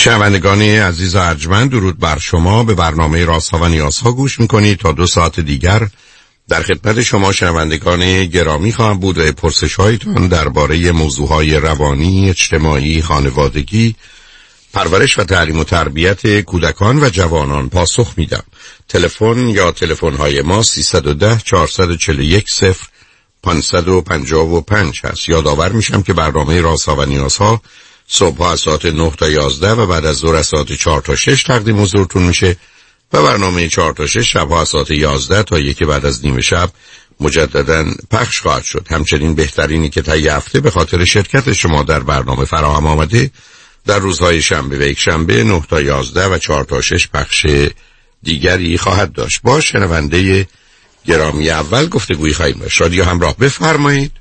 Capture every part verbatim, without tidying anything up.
شنوندگان عزیز و ارجمند، درود بر شما. به برنامه رازها و نیازها گوش میکنید. تا دو ساعت دیگر در خدمت شما شنوندگان گرامی خواهم بود و پرسش هایتان درباره موضوعهای روانی، اجتماعی، خانوادگی، پرورش و تعلیم و تربیت کودکان و جوانان پاسخ میدم. تلفن یا تلفن های ما سیصد و ده چهارصد و چهل و یک صفر پانصد و پنجاه و پنج هست. یادآور میشم که برنامه رازها و نیازها صبح از ساعت نه تا یازده و بعد از ظهر از ساعت چهار تا شش تقدیم حضورتون میشه و برنامه چهار تا شش شب از ساعت یازده تا یک بعد از نیمه شب مجددا پخش خواهد شد. همچنین بهترینی که طی هفته به خاطر شرکت شما در برنامه فراهم آمده در روزهای شنبه و یک شنبه نه تا یازده و چهار تا شش پخش دیگری خواهد داشت. با شنونده گرامی اول گفتگویی خواهیم داشت. رادیو همراه، بفرمایید.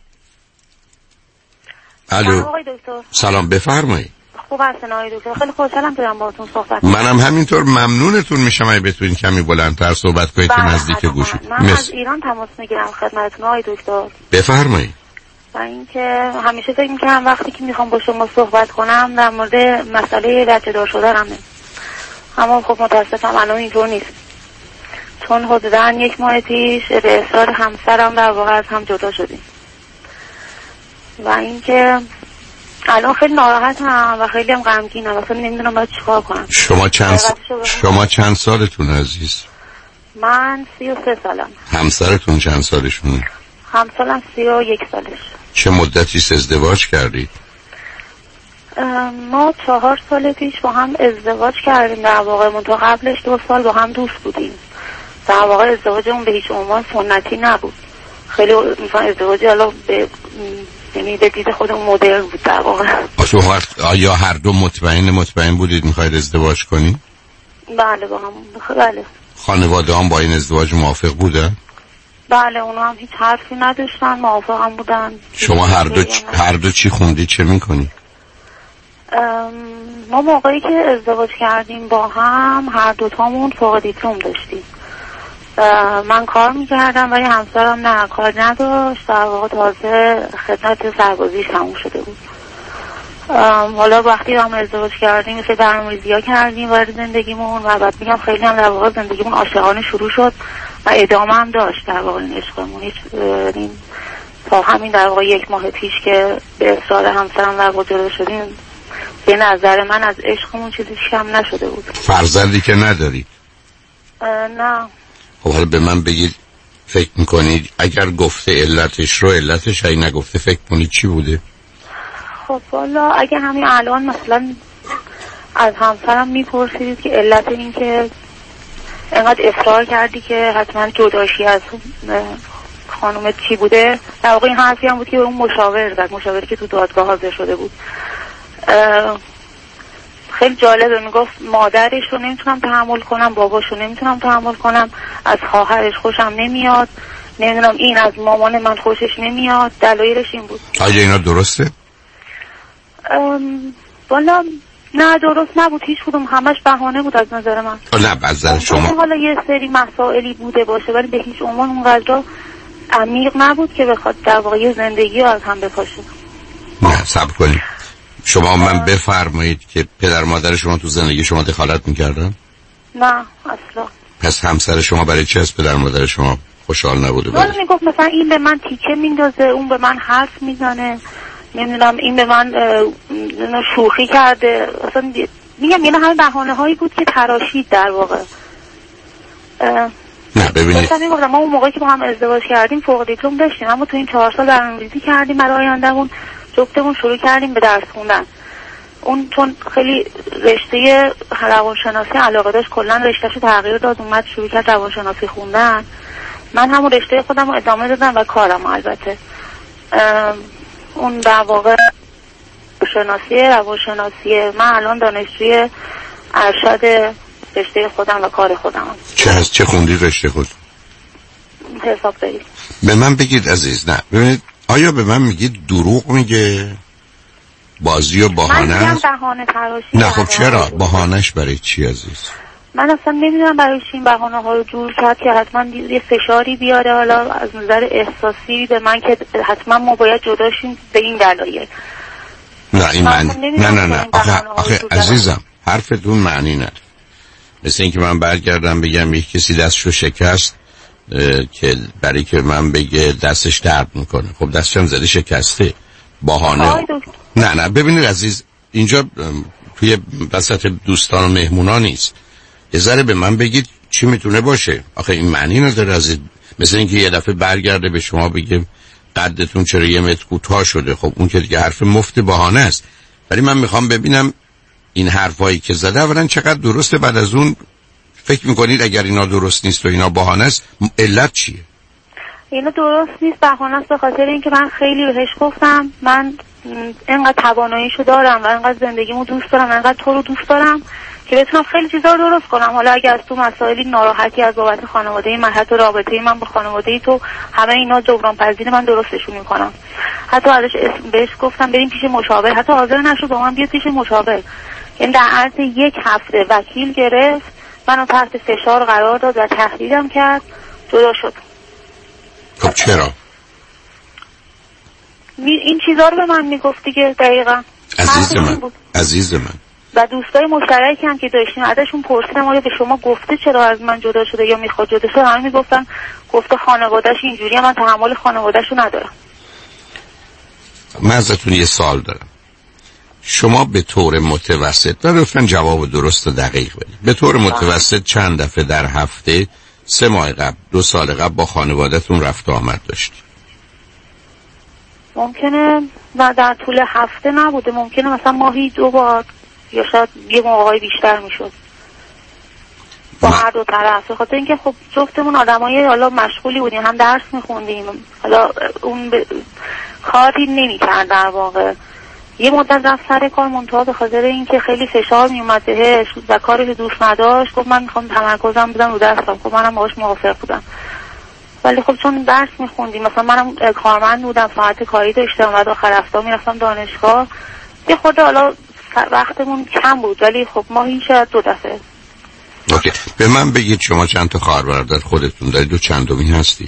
الو، سلام، بفرمایید. خوب هستن آقای دکتر؟ خیلی خوشحالم که دارم باهاتون صحبت می‌کنم. منم همینطور ممنونتون میشم اگه بتونین کمی بلندتر صحبت کنید که نزدیک گوشید. من مس... از ایران تماس میگیرم خدمتتون آقای دکتر. بفرمایید. و اینکه همیشه فکر می‌کنم وقتی که میخوام با شما صحبت کنم در مورد مسئله بچه دار شدنمه، اما خب متاسفم الان اینطور نیست، چون حدوداً یک ماه پیش به اصرار همسرم در واقع از هم جدا شدیم و اینکه الان خیلی ناراحتم و خیلی هم غمگینم، اصلا نمیدونم باید چیکار کنم. شما چند س... شما چند سالتون عزیز؟ من سی و سه سالم. همسرتون چند سالشونه؟ همسرم سی و یک سالش. چه مدتی ازدواج کردید؟ ما چهار سال پیش با هم ازدواج کردیم در واقع، منتها قبلش دو سال با هم دوست بودیم. در واقع ازدواجمون به هیچ عنوان سنتی نبود، خیلی مثلا ازدواجی حالا به یعنی به دید خودمون مدرن بود در واقع. آیا هر دو مطمئن مطمئن بودید میخواید ازدواج کنید؟ بله با هم. بله. خانواده هم با این ازدواج موافق بودن؟ بله اونا هم هیچ حرفی نداشتن، موافق هم بودن. شما هر دو چ... هر دو چی خوندید، چه میکنید؟ ما موقعی که ازدواج کردیم با هم هر دوتامون فوق دیپلم داشتیم. من کار میکردم ولی همسرم نه، کار نداشت، در واقع تازه خدمت سربازیش تموم شده بود. حالا وقتی هم ازدواج کردیم مثل برنامه‌ریزی ها کردیم وارد زندگیمون و بعد میگم خیلی هم در واقع زندگیمون عاشقانه شروع شد و ادامه هم داشت در واقع این عشقمون. تا همین در واقع یک ماه پیش که به اصرار همسرم در واقع جدا شدیم، به نظر من از عشقمون چیزی کم نشده بود. فرزندی که نداری؟ نه. خب حالا به من بگید فکر میکنید اگر گفته علتش رو، علتش اگه نگفته فکر کنید چی بوده؟ خب والا اگه همین الان مثلا از همسرم میپرسید که علت این که اینقدر اصرار کردی که حتما جداشی از خانومت چی بوده، در واقع این حرفی هم بود که اون مشاور زد، مشاوری که تو دادگاه حاضر شده بود. خیلی جالبه، میگفت مادرش رو نمیتونم تحمل کنم، باباش رو نمیتونم تحمل کنم، از خواهرش خوشم نمیاد، نمیدونم این از مامان من خوشش نمیاد، دلایلش این بود. آیا اینا درسته؟ والا نه درست نبود هیچ کدوم، همش بهانه بود از نظر من. نه از نظر شما حالا یه سری مسائلی بوده باشه ولی به هیچ عنوان اونقدر عمیق نبود که بخواد در واقع زندگی از هم بپاشه. نه صبر کنید، شما من بفرمایید که پدر مادر شما تو زندگی شما دخالت میکردن؟ نه اصلا. پس همسر شما برای چی از پدر مادر شما خوشحال نبوده؟ ولی میگفت مثلا این به من تیکه میندازه، اون به من حرف میزنه، نمیدونم این به من شوخی کرده، اصلا میگم یعنی همه بهانه هایی بود که تراشید در واقع. نه ببینید مثلا ما اون موقعی که با هم ازدواج کردیم فوق دیپلم داشتیم، اما تو این چهار سال برنامه‌ریزی کردیم برای آیندهمون، جفتمون شروع کردیم به درس خوندن. اون چون خیلی رشته روانشناسی علاقه داشت، کلا رشتهشو تغییر داد، اومد شروع کرد روانشناسی خوندن. من همون رشته خودم رو ادامه دادم و کارم البته اون در واقع روانشناسی روانشناسی من الان دانشجوی ارشد رشته خودم و کار خودم. چه از چه خوندی رشته خود؟ حسابداری. به من بگید عزیز. نه ببینید، آیا به من میگید دروغ میگه، بازی و بهانه است؟ من بهانه تراشی. نه خب چرا بهانهش برای چی عزیز؟ من اصلا نمیدونم برای چی این بهانه ها رو جور کرد که حتما یه فشاری بیاره حالا از نظر احساسی به من که حتما ما باید جدا شیم به این دلایل. نه این من نه نه نه آخه, آخه عزیزم حرفتون معنی نداره. مثل اینکه من برگردم بگم یک کسی دستشو شکست که برای که من بگه دستش درد میکنه، خب دستشم زده شکسته، بهانه. نه نه ببینید عزیز، اینجا توی وسط دوستان و مهمونا نیست. یه ذره به من بگید چی میتونه باشه. آخه این معنی نداره عزیز. مثل اینکه یه دفعه برگرده به شما بگه قدتون چرا یه متر کوتاه شده، خب اون که دیگه حرف مفت بهانه است. ولی من میخوام ببینم این حرفایی که زده اولا چقدر درسته، بعد از اون فکر میکنید اگر اینا درست نیست و اینا بهانه است، علت چیه؟ اینا درست نیست، بهانه است، به خاطر اینکه من خیلی بهش گفتم من اینقدر تواناییشو دارم و اینقدر زندگیمو دوست دارم، اینقدر تو رو دوست دارم که بتونم خیلی چیزا رو درست کنم. حالا اگر از تو مسائلی ناراحتی از بابت خانواده من، حتی رابطه من با خانواده تو، همه اینا جبران پذیر، من درستشون میکنم. حتی ازش بهش گفتم بریم پیش مشاور، حتی حاضر نشد با من بیاد پیش مشاور. این در عرض یک هفته وکیل گرفت، منو تحت فشار قرار داد و تهدیدم کرد، جدا شد. خب چرا؟ این چیزا رو به من میگفت دیگه. دقیقاً عزیز من عزیز من و دوستای مشترکی هم که داشتیم ازشون پرسیدم آیا به شما گفته چرا از من جدا شده یا میخواد جدا شه؟ همه میگفتن گفته خانواده‌اش اینجوریه، من تحمل خانواده‌شو ندارم. من ازتون یه سوال دارم. شما به طور متوسط، و لطفاً جواب درست و دقیق بدید، به طور متوسط چند دفعه در هفته، سه ماه قبل، دو سال قبل با خانواده‌تون رفت و آمد داشتید؟ ممکنه و در طول هفته نبوده، ممکنه مثلا ماهی دو بار یا شاید یه موقعی بیشتر میشد با من... هر دو طرف. به خاطر اینکه خب جفتمون آدمای حالا مشغولی بودیم، هم درس میخوندیم، حالا اون ب... کاری نمیکرد در واقع. یه مدت رفت سر کار، منتها به خاطر اینکه خیلی فشار میومد بهش و کاری که دوست نداشت، گفت من میخوام تمرکزم بدم رو درسم. خب منم باهاش موافق بودم، ولی خب چون درس میخوندیم، مثلا منم کارمند بودم، ساعت کاری داشتم و آخر هفته میرفتم دانشگاه، یه خود حالا وقتمون کم بود، ولی خب ماهی شاید دو دفعه. اوکی. به من بگید شما چند تا خواهر برادر خودتون دارید و چندمی هستی؟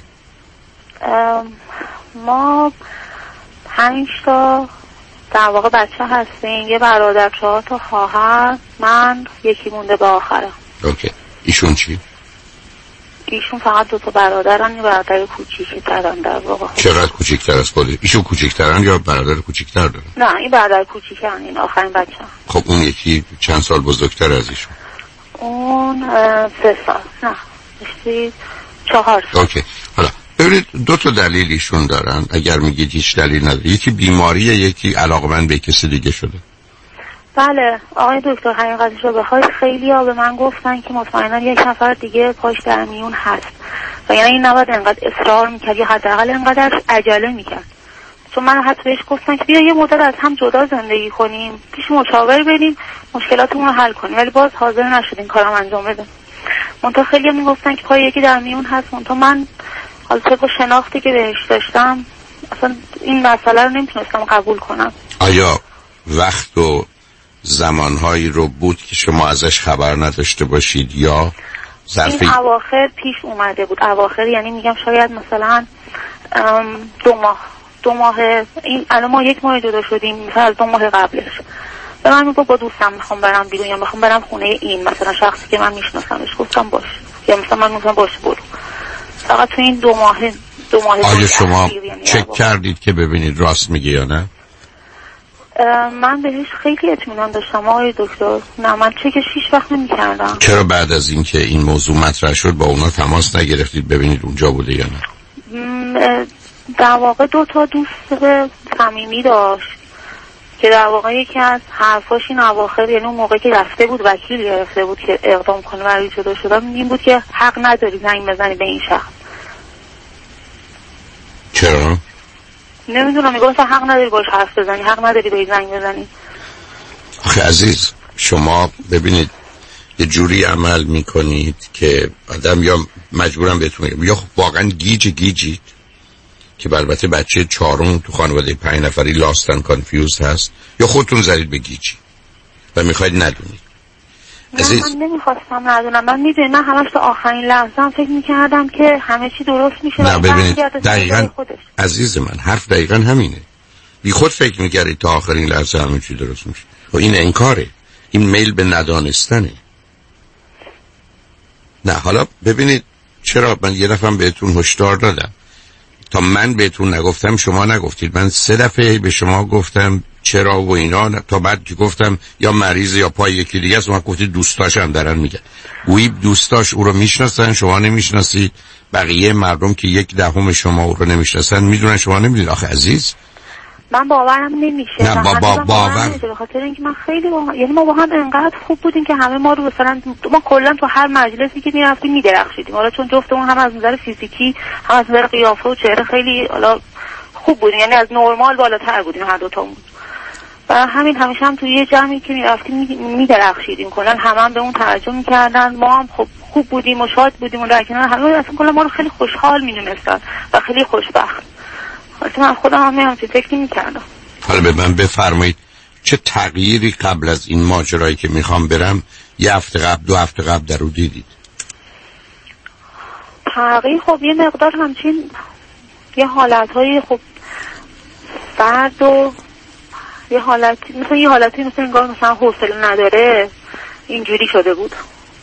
ما پنج تا در واقع بچه هستیم، یه برادر، چهار تا خواهر، من یکی مونده به آخرم. اوکی. ایشون چی؟ ایشون فقط دو تا برادرن، یه برادر کوچیک‌ترن در واقع. چقدر کوچیک‌تر از خودت؟ ایشون کوچیک‌ترن یا برادر کوچیک‌تر داره؟ نه این برادر کوچیکن، این آخرین بچه. خب اون یکی چند سال بزرگتر از ایشون؟ اون سه سال. نه مشتی چهار سال. اوکی. حالا ببینید دو تا دلیل ایشون دارن. اگر میگید هیچ دلیل نداره، یکی بیماریه، یکی علاقمند به کسی دیگه شده. بله آقای دکتر، حقیقتش رو بخواید خیلی ها به من گفتن که مطمئنا یک نفر دیگه پاش در میون هست و یعنی این نباید انقدر اصرار میکرد یا حداقل انقدر عجله میکرد. چون من حتی بهش گفتن که بیا یه مدت از هم جدا زندگی کنیم، پیش مشاور بریم مشکلاتمون رو حل کنیم، ولی باز حاضر نشد این کارم انجام بده. منتها خیلی ها میگفتن که پای یکی در میون هست، منتها من حالا طبق شناختی که بهش داشتم اصلا این مسئله رو نمیتونستم قبول کنم. آیا وقت و زمانهایی رو بود که شما ازش خبر نداشته باشید یا ظرف این اواخر پیش اومده بود؟ اواخر یعنی میگم شاید مثلا دو ماه دو ماه این الان ما یک ماه جدا شدیم، مثلا از دو ماه قبلش به من میگه با دوستم میخوام برم بیرون یا میخوام برم خونه این مثلا شخصی که من میشناسمش. گفتم باش، یا مثلا من میگم باش برو. فقط تو این دو ماه دو ماه آیا شما چک کردید که ببینید راست میگه یا نه؟ من بهش خیلی اطمینان داشتم آقای دکتر. نه من چکش هیچ وقت نمی‌کردم. چرا بعد از اینکه این موضوع مطرح شد با اونا تماس نگرفتید ببینید اونجا بوده یا نه؟ در واقع دو تا دوست صمیمی داشت که در واقع یکی از حرفاش این اواخر، یعنی اون موقع که رفته بود وکیل گرفته بود که اقدام کنه برای جدا شدن، این بود که حق نداری زنگ بزنی به این شخص. چرا؟ نمیدونم، میگه مثلا حق نداری باش حرف بزنی، حق نداری به زنگ بزنی. آخه عزیز شما ببینید یه جوری عمل میکنید که آدم یا مجبورم بهتون بگم یا واقعا گیج گیجید که البته بچه چهارم تو خانواده پنج نفری لاستن کانفیوز هست، یا خودتون زدید به گیجی و میخواید ندونید. نه من نمیخواستم ندونم، من میدونم من همش تا آخرین لحظه هم فکر میکردم که همه چی درست میشه. نه ببینید دقیقاً عزیز من حرف دقیقاً همینه. بی خود فکر میکردید تا آخرین لحظه همه چی درست میشه و این انکاره. این میل به ندانستنه. نه حالا ببینید چرا من یه دفعه بهتون هشدار دادم، تا من بهتون نگفتم شما نگفتید. من سه دفعه به شما گفتم چرا و اینا، تا بعد که گفتم یا مریض یا پای یکی دیگه است، شما گفتید دوستاش هم دارن میگن. گویی دوستاش او رو میشناسن، شما نمیشناسید. بقیه مردم که یک دهم شما او رو نمیشناسن میدونن شما نمیدونید. آخه عزیز من باورم نمیشه. نه با با باور به خاطر اینکه من خیلی با... یعنی ما با هم انقدر خوب بودیم که همه ما رو مثلا ما کلا تو هر مجلسی که میرفتیم میدرخشیدیم. حالا چون جفتمون هم از نظر فیزیکی هم از نظر قیافه و چهره خیلی حالا خوب بودیم، یعنی از نرمال بالاتر بودیم هر دو تامون. و همین همیشه هم توی یه جمعی که میرفتیم میدرخشیدیم، کلا همه هم به اون توجه میکردن. ما هم خب خوب بودیم و شاد بودیم و در کنار همه اصلا کلا ما رو خیلی خوشحال میدونستن و خیلی خوشبخت. اصلا من خودم هم همچین فکر میکردم. حالا به من بفرمایید چه تغییری قبل از این ماجرایی که میخوام برم یه هفته قبل دو هفته قبل در رو دیدید؟ تغییر خب یه مقدار همچین یه حالتهای خب فرد و یه حالتی مثلا یه حالتی مثلا انگار مثلا حوصله نداره اینجوری شده بود.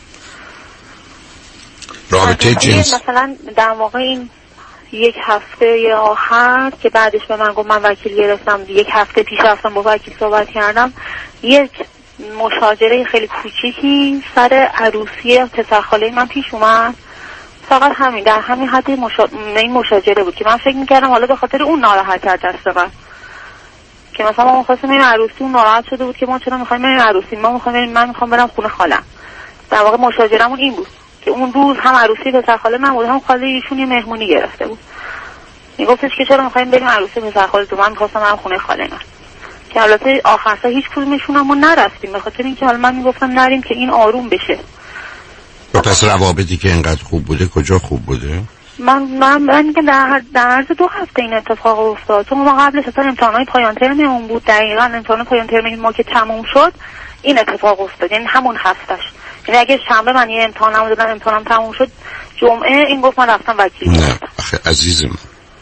رابطه جنس مثلا در واقع این یک هفته یا آخر که بعدش به من گفت من وکیل گرفتم، یک هفته پیش رفتم با وکیل صحبت کردم، یک مشاجره خیلی کوچیکی سر عروسی پسر خاله من پیش اومد. فقط همین در همین حد مشا... این مشاجره بود که من فکر میکردم حالا به خاطر اون ناراحت کرد دست من که مثلا ما می‌خواستیم این عروسی، اون ناراحت شده بود که ما چرا می‌خوایم این عروسی، ما می‌خوایم من می‌خوام برم خونه خالم. در واقع مشاجرمون این بود که اون روز هم عروسی پسر خاله من بود، هم خاله ایشون یه مهمونی گرفته بود. میگفتش که چرا می‌خوایم بریم عروسی پسر خاله تو، من می‌خواستم برم خونه خاله من. که البته آخر سر هیچ کدومشون هم نرفتیم به خاطر اینکه حالا من میگفتم نریم که این آروم بشه. و پس روابطی که اینقدر خوب بوده کجا خوب بوده؟ من من من میگم در در عرض دو هفته این اتفاق افتاد. چون ما قبلش اصلا امتحانات پایان ترممون بود، دقیقاً امتحان پایان ترم ما که تموم شد این اتفاق افتاد، یعنی همون هفتهش. یعنی اگه شنبه من یه امتحانم دادم امتحانم تموم شد، جمعه این گفت من رفتم وکیل. نه آخه عزیزم،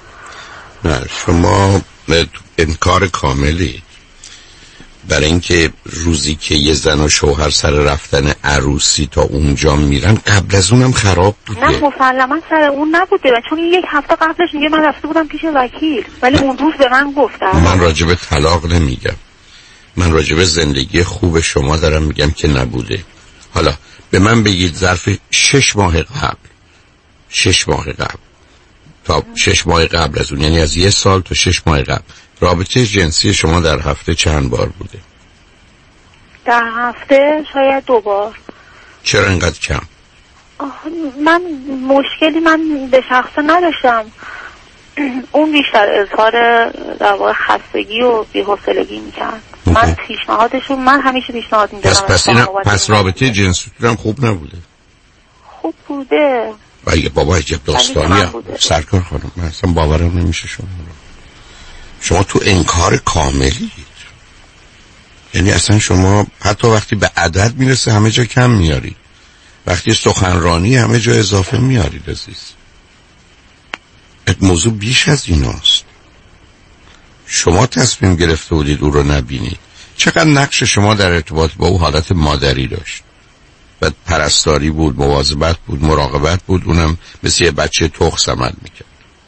نه شما انکار کاملی برای اینکه روزی که یه زن و شوهر سر رفتن عروسی تا اونجا میرن قبل از اونم خراب بوده. نه مسلما سر اون نبوده، چون یک هفته قبلش میگه من رفته بودم پیش وکیل، ولی اون روز به من گفت. من راجب طلاق نمیگم، من راجب زندگی خوب شما دارم میگم که نبوده. حالا به من بگید ظرف شش ماه قبل شش ماه قبل تا شش ماه قبل از اون، یعنی از یه سال تا شش ماه قبل، رابطه جنسی شما در هفته چند بار بوده؟ در هفته شاید دو بار. چرا اینقدر کم؟ من مشکلی من به شخصه نداشتم، اون بیشتر اظهار در واقع خستگی و بی‌حوصلگی میکرد. من پیشنهادشون من همیشه پیشنهاد میدادم. پس پس, اینا پس رابطه جنسی هم خوب نبوده؟ خوب بوده. و یه بابا عجب داستانی سرکار خانم، من اصلا باورم نمیشه شما شما تو انکار کاملید. یعنی اصلا شما حتی وقتی به عدد میرسه همه جا کم میارید، وقتی سخنرانی همه جا اضافه میارید. عزیز موضوع بیش از ایناست. شما تصمیم گرفته بودید او رو نبینید. چقدر نقش شما در ارتباط با او حالت مادری داشت و پرستاری بود، مواظبت بود، مراقبت بود، اونم مثل یه بچه تخس عمل میکرد.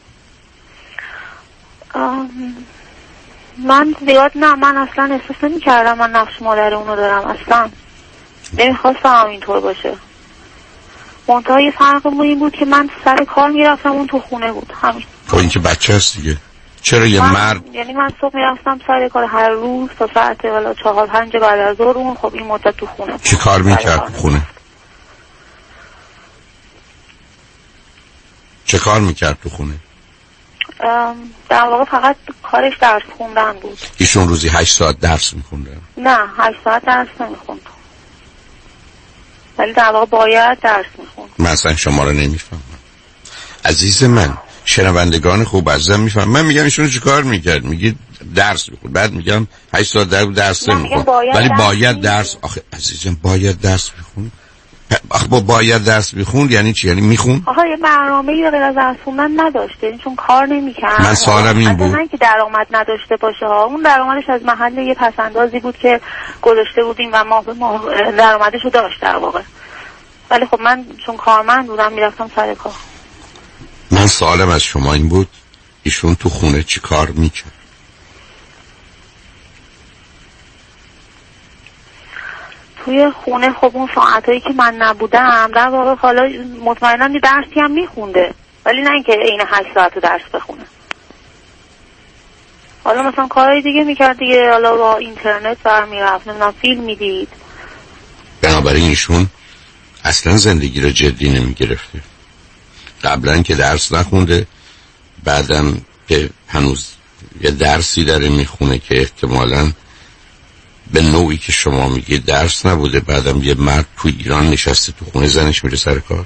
من زیاد نه، من اصلا احساس نمی کردم من نقش مادر اونو دارم، اصلا نمیخواستم اینطور باشه. منتها یه فرق این بود که من سر کار میرفتم اون تو خونه بود، همین. تو این که بچه هست دیگه. چرا یه من... مرد یعنی من صبح میرفتم سر کار هر روز تا ساعت والا چهار پنج بعد از ظهر، اون خب این مدت تو خونه. چی کار میکرد تو خونه؟ چه کار میکرد تو خونه؟ در واقع فقط کارش درس خوندن بود. ایشون روزی هشت ساعت درس میخونده؟ نه هشت ساعت درس نمیخوند، ولی در واقع باید درس میخوند. من اصلا شما رو نمیفهمم عزیز من. شنوندگان خوب عزیزم میفهم. من میگم ایشون چه کار میکرد؟ میگی درس میخوند، بعد میگم هشت ساعت در درس نمیخوند، ولی باید درس. آخه عزیزم باید درس بخون. آخه با باید درس میخوند یعنی چی؟ یعنی میخوند؟ آها یه برنامه‌ای غیر از درس خوندن نداشته، یعنی چون کار نمی‌کرد. من سوالم این بود نه که درآمد نداشته باشه ها، اون درآمدش از محل یه پسندازی بود که گذاشته بودیم و ما به ما درآمدشو داشت در واقع. ولی خب من چون کارمند بودم میرفتم سر کار. من سوالم از شما این بود ایشون تو خونه چی کار میکرد؟ توی خونه خب اون ساعتایی که من نبودم در واقع حالا مطمئنا یه درسی هم میخونده، ولی نه اینکه عین هشت ساعت درس بخونه. حالا مثلا کارهای دیگه میکرد دیگه، حالا با اینترنت برمیرفت، نمیدونم فیلم میدید. بنابراین ایشون اصلا زندگی رو جدی نمیگرفته. قبلا که درس نخونده، بعدم که هنوز یه درسی داره میخونه که احتمالاً به نوعی که شما میگه درس نبوده، بعدم یه مرد تو ایران نشسته تو خونه زنش میره سر کار.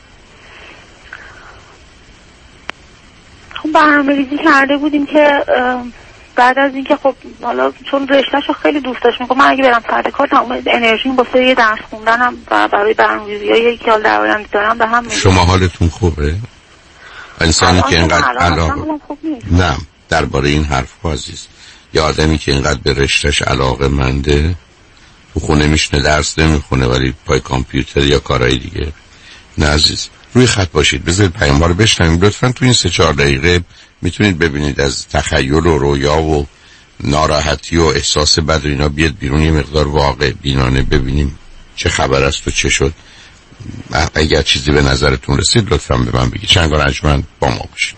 خب برنامه ریزی کرده بودیم که بعد از اینکه خب حالا چون رشتهشو خیلی دوست داشت میگم من اگه برم سر کار تمام انرژیم واسه یه درس خوندنم و برای برنامه‌ریزیایی که حال در آینده دارم به هم میاد. شما حالتون خوبه؟ انسانی که اینقدر علاقه نه درباره این حرف عزیز، یه آدمی که اینقدر به رشتهش علاقه منده تو خونه میشنه درس نمیخونه ولی پای کامپیوتر یا کارهای دیگه. نه عزیز، روی خط باشید، بذارید پیام‌ها رو بشنویم لطفاً. تو این سه چهار دقیقه میتونید ببینید از تخیل و رویا و ناراحتی و احساس بد و اینا بیاد بیرون، یه مقدار واقع بینانه ببینیم چه خبر است و چه شد. اگر چیزی به نظرتون رسید لطفاً به من بگید. چند رنجمند با ما باشید.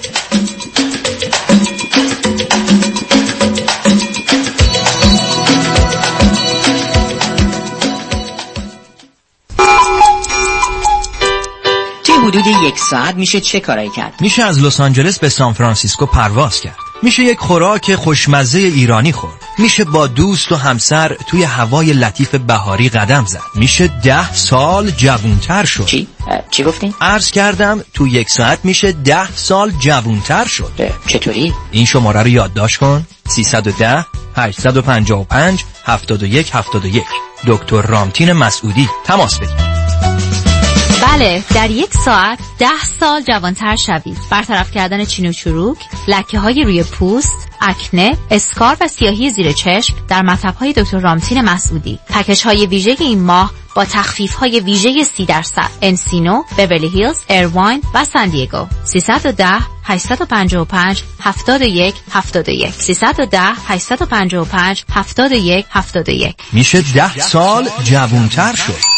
حدود یک ساعت میشه چه کارایی کرد؟ میشه از لس آنجلس به سان فرانسیسکو پرواز کرد. میشه یک خوراک خوشمزه ایرانی خورد. میشه با دوست و همسر توی هوای لطیف بهاری قدم زد. میشه ده سال جوانتر شد. چی؟ چی گفتین؟ عرض کردم تو یک ساعت میشه ده سال جوانتر شد. چطوری؟ این شماره رو یادداشت کن: سیصد و ده هشتصد و پنجاه و پنج هفتاد و یک هفتاد و یک. دکتر رامتین مسعودی. تماس بگیرید. بله، در یک ساعت ده سال جوانتر شوید. برطرف کردن چین و چروک، لکه های روی پوست، اکنه، اسکار و سیاهی زیر چشم در مطب های دکتر رامتین مسعودی. پکیج های ویژه این ماه با تخفیف های ویژه سی درصد. انسینو، بیورلی هیلز، ایرواین و سان دیگو. سیصد و ده هشتصد و پنجاه و پنج هفتاد و یک هفتاد و یک. سیصد و ده هشتصد و پنجاه و پنج هفتاد و یک هفتاد و یک. میشه ده سال جوانتر شد.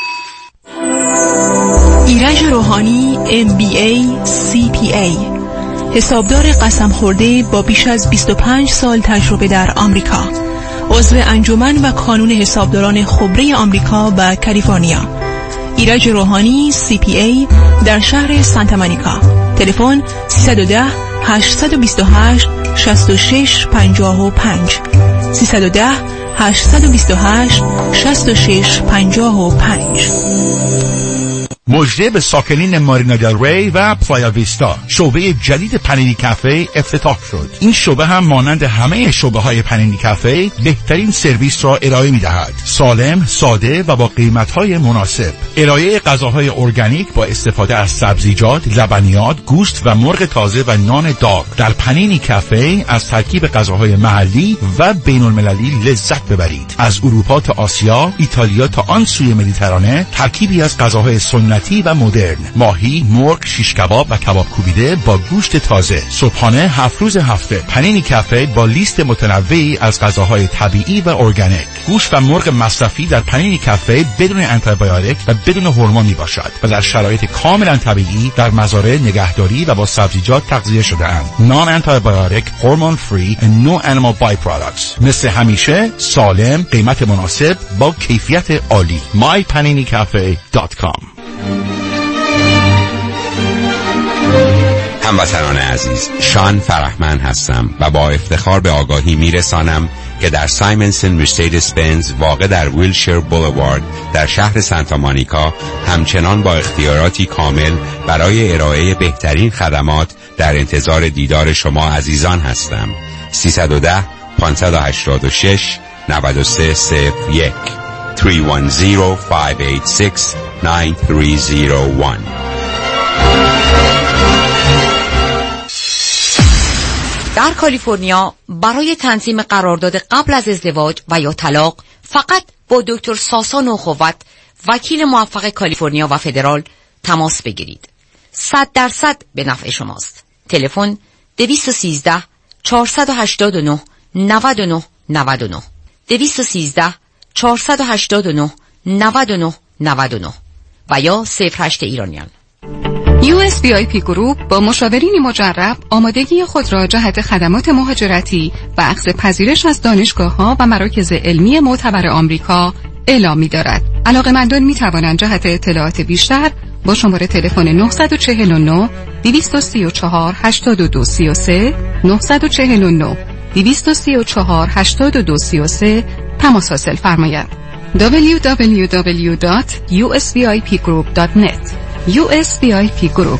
ایرج روحانی ام بی ای سی پی ای، حسابدار قسم خورده با بیش از بیست و پنج سال تجربه در آمریکا، عضو انجمن و کانون حسابداران خبره آمریکا و کالیفرنیا. ایرج روحانی سی پی ای در شهر سانتا مونیکا. تلفن سیصد و ده هشتصد و بیست و هشت شصت و شش پنجاه و پنج. سیصد و ده هشتصد و بیست و هشت شصت و شش پنجاه و پنج. مژده به ساکنین مارینا دل ری و پلایا ویستا، شعبه جدید پنینی کافه افتتاح شد. این شعبه هم مانند همه شعبه های پنینی کافه بهترین سرویس را ارائه می دهد. سالم، ساده و با قیمت های مناسب. ارائه غذاهای ارگانیک با استفاده از سبزیجات، لبنیات، گوشت و مرغ تازه و نان داغ. در پنینی کافه از ترکیب غذاهای محلی و بین المللی لذت ببرید. از اروپا تا آسیا، ایتالیا تا آن سوی مدیترانه، ترکیبی از غذاهای سنتی و مدرن. ماهی، مرغ، شیش کباب و کباب کوبیده با گوشت تازه. صبحانه هفت روز هفته. پنینی کافه با لیست متنوعی از غذاهای طبیعی و ارگانیک. گوشت و مرغ مصرفی در پنینی کافه بدون آنتیبیوتیک و بدون هورمون می باشد و در شرایط کاملا طبیعی در مزارع نگهداری و با سبزیجات تغذیه شده اند. نان آنتیبیوتیک، هورمون فری و نو انیمال بای پروداکتس. مثل همیشه سالم، قیمت مناسب با کیفیت عالی. my panini cafe dot com. هموطنان عزیز، شان فرحمند هستم و با افتخار به آگاهی میرسانم که در سایمنسن مرسدس بنز واقع در ویلشیر بولوارد در شهر سانتا مونیکا همچنان با اختیاراتی کامل برای ارائه بهترین خدمات در انتظار دیدار شما عزیزان هستم. سیصد و ده پانصد و هشتاد و شش نود و سه صفر یک سه یک صفر پنج هشت شش نه سه صفر یک. در کالیفرنیا برای تنظیم قرارداد قبل از ازدواج و یا طلاق فقط با دکتر ساسا نوخوت، وکیل موفق کالیفرنیا و فدرال تماس بگیرید. صد درصد به نفع شماست. تلفن دویست و سیزده چهارصد و هشتاد و نه نود و نه نود و نه دویست و سیزده چهارصد و هشتاد و نه نود و نه نود و نه و یا صفر هشت ایرانیان. یو اس وی آی پی گروپ با مشاورین مجرب آمادگی خود را جهت خدمات مهاجرتی و اخذ پذیرش از دانشگاه‌ها و مراکز علمی معتبر آمریکا اعلام می‌دارد. علاقه‌مندان می‌توانند جهت اطلاعات بیشتر با شماره تلفن نه چهار نه دویست و سی و چهار هشتاد و دو سی و سه نه چهار نه دویست و سی و چهار هشتاد و دو سی و سه تماس حاصل فرمایید. دبلیو دبلیو دبلیو دات یو اس وی آی پی گروپ دات نت یو اس وی آی پی گروپ.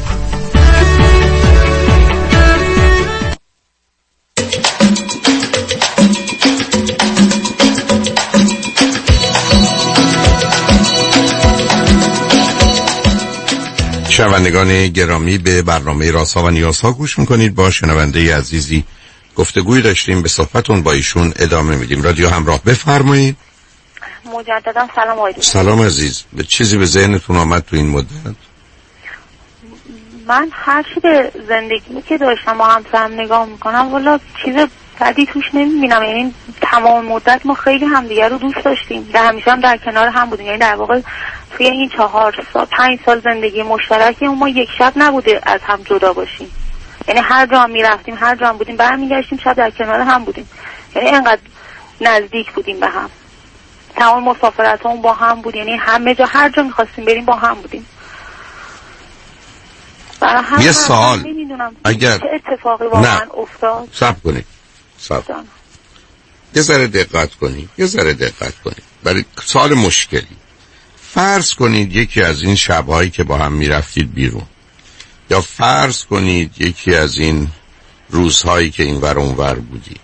شنوندگان گرامی، به برنامه رازها و نیازها گوش میکنید. با شنونده عزیزی گفتگوی داشتیم، به صحبتون با ایشون ادامه میدیم. رادیو همراه، بفرمایید. مجددا سلام آقای دکتر. سلام عزیز. به چیزی به ذهنتون آمد تو این مدت؟ من هر چی به زندگی که داشتم با همسرم نگاه میکنم والا چیز بدی توش نمیبینم. یعنی تمام مدت ما خیلی همدیگه رو دوست داشتیم، در همیشه هم در کنار هم بودیم. یعنی در واقع توی این چهار سال پنج سال زندگی مشترکی ما یک شب نبوده از هم جدا باشیم. یعنی هر جا میرفتیم، هر جا هم بودیم، برمیگشتیم شب در کنار هم بودیم. یعنی اینقدر نزدیک بودیم به هم. تمام مسافرتامون با هم بود. یعنی همه جا، هر جا میخواستیم بریم با هم بودیم. یه سال اگر چه اتفاقی واقعا افتاد؟ صبر کنید صبر کنید یه ذره دقت کنید یه ذره دقت کنید برای سال مشکلی. فرض کنید یکی از این شب‌هایی که با هم میرفتید بیرون، یا فرض کنید یکی از این روزهایی که این ور اون ور بودی،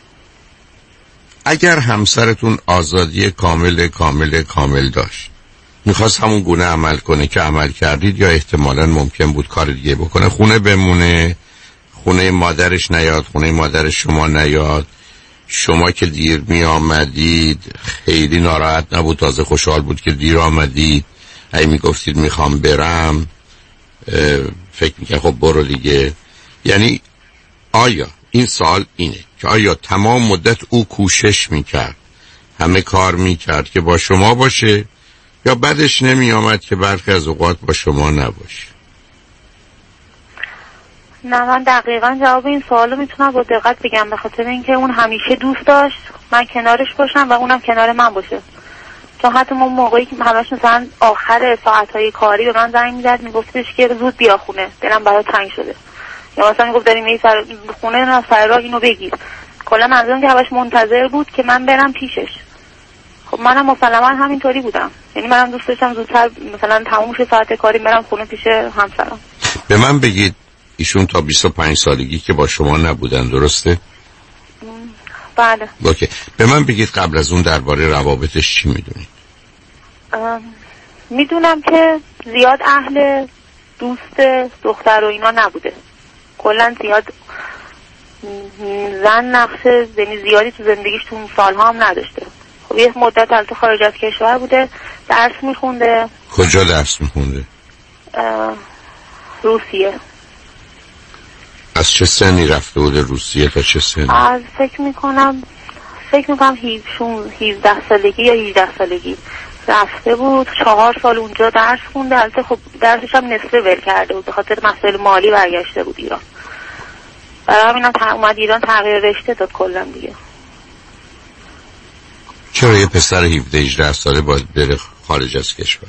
اگر همسرتون آزادی کامل کامل کامل داشت، میخواست همون گونه عمل کنه که عمل کردید، یا احتمالاً ممکن بود کار دیگه بکنه، خونه بمونه، خونه مادرش نیاد، خونه مادر شما نیاد، شما که دیر می آمدید خیلی ناراحت نبود، تازه خوشحال بود که دیر آمدید. هی می گفتید میخوام برم، فکر میکنه خب برو دیگه. یعنی آیا این سال اینه که آیا تمام مدت او کوشش میکرد، همه کار میکرد که با شما باشه، یا بعدش نمی آمد که برخی از اوقات با شما نباشه؟ نه، من دقیقا جواب این سوالو میتونم با دقت بگم، به خاطر اینکه اون همیشه دوست داشت من کنارش باشم و اونم کنار من باشه. چون حتی ما موقعی که همش مثلا آخر ساعتهای کاری به من زنگ میزد میگفتش که زود بیا خونه، دلم برات تنگ شده، یا مثلا میگفت داریم میری سر خونه، نه سر راه اینو بگیر. کلا منظورم که همش منتظر بود که من برم پیشش. خب منم مسلما همینطوری بودم. یعنی منم دوست داشتم زودتر مثلا تموم شه ساعت کاری برم خونه پیش همسرم. به من بگید ایشون تا بیست و پنج سالگی که با شما نبودن، درسته؟ بله. اوکی. به من بگید قبل از اون درباره روابطش چی میدونید؟ میدونم که زیاد اهل دوست دختر و اینا نبوده. کلا زیاد زن نقشه یعنی زیادی تو زندگیش تو اون سالها هم نداشته. خب یه مدت البته خارج از کشور بوده، درس میخونده. کجا درس میخونده؟ روسیه. از چه سنی رفته بوده روسیه تا چه سنی؟ از فکر میکنم فکر میکنم هفده سالگی یا هجده سالگی رفته بود. چهار سال اونجا درس خونده. البته خب درسش هم نصفه ول کرده بود، به خاطر مسائل مالی برگشته بود ایران. برای همینم اومد ایران تغییر رشته داد کلا دیگه. چرا یه پسر هفده هجده ساله باید بره خارج از کشور؟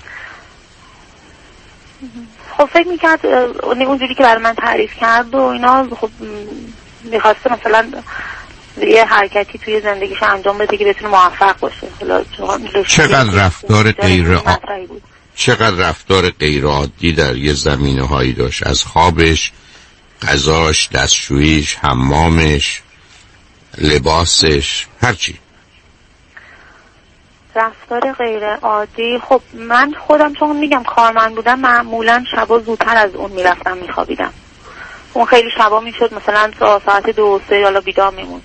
خب فکر میکرد اونجوری که برای من تعریف کرد و اینا، خب میخواسته مثلا یه حرکتی توی زندگیش انجام بده که بتونه موفق باشه. چقدر رفتار غیر آ... چقدر رفتار غیر عادی در یه زمینه هایی داشت، از خوابش، غذاش، دستشویش، حمامش، لباسش، هرچی. رفتار غیر عادی، خب من خودم چون میگم کارمند بودم معمولا شبا زودتر از اون میرفتم میخوابیدم. اون خیلی شبا میشد مثلا ساعت دو سه حالا بیدار میمون.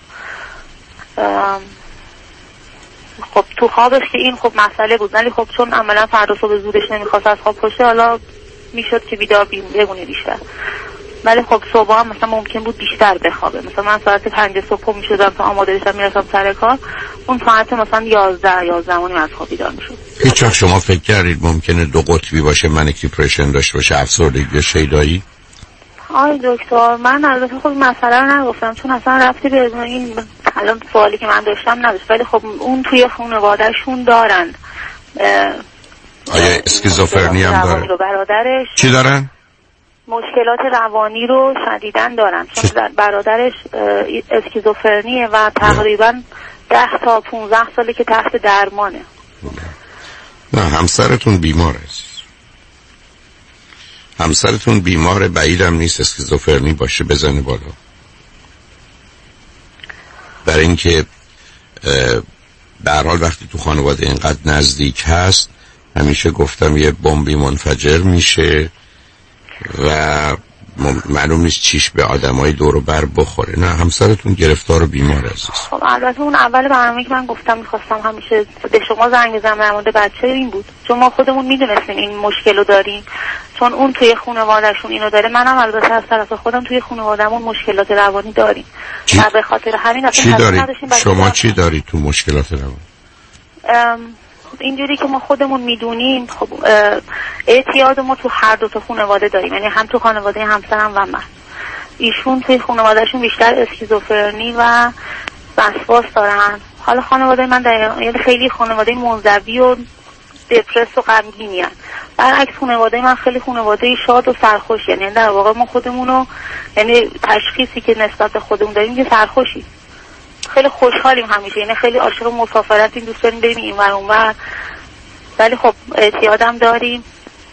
خب تو خوابش که این خب مسئله بود، ولی خب چون عملا فردا صبح زودش نمیخواست از خواب پاشه حالا میشد که بیدار بمونه بیشتر. ولی خب صبح هم مثلا ممکن بود بیشتر بخوابه. مثلا من ساعت پنج صبح میشدم تا آماده بشم میرسم سر کار، اون ساعت مثلا یازده یازده و نیم از خواب بیدار میشد. هیچ وقت شما فکر کردید ممکنه دو قطبی باشه، منیک دیپرشن داشته باشه، افسردگی شیدایی؟ آی دکتر من البته خب مسئله رو نگفتم چون اصلا رفتی به این الان سوالی که من داشتم نداشت، ولی خب اون توی خانواده‌شون دارن. آیا اسکیزوفرنی هم داره؟ برادرش چی دارن؟ مشکلات روانی رو شدیداً دارن چون چ... برادرش اسکیزوفرنیه و تقریباً ده تا پونزده ساله که تحت درمانه. نه همسرتون بیمار است. همسرتون بیمار، بعیدم نیست اسکیزوفرنی باشه، بزنه بالا. برای اینکه به هر حال وقتی تو خانواده اینقدر نزدیک هست، همیشه گفتم یه بمبی منفجر میشه و معلوم نیست چیش به آدمای دور و بر بخوره. نه همسرتون گرفتار و بیمار عزیز. خب البته اون اول برنامه‌ای که من گفتم میخواستم همیشه به شما زنگ بزنم در مورد بچه این بود، چون ما خودمون میدونستیم این مشکل رو داریم، چون اون توی خانواده‌شون اینو داره، منم البته از طرف خودم توی خانواده‌مون مشکلات روانی داریم. و به خاطر همین چی دارید؟ شما چی دارید تو مشکلات روانی؟ اینجوری که ما خودمون میدونیم خب اعتیاد ما تو هر دو تا خانواده داریم، یعنی هم تو خانواده همسرم و من. ایشون توی خانوادهشون بیشتر اسکیزوفرنی و وسواس دارن. حالا خانواده من در خیلی خانواده منزوی و دپرس و غمگینی هستن. برعکس خانواده من خیلی خانواده شاد و سرخوش، یعنی در واقع ما خودمونو یعنی تشخیصی که نسبت به خودمون داریم که سرخوشی. خیلی خوشحالیم همیشه، یعنی خیلی عاشق مسافرتیم، دوست داریم بریم این ور اون ور، ولی خب اعتیادم داریم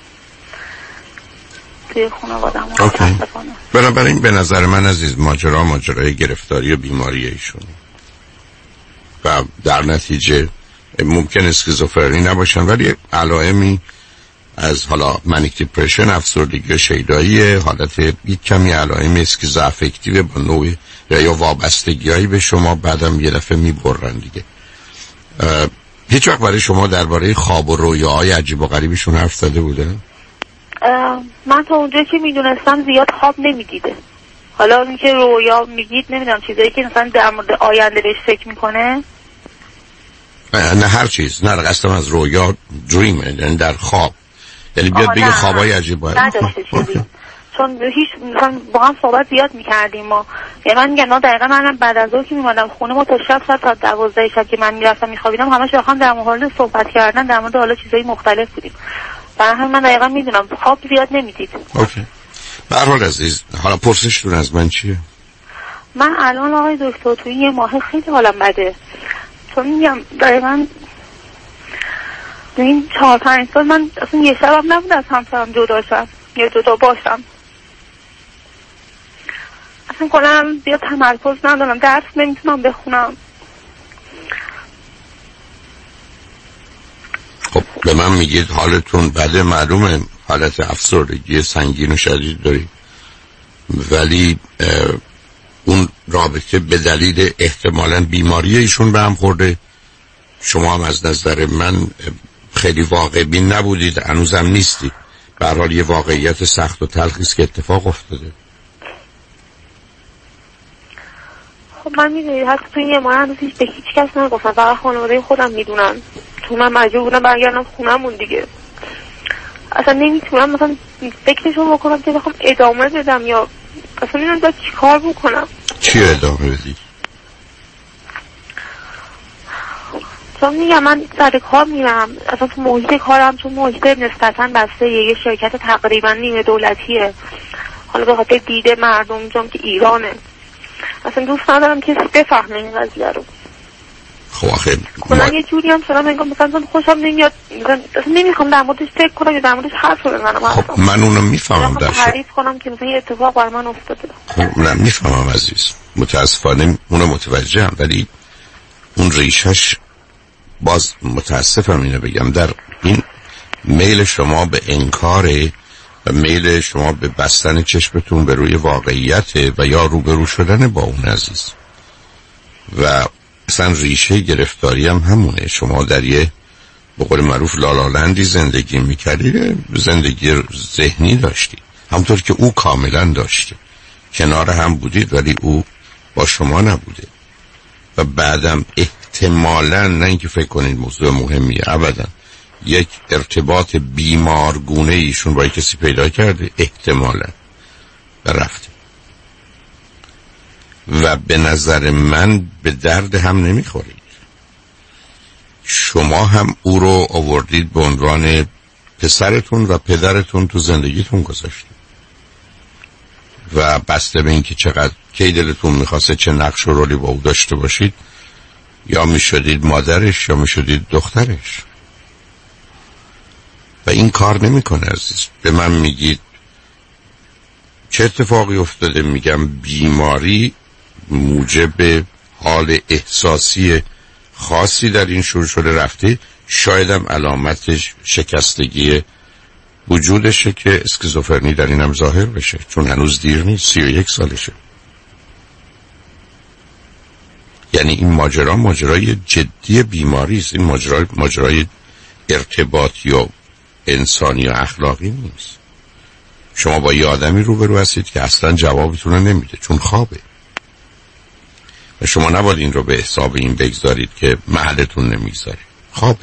توی خانواده‌مون. بنابراین به نظر من عزیز ماجرا ماجرای گرفتاری و بیماری ایشون و در نتیجه ممکن اسکیزوفرنی نباشن، ولی علائمی از حالا منیک دیپرشن، افسردگی شیدایی، حالت یک کمی علائم اسکیزوافکتیو با نوع یا وابستگیایی به شما بعدم یه دفعه میبرن دیگه. هیچ وقت برای شما درباره خواب و رویاهای عجیب و غریبشون حرف زده بوده؟ من تا اونجایی که میدونستم زیاد خواب نمیدیده. حالا اینکه رویا میگید نمیدونم چیزایی که مثلا در مورد آینده بهش فکر میکنه. نه هر چیز، نه قصدم از رویا دریم، یعنی در خواب، یعنی بیاد بگه خوابای عجیب و غریب چون هیچ مثلا با هم صحبت زیاد میکردیم ما، یعنی من میگم دقیقا من بعد از اون که میمادم خونه ما تا شب ساعت تا دوازده شب که من میرفتم میخوابیدم همش با هم در مورد صحبت کردن در مورد حالا چیزای مختلف بودیم. برای همین من دقیقا میدونم خواب زیاد نمیدید. اوکی. به هر حال عزیز حالا پرسشتون از من چیه؟ من الان آقای دکتر توی یه ماه خیلی حالم بده، چون میگم دقیقا این چهار پنج سال من اصلا یه شبم نبود از همسرم جدا شم یا جدا باشم. اصلا کلا زیاد تمرکز ندارم، درس نمیتونم بخونم. خب به من میگید حالتون بده، معلومه حالت افسردگی سنگین و شدید داری، ولی اون رابطه به دلیل احتمالاً بیماری ایشون به هم خورده. شما هم از نظر من خیلی واقع بین نبودید، هنوزم نیستید. به هر حال یه واقعیت سخت و تلخی است که اتفاق افتاده. خب من میدونید حتی توی یه ماه هنوز هیچ به هیچ کس نگفتم، فقط خانواده خودم میدونن، چون من مجبور بودم برگردم خونمون دیگه. اصلا نمیتونم مثلا فکرشو بکنم که بخوام ادامه بدم یا اصلا نمیدونم باید چی کار بکنم. چی ادامه بدی؟ چون میگم من سر کار میرم، اصلا تو محیط کارم چون محیط نسبتا بسته یه شرکت تقریبا نیمه دولتیه، حالا به خاطر دیده مردم چون که ایرانه اصلا دوست ندارم کسی بفهمه این قضیه رو. خب آخه کلا یه جوری هم شدم انگار مثلا خوشم نمیاد، اصلا نمیخوام در موردش فکر کنم یا در موردش حرف بزنم. خب من اونو میفهمم، در تعریف کنم که مثلا یه اتفاق برای من افتاده. خب نه میفهمم عزیز، متاسفانه اونو متوجهم، ولی اون ریشش باز متاسفم اینو بگم، در این میل شما به انکاره و میل شما به بستن چشمتون به روی واقعیت و یا روبرو شدن با اون عزیز و اصلا ریشه گرفتاری هم همونه. شما در یه به قول معروف لالالندی زندگی میکردید، زندگی ذهنی داشتید همونطور که او کاملا داشته، کنار هم بودید ولی او با شما نبوده و بعدم احتمالاً، نه اینکه فکر کنید موضوع مهمیه، ابدا، یک ارتباط بیمارگونه ایشون با کسی پیدا کرده احتمالاً و رفته و به نظر من به درد هم نمیخورید. شما هم او رو آوردید به عنوان پسرتون و پدرتون تو زندگیتون گذاشتید و بسته به این که چقدر کی دلتون میخواسته چه نقش و رولی با او داشته باشید، یا میشدید مادرش یا میشدید دخترش و این کار نمیکنه عزیز. به من میگید چه اتفاقی افتاده، میگم بیماری موجب حال احساسی خاصی در این شروع شده رفته، شایدم علامتش شکستگی وجودشه که اسکیزوفرنی در اینم ظاهر بشه، چون هنوز دیر نیست، سی و یک سالشه. یعنی این ماجرا ماجرای جدی بیماری است، این ماجرا ماجرای ارتباطی و انسانی و اخلاقی نیست. شما با یه آدمی روبرو هستید که اصلا جوابتون رو نمیده چون خوابه و شما نباید این رو به حساب این بگذارید که محلتون نمیگذاره، خوابه.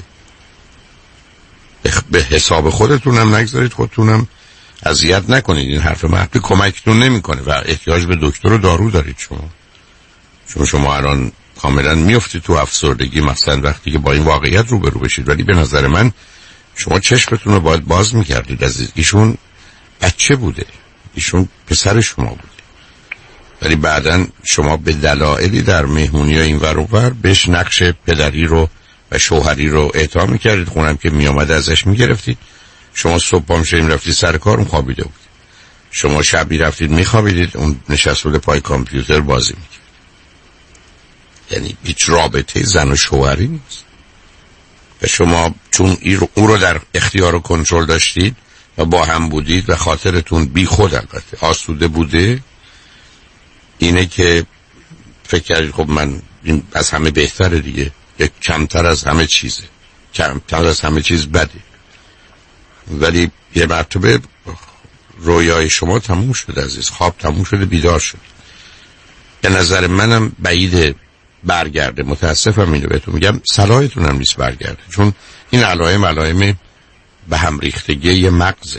به حساب خودتون هم نگذارید، خودتون هم اذیت نکنید. این حرف محبی کمکتون نمیکنه و احتیاج به دکتر و دارو دارید شما، چون شما الان کاملا میافتید تو افسردگی مثلا وقتی که با این واقعیت روبرو بشید. ولی به نظر من شما چشمتون رو باید باز میکردید عزیز. ایشون بچه بوده، ایشون پسر شما بوده، ولی بعدن شما به دلایلی در مهمونی این ور و ور بهش نقش پدری رو و شوهری رو اعطا میکردید، خونم که میامده ازش میگرفتید. شما صبح پا میشدید رفتید سر کار، اون خوابیده بود. شما شبی رفتید میخوابیدید، اون نشسته بود پای کامپیوتر بازی میکرد. یعنی هیچ رابطه زن و شوهری نیست و شما چون اون رو در اختیار و کنترل داشتید و با هم بودید و خاطرتون بی خود البته آسوده بوده، اینه که فکر کردید خب من این از همه بهتره دیگه، یک کمتر از همه چیزه، کمتر از همه چیز بده. ولی یه مرتبه رویای شما تموم شده عزیز، خواب تموم شده، بیدار شد. به نظر منم بعیده برگرده. متاسفم اینو بهتون میگم، صلاحتون هم نیست برگرده، چون این علائم علائم به هم ریختگی یه مغزه.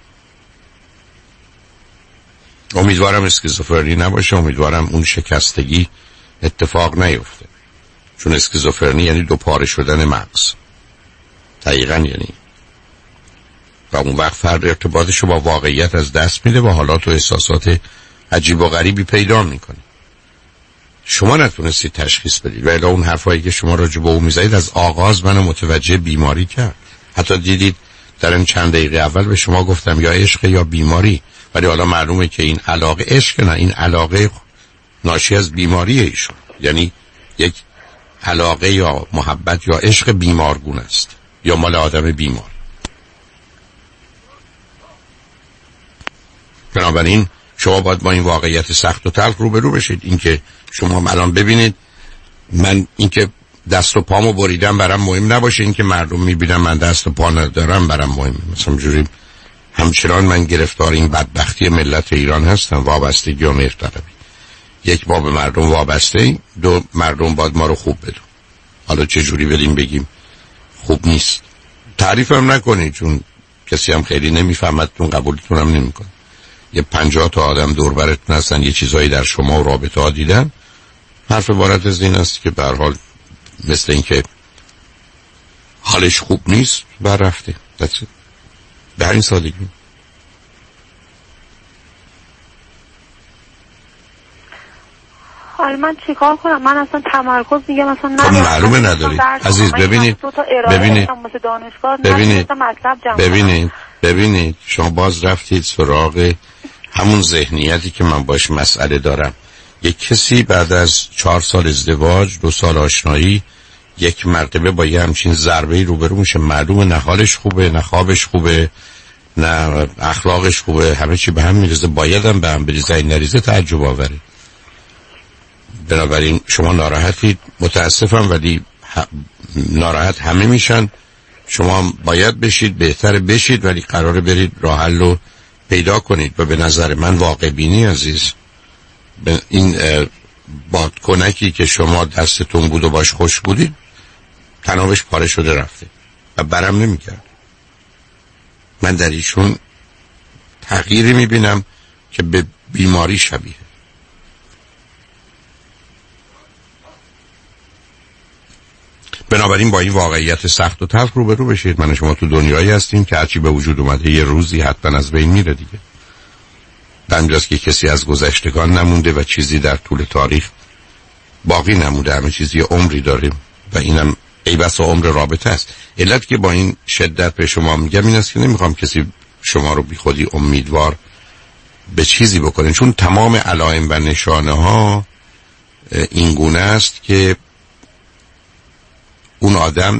امیدوارم اسکیزوفرنی نباشه، امیدوارم اون شکستگی اتفاق نیفته، چون اسکیزوفرنی یعنی دو پاره شدن مغز دقیقاً، یعنی و اون وقت فرد ارتباطش رو با واقعیت از دست میده و حالات و احساسات عجیب و غریبی پیدا میکنه. شما نتونستید تشخیص بدید و الا اون حرفایی که شما راجع به اون میزنید از آغاز منو متوجه بیماری کرد. حتی دیدید در این چند دقیقه اول به شما گفتم یا عشق یا بیماری، ولی حالا معلومه که این علاقه عشق نه، این علاقه ناشی از بیماری ایشون، یعنی یک علاقه یا محبت یا عشق بیمارگونه است یا مال آدم بیمار. بنابراین شما باید با این واقعیت سخت و تلخ روبرو بشید. اینکه شما الان ببینید من اینکه دست و پامو بریدم برام مهم نباشه، اینکه مردم میبینن من دست و پا ندارم برام مهمه. مثلا جوری همچنان من گرفتار این بدبختی ملت ایران هستم، وابستگی و مهرطلبی. یک، ما به مردم وابسته ایم، دو، مردم باید ما رو خوب بدون. حالا چه جوری بدیم بگیم خوب نیست؟ تعریفم نکنید، چون کسی هم خیلی نمیفهمدتون، قبولتون هم نمیکنه. یه پنجاه تا آدم دور براتون هستن یه چیزایی در شما و رابطه ها دیدن، حرف عبارت از این است که به هر حال مثل این که حالش خوب نیست بر رفته. به این سادگی. حالا من چیکار کنم؟ من اصلا تمرکز دیگه مثلا ندارم. معلومه ندارید عزیز. ببینید ببینید ببینید ببینید ببینید شما باز رفتید سراغ همون ذهنیتی که من باش مسئله دارم. یک کسی بعد از چهار سال ازدواج، دو سال آشنایی، یک مرتبه با یه همچین ضربه‌ای روبرو میشه، معلومه نه حالش خوبه، نه خوابش خوبه، نه اخلاقش خوبه، همه چی به هم میریزه. باید هم به هم بریزه، این نریزه تعجب آوره. بنابراین شما ناراحتید، متاسفم، ولی ناراحت همه میشن. شما باید بشید، بهتره بشید، ولی قراره برید راه حل رو پیدا کنید. و به نظر من واقع بینی عزیز، این بادکنکی که شما دستتون بود و باش خوش بودید تنابش پاره شده رفته و برم نمیکرد. من در ایشون تغییری میبینم که به بیماری شبیه. بنابراین با این واقعیت سخت و تلخ روبرو بشید. من و شما تو دنیایی هستیم که هرچی به وجود اومده یه روزی حتما از بین میره دیگه. دنجاست که کسی از گذشتگان نمونده و چیزی در طول تاریخ باقی نمونده. همه چیزی عمری داریم و اینم ای بس عمر رابطه است. علت که با این شدت به شما میگم این است که نمیخوام کسی شما رو بی خودی امیدوار به چیزی بکنه، چون تمام علائم و نشانه ها این گونه است که اون آدم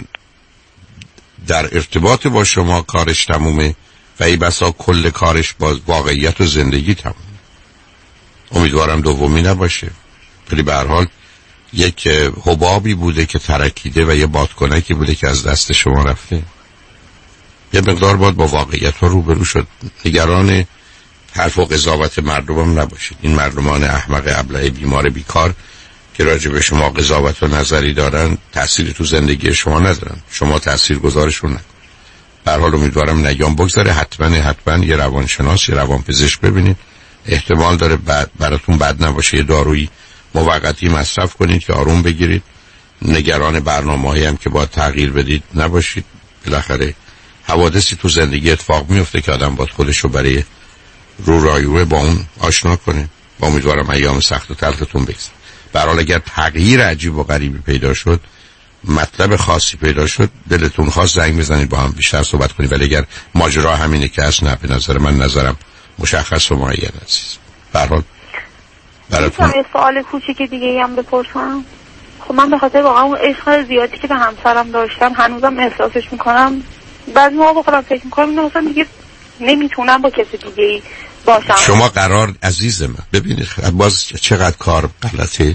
در ارتباط با شما کارش تمومه و ای بسا کل کارش با واقعیت و زندگی تمومه. امیدوارم دومی نباشه، ولی به هر حال یک حبابی بوده که ترکیده و یه بادکنکی بوده که از دست شما رفته. یه مقدار باید با واقعیت ها روبرو شد. نگران حرف و قضاوت مردم هم نباشید. این مردمان احمق ابله بیمار بیکار که راجع به شما قضاوت و نظری دارن تأثیری تو زندگی شما ندارن، شما تأثیر گذارشون نکن. به هر حال امیدوارم نگام بگذاره. حتما حتما یه روانشناس، یه روانپزشک ببینید. احتمال داره بعد براتون بد نباشه. یه دارویی موقتی مصرف کنید که آروم بگیرید. نگران برنامه‌هایی هم که باید تغییر بدید نباشید. بالاخره حوادثی تو زندگی اتفاق میفته که آدم باید خودش رو برای رو رایوه با اون آشنا کنه. با امیدوارم ایام سخت و تلختون بگذره. به هر حال اگر تغییر عجیب و غریبی پیدا شد، مطلب خاصی پیدا شد، دلتون خواست زنگ بزنید با هم بیشتر صحبت کنید. ولی اگر ماجرا همینه که هست، نه، به نظر من نظرم مشخص و معین عزیز. به هر حال براتون یه سوال کوچیک دیگه ای هم بپرسم. خب من به خاطر واقعا اون عشق زیادی که به همسرم داشتم هنوزم احساسش میکنم. بعضی موقع با خودم فکر میکنم اینو مثلا دیگه نمیتونم با کسی دیگه ای باشم. شما قرار عزیز من ببینید باز چقدر کار غلطه.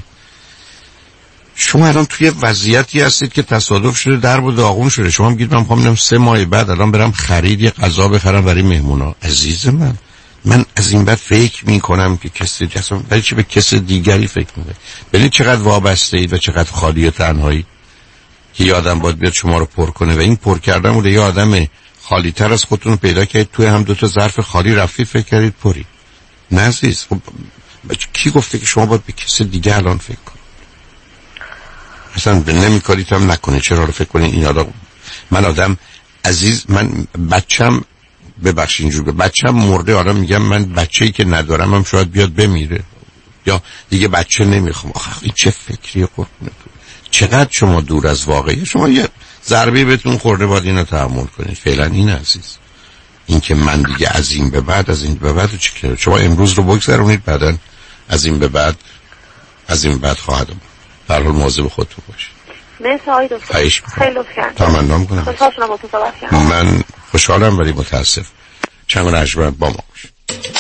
شما الان توی وضعیتی هستید که تصادف شده، درب و داغون شده. شما میگید من میخوام برم سه ماه بعد الان برم خرید یه غذا بخرم برای مهمونا. عزیز من من از این بعد فکر میکنم که کسی جسم برای چی به کسی دیگری فکر میکنه. ببینید چقدر وابسته اید و چقدر خالی و تنهایی که یه آدم باید بیاد شما رو پر کنه. و این پر کردن بوده یه آدم خالی تر از خودتون رو پیدا کردید، توی هم دوتا ظرف خالی رفتید فکر کردید پری. نه عزیز، خب کی گفته که شما باید به کسی دیگه الان فکر کنید؟ اصلا نمی کارید هم نکنید. چرا رو فکر کنید این آدم من آدم عزیز من بچم ببخشید اینجور بچم مرده، آدم میگم من بچه‌ای که ندارم هم شاید بیاد بمیره یا دیگه بچه نمیخوام. آخه این چه فکریه قربونت؟ چقدر شما دور از واقعی. شما یه ضربه بهتون خورده باید اینو تحمل کنید. فعلا این عزیز، این که من دیگه از این به بعد از این به بعد چی کنم؟ شما امروز رو بگذرونید، بعدن از این به بعد از این بعد خواهد بود. در حال مواظب خودتون باشید. مرسی آقای دکتر، خیلی لطف کردید. تمام کنم. خوشحال شدم با تو صحبت کردم. من خوشحالم ولی متاسف. چند رجبه با ما باشید.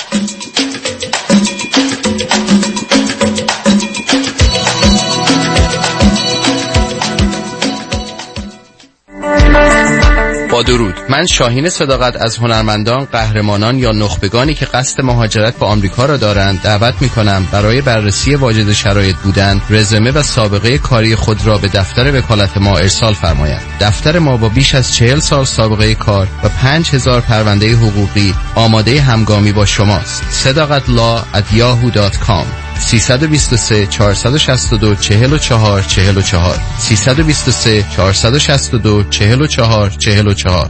با درود، من شاهین صداقت از هنرمندان، قهرمانان یا نخبگانی که قصد مهاجرت به آمریکا را دارند دعوت می‌کنم برای بررسی واجد شرایط بودن، رزومه و سابقه کاری خود را به دفتر وکالت ما ارسال فرمایند. دفتر ما با بیش از چهل سال سابقه کار و پنج هزار پرونده حقوقی آماده همگامی با شماست. صداقت لا ات یاهو دات کام سه دو سه چهار شش دو چهار چهار چهار چهار سه دو سه چهار شش دو چهار چهار چهار چهار.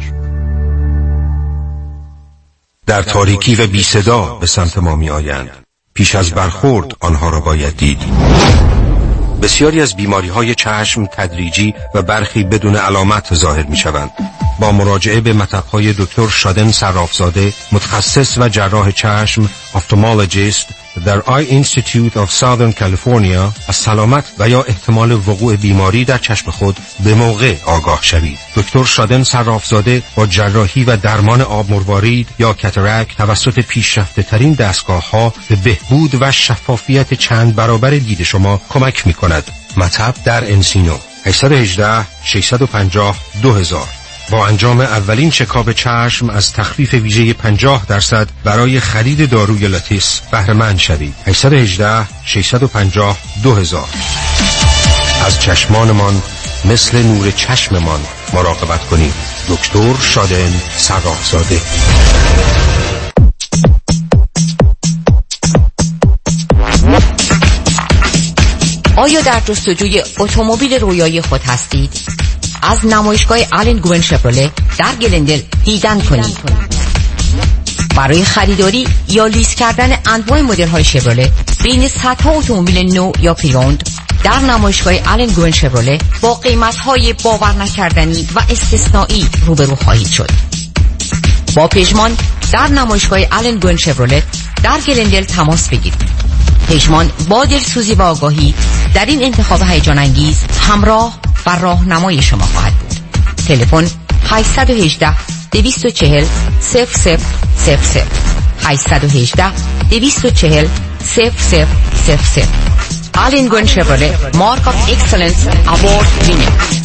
در تاریکی و بی صدا به سمت ما می آیند. پیش از برخورد آنها را باید دید. بسیاری از بیماری های چشم تدریجی و برخی بدون علامت ظاهر می شوند. با مراجعه به مطب‌های دکتر شادن صرافزاده، متخصص و جراح چشم، افتالمولوژیست، در آی اینستیتیوت آف ساذرن کالیفرنیا از سلامت و یا احتمال وقوع بیماری در چشم خود به موقع آگاه شوید. دکتر شادن صرافزاده با جراحی و درمان آب مروارید یا کاتاراکت توسط پیشرفته ترین دستگاه ها به بهبود و شفافیت چند برابر دید شما کمک می کند. مطب در انسینو هشت یک هشت شش پنج صفر دو هزار. با انجام اولین چکاپ چشم از تخفیف ویژه پنجاه درصد برای خرید داروی لاتیس بهره مند شوید. هشت یک هشت شش پنج صفر دو هزار. از چشمانمان مثل نور چشممان مراقبت کنید. دکتر شادن صرافزاده. آیا در جستجوی اتومبیل رویایی خود هستید؟ از نمایشگاه آلن گوین شفرله در گلندل دیدن کنید. برای خریداری یا لیز کردن انواع مدل‌های شفرله بین صدها اتومبیل نو یا پریوند در نمایشگاه آلن گوین شفرله با قیمت‌های باور نکردنی و استثنایی روبرو خواهید شد. با پژمان در نمایشگاه آلن گوین شفرله در گلندل تماس بگیرید. پژمان با دلسوزی و آگاهی در این انتخاب هیجان انگیز همراه و راهنمای شما خواهد بود. تلفن هشت یک هشت دو چهار صفر صفر صفر صفر هشت یک هشت دو چهار صفر صفر صفر صفر. آلن گوین شفرله مارک آف اکسلنس اوارد وینر.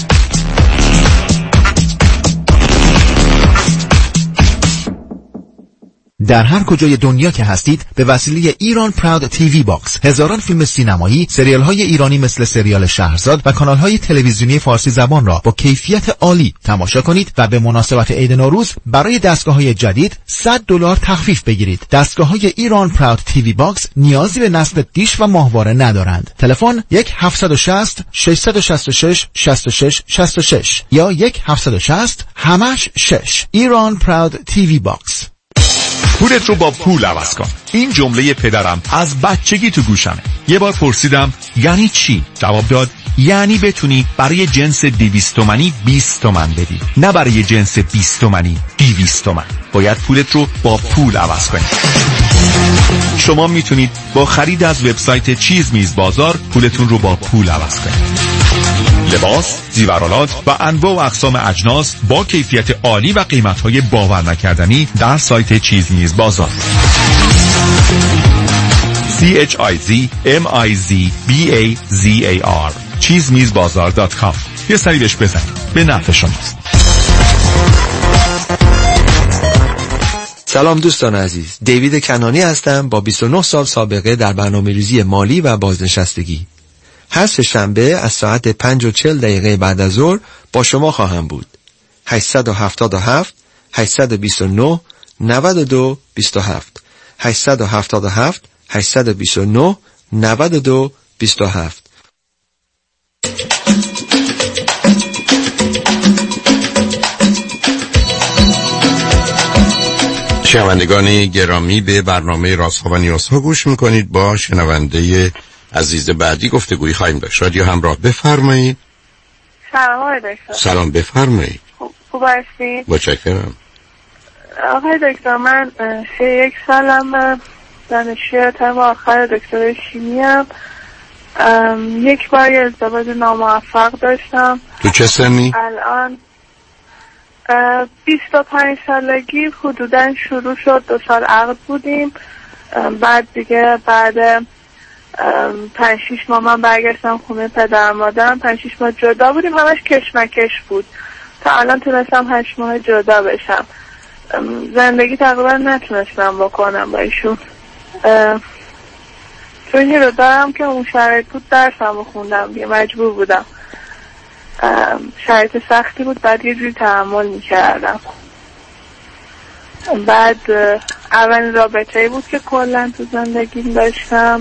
در هر کجای دنیا که هستید به وسیله ایران پراود تیوی باکس هزاران فیلم سینمایی، سریال های ایرانی مثل سریال شهرزاد و کانال های تلویزیونی فارسی زبان را با کیفیت عالی تماشا کنید و به مناسبت عید نوروز برای دستگاه های جدید صد دلار تخفیف بگیرید. دستگاه های ایران پراود تیوی باکس نیازی به نصب دیش و ماهواره ندارند. تلفن یک هفت شش صفر شش شش شش شش شش شش شش یا یک هفت شش صفر همش شش. ایران پراود تیوی باکس. پولت رو با پول عوض کن. این جمله پدرم از بچگی تو گوشمه. یه بار پرسیدم یعنی چی؟ جواب داد یعنی بتونی برای جنس دویست تومانی بیست تومن بدی، نه برای جنس بیست تومانی دویست تومن. باید پولت رو با پول عوض کنی. شما میتونید با خرید از وبسایت چیز میز بازار پولتون رو با پول عوض کنید. لباس، زیورالات و انواع و اقسام اجناس با کیفیت عالی و قیمت‌های باور نکردنی در سایت چیز میز بازار. سی اچ آی زی ام آی زی بی ای زی ای آر چیز میز بازار دات کام. یه سری بهش بزنید، به نفع شماست. سلام دوستان عزیز، دیوید کنانی هستم با بیست و نه سال سابقه در برنامه‌ریزی مالی و بازنشستگی. هر سه شنبه از ساعت پنج و چهل دقیقه بعد از ظهر با شما خواهم بود. هشت هفت هفت هشت دو نه نه دو دو هفت هشت هفت هفت هشت دو نه نه دو دو هفت. شنوندگان گرامی، به برنامه رازها و نیازها گوش میکنید. با شنونده عزیز بعدی گفتگویی خواهیم داشت. رادیو همراه، بفرمایید. سلام آقای دکتر. سلام، بفرمایید. خوب هستید؟ متشکرم. آقای دکتر، من سه یک سالم، دانشجوی ترم آخر دکترای شیمی ام. یک بار ازدواج ناموفق داشتم. تو چه سنی؟ الان بیست و پنج سالگی حدوداً شروع شد. دو سال عقد بودیم. بعد دیگه بعد پنج شیش ماه من برگشتم خونه پدر مادرم. پنج شیش ماه جدا بودیم، همش کشمکش بود. تا الان تونستم هشت ماه جدا بشم. زندگی تقریبا نتونستم بکنم با ایشون. چون رو دارم که اون شرایط بود درسم خوندم دیگه، مجبور بودم. شرایط سختی بود، بعد یه جوری تحمل میکردم. بعد اولین رابطه‌ای بود که کلا تو زندگیم داشتم.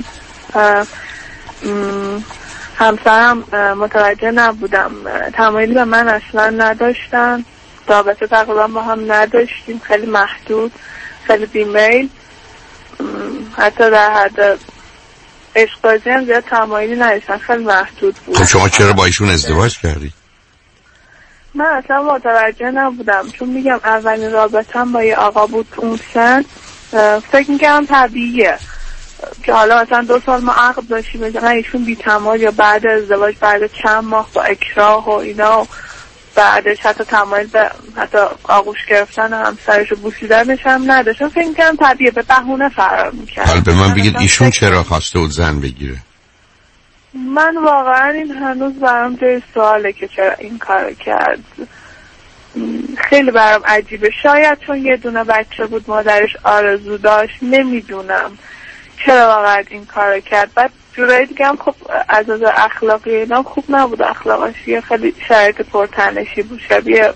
همسرم متوجه نبودم، تمایلی به من اصلا نداشتن. رابطه تقریبا با هم نداشتیم، خیلی محدود، خیلی بیمیل. حتی در حد عشق‌بازی هم زیاد تمایلی نداشتن، خیلی محدود بود. خب شما چرا با ایشون ازدواج کردی؟ من اصلا متوجه نبودم، چون میگم اولین رابطه‌ام با یه آقا بود اون سن. فکر میگم طبیعیه، که حالا مثلا دو سال ما عقد داشتیم، مثلا ایشون بی تمایل یا بعد ازدواج بعد چند ماه با اکراه و اینا بعدش حتی تمایل به حتی آغوش گرفتن همسرش و بوسیدنش هم نداشتم. فکر می‌کردم طبیعیه، به بهونه فرار می‌کرد. حالا به من بگید ایشون چرا خواسته بود زن بگیره؟ من واقعا این هنوز برام جای سواله که چرا این کار کرد. خیلی برام عجیبه. شاید چون یه دونه بچه بود مادرش آرزو داشت، نمیدونم چرا واقعا این کار کرد. بعد جورایی دیگه هم خب از از اخلاقی اینا خوب نبود، اخلاقش یه خیلی شرایط پرتنشی بود، شبیه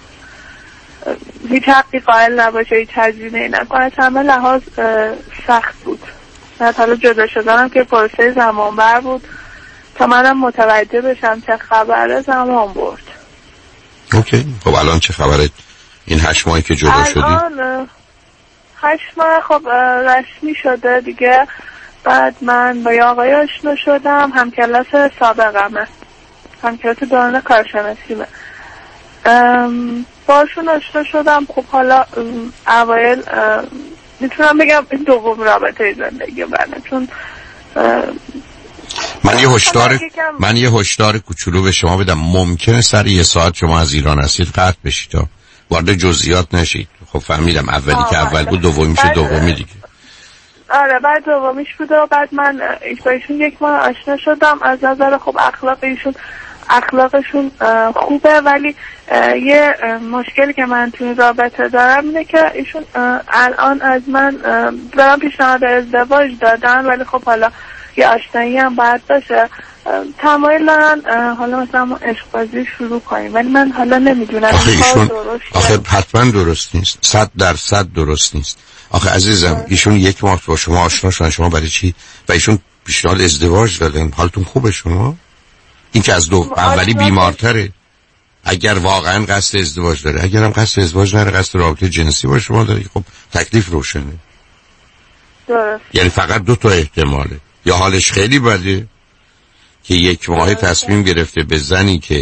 هیچ حقی قائل نباشه، هیچ هزینه‌ای نکنه، از همه لحاظ سخت بود. حالا جدا شدنم که پروسه زمان بر بود تا منم متوجه بشم چه خبره، زمان برد. اوکی. خب الان چه خبره این هشت ماهی که جدا شدی؟ الان هشت ماه خب رسمی شده دیگه. بعد من با یه آقای آشنا شدم، هم کلاس سابقمه، هم کلاس دوران کارشناسیمه. باشون آشنا شدم. خب حالا اوایل میتونم بگم این دوم رابطه زندگی منه، چون من یه هشدار من یه هشدار کوچولو به شما بدم. ممکنه سر یه ساعت شما از ایران هستید قطع بشید تا وارد جزئیات نشید. خب فهمیدم اولی که اول بود دومی میشه دومی دیگه. آره بعد دومیش بود و بعد من ایشون یک ماه آشنا شدم. از نظر خب اخلاق ایشون اخلاقشون خوبه، ولی یه مشکلی که من توی رابطه دارم اینه که ایشون الان از من دارم پیشنهاد ازدواج دادن، ولی خب حالا یه آشنایی هم باید باشه. تمایل دارن حالا مثلا ما عشق بازی شروع کنیم، ولی من حالا نمیدونم. آخه ایشون آخه حتما درست نیست، صد درصد درست نیست. آخه عزیزم ایشون یک ماه با شما آشنا شدن، شما برای چی؟ و ایشون پیشنهاد ازدواج دادن. حالتون خوبه شما؟ این که از دو اولی بیمارتره. اگر واقعا قصد ازدواج داره، اگر هم قصد ازدواج نداره، قصد رابطه جنسی با شما داره، خب تکلیف روشنه. درست. یعنی فقط دو تا احتماله. یا حالش خیلی بده که یک ماه تصمیم گرفته به زنی که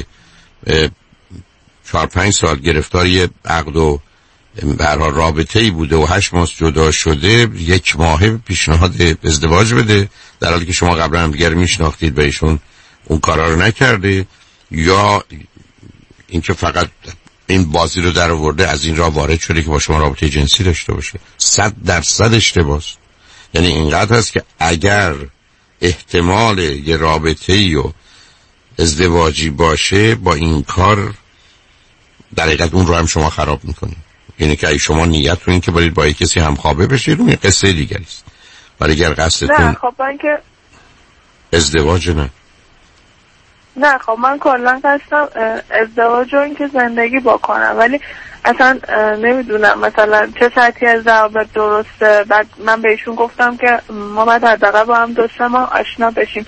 چهار پنج سال گرفتاری عقد و به هر حال رابطه‌ای بوده و هشت ماه جدا شده، یک ماه پیشنهاد ازدواج بده، در حالی که شما قبلا هم دیگر میشناختید و ایشون اون کارا رو نکرده. یا اینکه فقط این بازی رو در آورده از این راه وارد شده که با شما رابطه جنسی داشته باشه. صد درصد اشتباهه. یعنی اینقدر هست که اگر احتمال یه رابطه‌ای و ازدواجی باشه، با این کار در حقیقت اون رو هم شما خراب میکنید. یعنی که اگه شما نیت رو این که برید با یک کسی همخوابه بشید، اون یه قصه دیگری است. ولی اگر قصدتون نه خب من که ازدواج نه نه خب من کلا قصدم ازدواج رو این که زندگی بکنم، ولی اصلا نمیدونم مثلا چه سطحی از روابط درسته. بعد من بهشون گفتم که ما باید حداقل با هم دو سه ماه آشنا بشیم.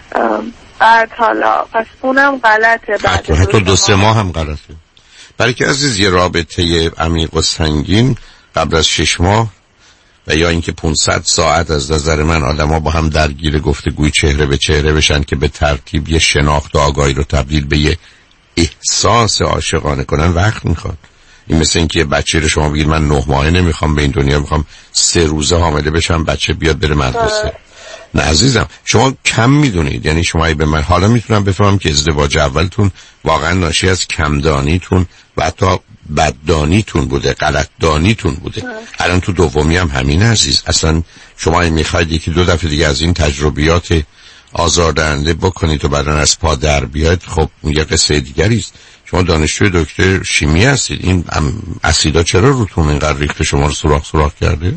بعد حالا پس اونم غلطه. بعد حتی دو سه ماه هم غلطه. برای که عزیز یه رابطه عمیق و سنگین قبل از شش ماه و یا اینکه پانصد ساعت از نظر من آدما با هم درگیر گفتگوی چهره به چهره بشن که به ترتیب یه شناخت و آگاهی رو تبدیل به یه احساس عاشقانه کنن وقت میخواد. این مثل اینکه یه بچه رو شما بگید من نه ماهه نمیخوام به این دنیا، میخوام سه روزه حامله بشم بچه بیاد بره مدرسه. نه عزیزم شما کم میدونید. یعنی شما به من حالا میتونم بفهمم که ازدواج اولتون واقعا ناشی از کمدانیتون و حتی بددانیتون بوده، غلطدانیتون بوده. الان تو دومی هم همین عزیز. اصلا شما میخواید یکی دو دفعه دیگه از این تجربیات آزاردهنده بکنید و بعدن از پا در بیاید، خب یه قصه دیگری است. شما دانشجوی دکتر شیمی هستید، این اسیدا چرا روتون اینقدر ریخته شما رو سوراخ سوراخ کرده؟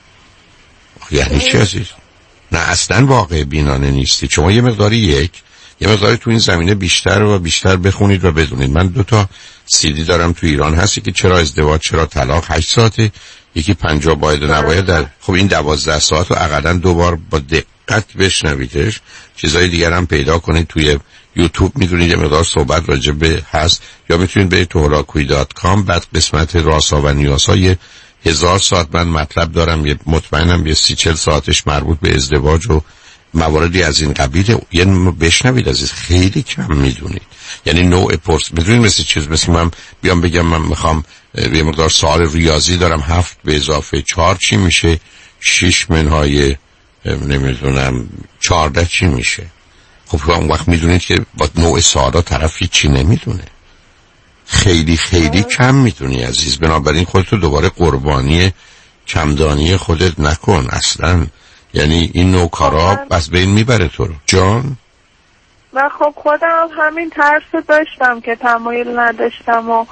یعنی چی عزیز؟ نه اصلا واقع بینانه نیستی. شما یه مقداری یک یه مقداری تو این زمینه بیشتر و بیشتر بخونید و بدونید. من دو تا سیدی دارم تو ایران هستی که چرا ازدواج چرا طلاق هشت ساعته، یکی پنجاه باید و نباید. در خب این دوازده ساعت رو اقلا دو بار با دقت بشنویدش. چیزای دیگر هم پیدا کنید توی یوتیوب، میدونید یه مقدار صحبت راجع به هست، یا میتونید برید تو هولاکویی دات کام. بعد قسمت راسا و نیاسا یه هزار ساعت من مطلب دارم، یه مطمئنم یه سی چل ساعتش مربوط به ازدواج و مواردی از این قبیل. یعنی بشنوید عزیز، خیلی کم میدونید. یعنی نوع پرس میدونید مثل چیز، مثل من بیام بگم من میخوام یه مقدار سوال ریاضی دارم، هفت به اضافه چهار چی میشه؟ شش منهای نمیدونم چهارده چی میشه؟ خب اون وقت میدونید که با نوع سوالا طرف چی نمیدونه، خیلی خیلی کم میدونی عزیز. بنابراین خودتو دوباره قربانی کمدانی خودت نکن اصلا. یعنی این نوع کارا بس بین میبره تو رو جان. و خب خودم همین ترس داشتم که تمایل نداشتم و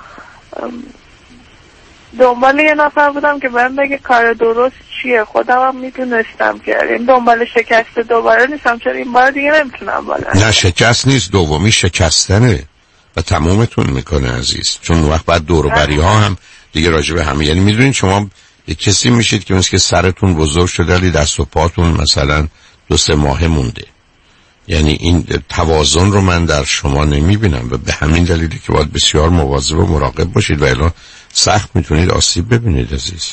دنبال یه نفر بودم که بهم بگه کار درست چیه. خودم هم میدونستم که این دنبال شکست دوباره نیستم، چون این بار دیگه نمیتونم بالا. نه شکست نیست، دومی شکستنه و تمومتون میکنه عزیز. چون وقت بعد دور و بری ها هم دیگه راجع به همه، یعنی میدونید شما یک کسی میشید که مثل که سرتون بزرگ شده ولی دست و پاتون مثلا دو سه ماه مونده. یعنی این توازن رو من در شما نمیبینم و به همین دلیلی که باید بسیار مواظب و مراقب باشید و الا سخت میتونید آسیب ببینید عزیز.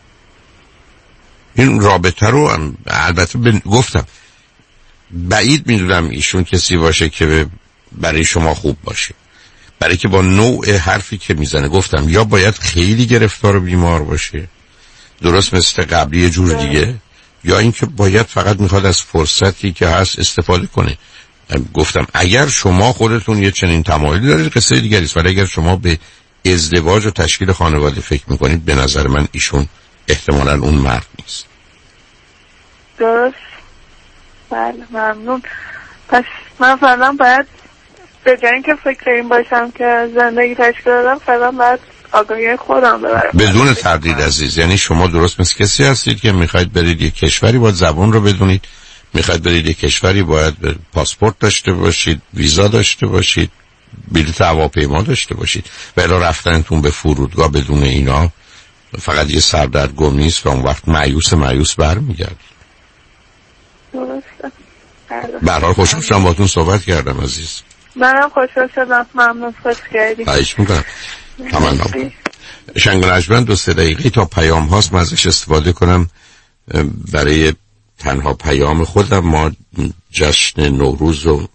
این رابطه رو هم البته ب... گفتم بعید میدونم ایشون کسی باشه که برای شما خوب باشه، برای که با نوع حرفی که میزنه گفتم یا باید خیلی گرفتار و بیمار باشه درست مثل قبلی جور دیگه، یا اینکه باید فقط میخواد از فرصتی که هست استفاده کنه. گفتم اگر شما خودتون یه چنین تمایلی دارید قصه دیگری است، ولی اگر شما به ازدواج و تشکیل خانواده فکر میکنید به نظر من ایشون احتمالاً اون مرد نیست. درست. بله ممنون. پس من فعلا باید به جای اینکه فکر این باشم که زندگی تشکیل دادم فعلا باید آگاهی خودم ببرم. بدون تردید عزیز. یعنی شما درست مثل کسی هستید که میخواید برید یک کشوری باید زبان رو بدونید، میخواید برید یک کشوری باید پاسپورت داشته باشید، ویزا داشته باشید، بلیط هواپیما داشته باشید و الا رفتنتون به فرودگاه بدون اینا فقط یه سردرگم نیست و اون وقت مایوس مایوس برمیگردید. درسته. به هر حال خوشحال شدم باهاتون صحبت کردم عزیز. منم خوشحال شدم. ممنون خوش کردی. خواهش میکنم. تمام. شنگ و نجمن دو سه دقیقه تا پیام هاست من ازش استفاده کنم برای تنها پیام خودم. ما جشن نوروز و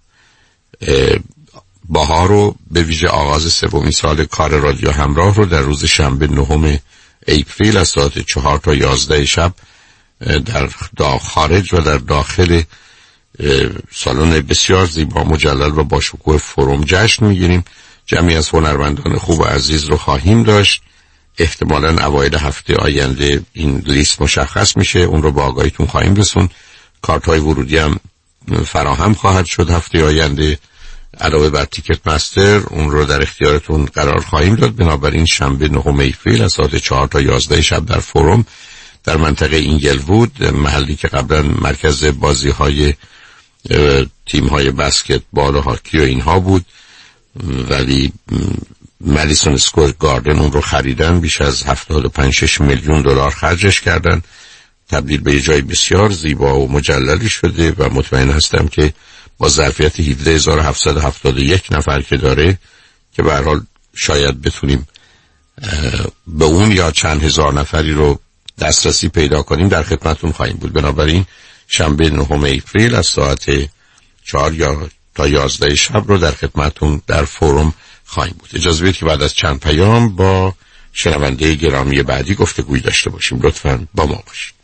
بهار رو به ویژه آغاز سومین سال کار رادیو همراه رو در روز شنبه نهم اپریل از ساعت چهار تا یازده شب در خارج و در داخل سالن بسیار زیبا مجلل و با شکوه فروم جشن میگیریم. جمعی از هنرمندان خوب و عزیز رو خواهیم داشت. احتمالاً اوایل هفته آینده این لیست مشخص میشه، اون رو با آگاهیتون خواهیم رسون. کارت های ورودی هم فراهم خواهد شد هفته آینده، علاوه بر تیکت مستر اون رو در اختیارتون قرار خواهیم داد. بنابراین شنبه نهم اپریل از ساعت چهار تا یازده شب در فروم در منطقه اینگلوود، محلی که قبلا مرکز بازی های تیم های بسکتبال و هاکی و اینها بود، ولی مدیسون اسکوئر گاردن اون رو خریدن، بیش از هفتاد و پنج شش میلیون دلار خرجش کردن، تبدیل به یه جای بسیار زیبا و مجللی شده و مطمئن هستم که با ظرفیت هفده هزار و هفتصد و هفتاد و یک نفر که داره که به هر حال شاید بتونیم به اون یا چند هزار نفری رو دسترسی پیدا کنیم در خدمتتون خواهیم بود. بنابراین شنبه نهم اپریل از ساعت چهار یا تا یازده شب رو در خدمتتون در فروم خواهیم بود. اجازه بدید که بعد از چند پیام با شنونده گرامی بعدی گفتگوی داشته باشیم. لطفاً با ما باشید.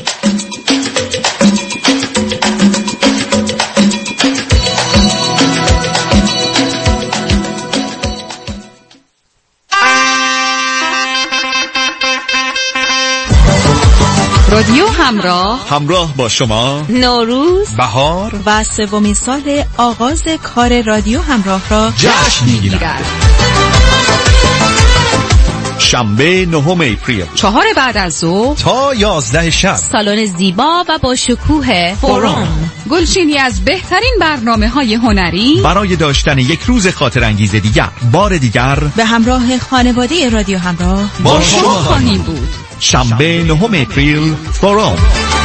رادیو همراه، همراه با شما نوروز، بهار و سومین سال آغاز کار رادیو همراه را جشن می‌گیرد. شنبه نهم اپریل چهار بعد از ظهر تا یازده شب، سالن زیبا و با شکوه فروم، گلچینی از بهترین برنامه‌های هنری برای داشتن یک روز خاطر انگیز دیگر. بار دیگر به همراه خانواده رادیو همراه با شما خواهیم بود. شنبه نهم اپریل فروم.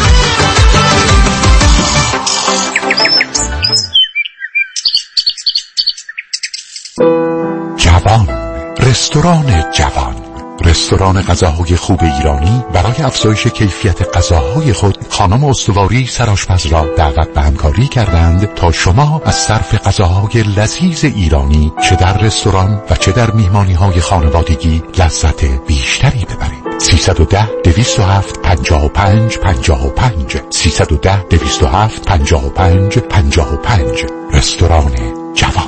جوان، رستوران جوان، رستوران غذاهای خوب ایرانی برای افزایش کیفیت غذاهای خود خانم استواری سرآشپز را دعوت به همکاری کردند تا شما از صرف غذاهای لذیذ ایرانی چه در رستوران و چه در میهمانی‌های خانوادگی لذت بیشتری ببرید. سیصد و ده دویست و هفت پنجاه و پنج پنجاه و پنج سیصد و ده دویست و هفت پنجاه و پنج پنجاه و پنج. رستوران جوان.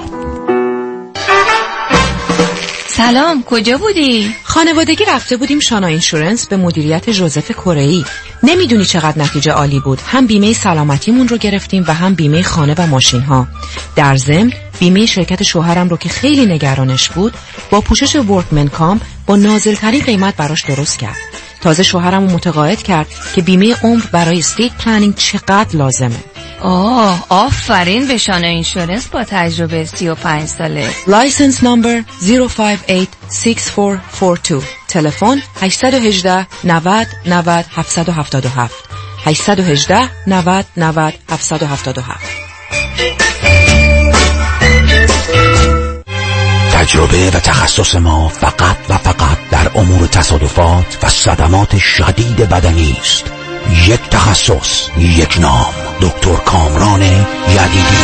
سلام، کجا بودی؟ خانوادگی رفته بودیم شانا اینشورنس به مدیریت ژوزف کره‌ای. نمیدونی چقدر نتیجه عالی بود. هم بیمه سلامتیمون رو گرفتیم و هم بیمه خانه و ماشین ها. در ضمن بیمه شرکت شوهرم رو که خیلی نگرانش بود با پوشش ورکمن کام با نازل‌ترین قیمت براش درست کرد. تازه شوهرم رو متقاعد کرد که بیمه عمر برای استیت پلنینگ چقدر لازمه. آه، آفرین به شانا اینشورنس با تجربه سی و پنج ساله. لایسنس نمبر صفر پنج هشت شش چهار چهار دو. تلفن هشت یک هشت نود نود هفت هفت هفت هشت یک هشت نود نود هفت هفت هفت. تجربه و تخصص ما فقط و فقط در امور تصادفات و صدمات شدید بدنی است. یک تخصص، یک نام، دکتر کامران یدیدی.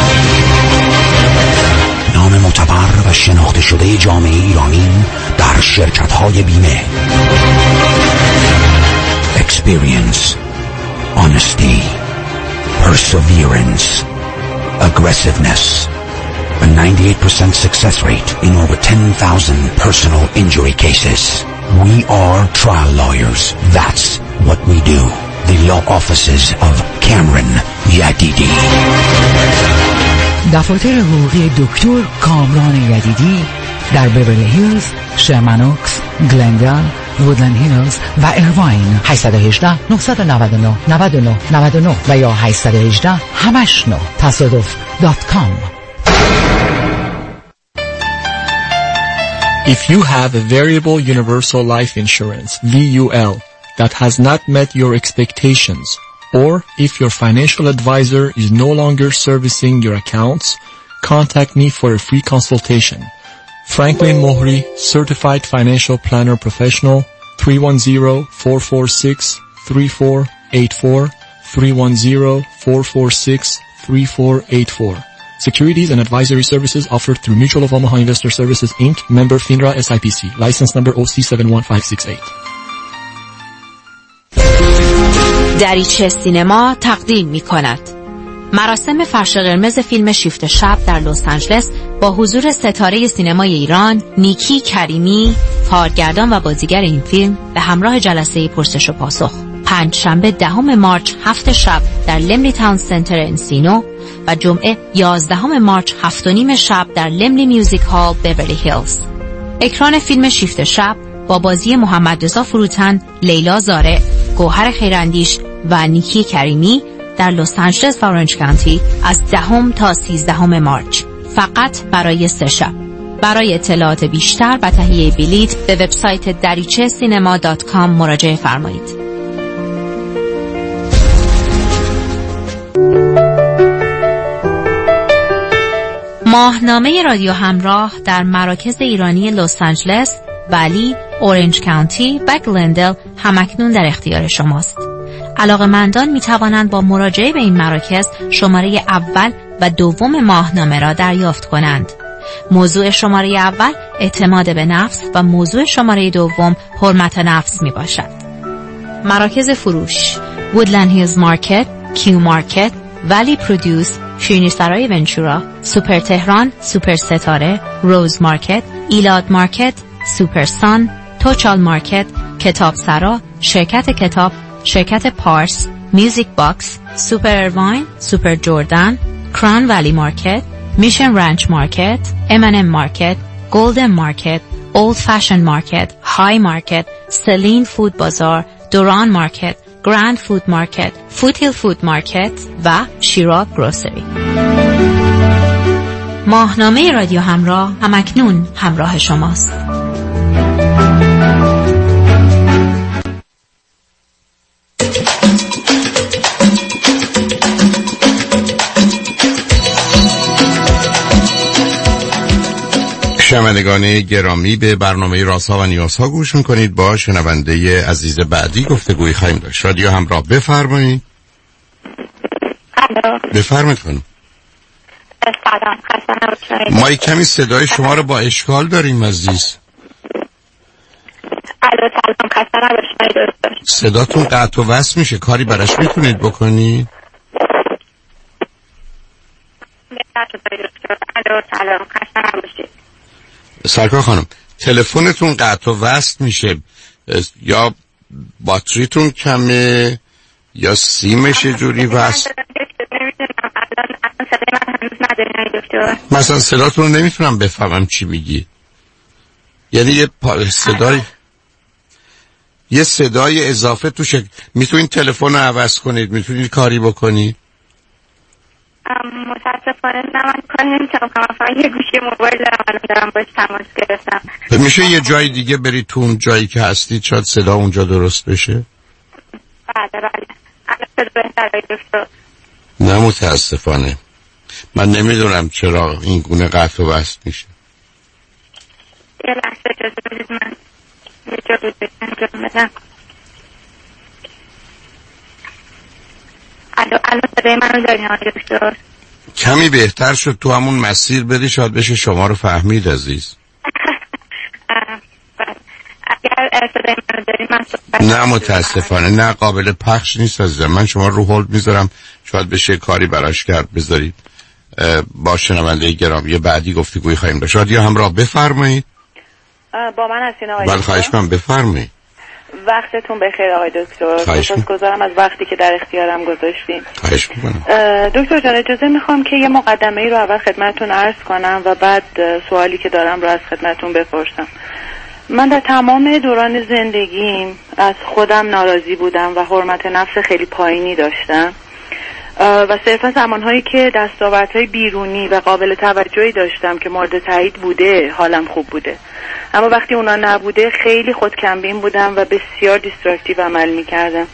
نام معتبر و شناخته شده جامعه ایرانی در شرکت‌های بیمه. Experience, honesty, perseverance, aggressiveness, a ninety-eight percent success rate in over ten thousand personal injury cases. We are trial lawyers. That's what we do. The law offices of Cameron Yadidi. دفاتر حقوقی دکتر کامران یدیدی در بیورلی هیلز، شرمنوکس، گلندال، وودلند هیلز و ایرواین. هشت یک هشت نه نه نه نه نه نه نه و یا هشت یک هشت همش نه تصادف دات کام. If you have a variable universal life insurance V U L that has not met your expectations, or if your financial advisor is no longer servicing your accounts, contact me for a free consultation. Franklin Mohri, Certified Financial Planner Professional, three one zero, four four six, three four eight four, three one zero, four four six, three four eight four. Securities and advisory services offered through Mutual of Omaha Investor Services, Incorporated, member FINRA S I P C, license number O C seven one five six eight. دریچه سینما تقدیم می کند مراسم فرش قرمز فیلم شیفت شب در لس آنجلس با حضور ستاره سینمای ایران نیکی کریمی، کارگردان و بازیگر این فیلم، به همراه جلسه پرسش و پاسخ. پنج شنبه دهم مارچ هفت شب در لملی تاون سنتر انسینو و جمعه یازدهم مارچ هفت و نیم شب در لملی میوزیک هال بیورلی هیلز. اکران فیلم شیفت شب با بازی محمد رضا فروتن، لیلا زارع، گوهر خیراندیش و نیکی کریمی در لس آنجلس و اورنج کانتی از دهم تا سیزدهم مارچ، فقط برای سه شب. برای اطلاعات بیشتر و تهیه بلیط به وبسایت دریچه سینما دات کام مراجعه فرمایید. ماهنامه رادیو همراه در مراکز ایرانی لس آنجلس، ولی، اورنج کانتی و گلندل همکنون در اختیار شماست. علاقه‌مندان می توانند با مراجعه به این مراکز شماره اول و دوم ماهنامه را دریافت کنند. موضوع شماره اول اعتماد به نفس و موضوع شماره دوم حرمت نفس می باشد. مراکز فروش: وودلند هیلز مارکت، کیو مارکت، ولی پرودوس، شیرینی سرای ونچورا، سوپر تهران، سوپر ستاره، روز مارکت، ایلاد مارکت، سوپر سان، توچال مارکت، کتاب سرا، شرکت کتاب، شرکت پارس، میوزیک باکس، سوپر ارواین، سوپر جردن، کران ولی مارکت، میشن رانچ مارکت، ام ان ام مارکت، گلدن مارکت، اولد فشن مارکت، های مارکت، سلین فود بازار، دوران مارکت، گراند فود مارکت، فود هیل فود مارکت و شیراب گروسری. ماهنامه رادیو همراه همکنون همراه شماست. شنوندگان گرامی، به برنامه رازها و نیازها گوش میکنید. با شنونده عزیز بعدی گفتگوی خواهیم داشت. رادیو همراه، بفرمایید. بفرمایید خانم. سلام. ما یک کمی صدای شما رو با اشکال داریم عزیز. الو سلام، خسته نباشید دکتر. صداتون قطع و وصل میشه، کاری براش میتونید بکنی؟ الو سلام، خسته نباشید. سرکار خانم تلفنتون قطع و وصل میشه، یا باتریتون کمه یا سیمش جوری وصل. مثلا صداتون رو نمیتونم بفهمم چی میگی. یعنی یه صدای یه صدای اضافه تو شکل. میتونید تلفن رو عوض کنید، میتونید کاری بکنید. متاسفانه نه، من کاری نمیتونم کنم، فقط یه گوشی موبایل دارم، الان دارم باش تماس گرفتم. میشه یه جای دیگه برید تو اون جایی که هستید، شاید صدا اونجا درست بشه. بله بله الان صدا بهتره دکتر؟ نه متاسفانه من نمیدونم چرا این گونه قطع و وصل میشه. یه لحظه اجازه بدید من یه جا بود انجام بدم. الو الو صدای منو دارین آقای دکتر؟ کمی بهتر شد، تو همون مسیر بری شاید بشه شما رو فهمید عزیز. اگر صدای منو دارین من صحبت نه متاسفانه نه، قابل پخش نیست عزیزم. من شما رو هولد میذارم، شاید بشه کاری براش کرد. بذارید با شنونده گرامی بعدی گفتگوی خواهیم داشت. شاید یا همراه بفرمایید. با من هستین آقای دکتر؟ بله خواهش من بفرمایید. وقتتون بخیر آقای دکتر. سپاسگزارم از وقتی که در اختیارم گذاشتین. خواهش می‌کنم. دکتر جان اجازه میخوام که یه مقدمه ای رو اول خدمتتون عرض کنم و بعد سوالی که دارم رو از خدمتتون بپرسم. من در تمام دوران زندگیم از خودم ناراضی بودم و حرمت نفس خیلی پایینی داشتم و صرفا زمانهایی که دستاوردهای بیرونی و قابل توجهی داشتم که مورد تایید بوده حالم خوب بوده، اما وقتی اونا نبوده خیلی خودکمبین بودم و بسیار دیستراکتیو عمل میکردم.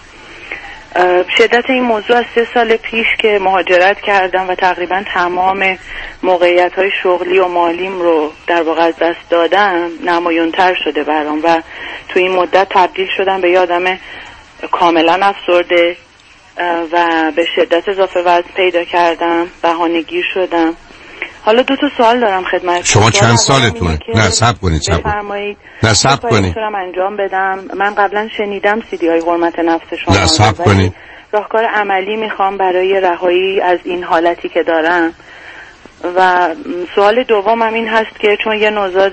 شدت این موضوع از سه سال پیش که مهاجرت کردم و تقریبا تمام موقعیت‌های شغلی و مالیم رو در واقع از دست دادم نمایان‌تر شده برام و تو این مدت تبدیل شدم به یه آدم کاملا افسرده و به شدت اضافه وزن پیدا کردم، بهانه‌گیر شدم. حالا دو تا سوال دارم خدمت شما چند سالتونه؟ نه صبر کنید صبر کنید. نه صبر کنید. میتونم انجام بدم. من قبلا شنیدم سی دی های حرمت نفس شما. نه صبر کنید. راهکار عملی میخوام برای رهایی از این حالتی که دارم. و سوال دومم این هست که چون یه نوزاد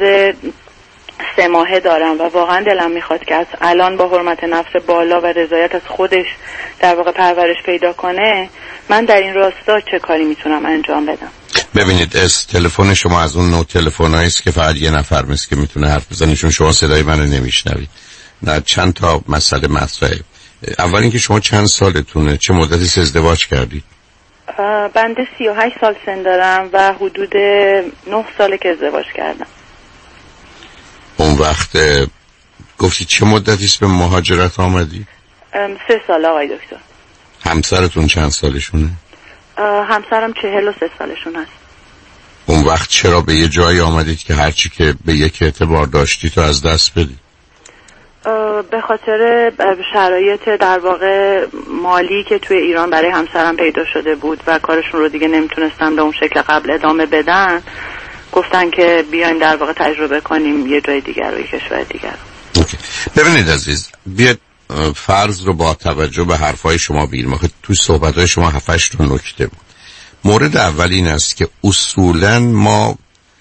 سه ماهه دارم و واقعا دلم میخواد که از الان با حرمت نفس بالا و رضایت از خودش در واقع پرورش پیدا کنه، من در این راستا چه کاری میتونم انجام بدم؟ ببینید از تلفن شما از اون نوع تلفنایی است که فقط یه نفر مثل که میتونه حرف بزنه، چون شما صدای منو نمیشنوید. نه چند تا مسئله مطرحه. اول اینکه شما چند سالتونه؟ چه مدتی ازدواج کردید؟ بنده سی و هشت سال سن دارم و حدود نه ساله که ازدواج کردم. اون وقت گفتی چه مدتی است به مهاجرت آمدی؟ سه سال آقای دکتر. همسرتون چند سالشونه؟ همسرم چهل و سه سالشون هست. اون وقت چرا به یه جایی آمدید که هرچی که به یک اعتبار داشتی تو از دست بدید؟ به خاطر شرایط در واقع مالی که توی ایران برای همسرم پیدا شده بود و کارشون رو دیگه نمیتونستن به اون شکل قبل ادامه بدن، گفتن که بیایم در واقع تجربه کنیم یه جای دیگر رو، یه کشور دیگر رو. اوکی. ببینید عزیز، بیاد فرض رو با توجه به حرفای شما بگیریم. آخه تو صحبت‌های شما هفت هشت نکته بود. مورد اول این است که اصولاً ما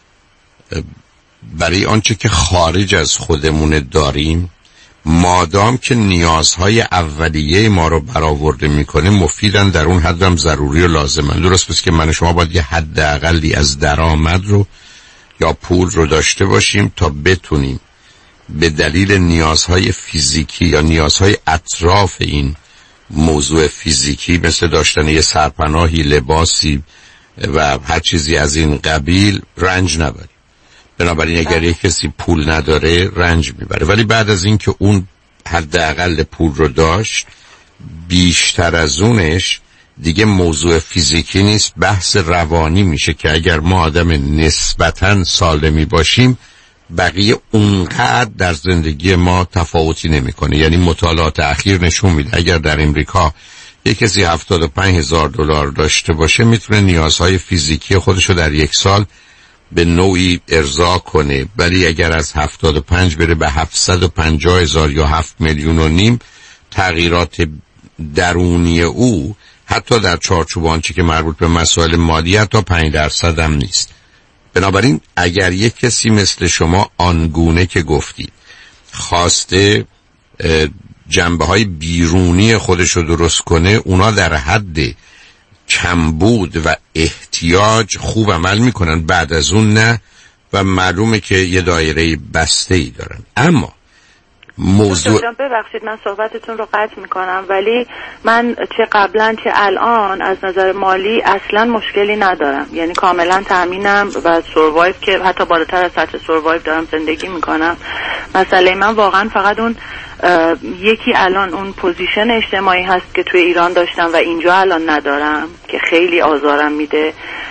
برای آنچه که خارج از خودمون داریم، مادام که نیازهای اولیه ما رو برآورده میکنه مفیدن، در اون حد هم ضروری و لازمن. درست پس که من و شما باید یه حد اقلی از درآمد رو یا پول رو داشته باشیم تا بتونیم به دلیل نیازهای فیزیکی یا نیازهای اطراف این موضوع فیزیکی مثل داشتن یه سرپناهی، لباسی و هر چیزی از این قبیل رنج نبریم. بنابراین اگر یک کسی پول نداره رنج میبره، ولی بعد از این که اون حداقل پول رو داشت، بیشتر از اونش دیگه موضوع فیزیکی نیست، بحث روانی میشه که اگر ما آدم نسبتاً سالمی باشیم بقیه اونقدر در زندگی ما تفاوتی نمیکنه. یعنی مطالعات اخیر نشون میده اگر در امریکا یک کسی هفتاد و پنج هزار دلار داشته باشه میتونه نیازهای فیزیکی خودشو در یک سال به نوعی ارضا کنه، ولی اگر از هفتاد و پنج بره به هفتصد و پنجاه هزار یا هفت میلیون و نیم، تغییرات درونی او حتی در چارچوب آنچه که مربوط به مسائل مالی حتی پنج درصد هم نیست. بنابراین اگر یک کسی مثل شما آنگونه که گفتید خواسته جنبه های بیرونی خودش رو درست کنه، اونا در حد کمبود و احتیاج خوب عمل میکنن، بعد از اون نه، و معلومه که یه دایره بسته ای دارن. اما موضوع ببخشید من صحبتتون رو قطع میکنم، ولی من چه قبلا چه الان از نظر مالی اصلا مشکلی ندارم، یعنی کاملا تامینم و سروایو که حتی بالاتر از سطح سروایو دارم زندگی میکنم. مسئله من واقعا فقط اون یکی الان اون پوزیشن اجتماعی هست که توی ایران داشتم و اینجا الان ندارم که خیلی آزارم میده،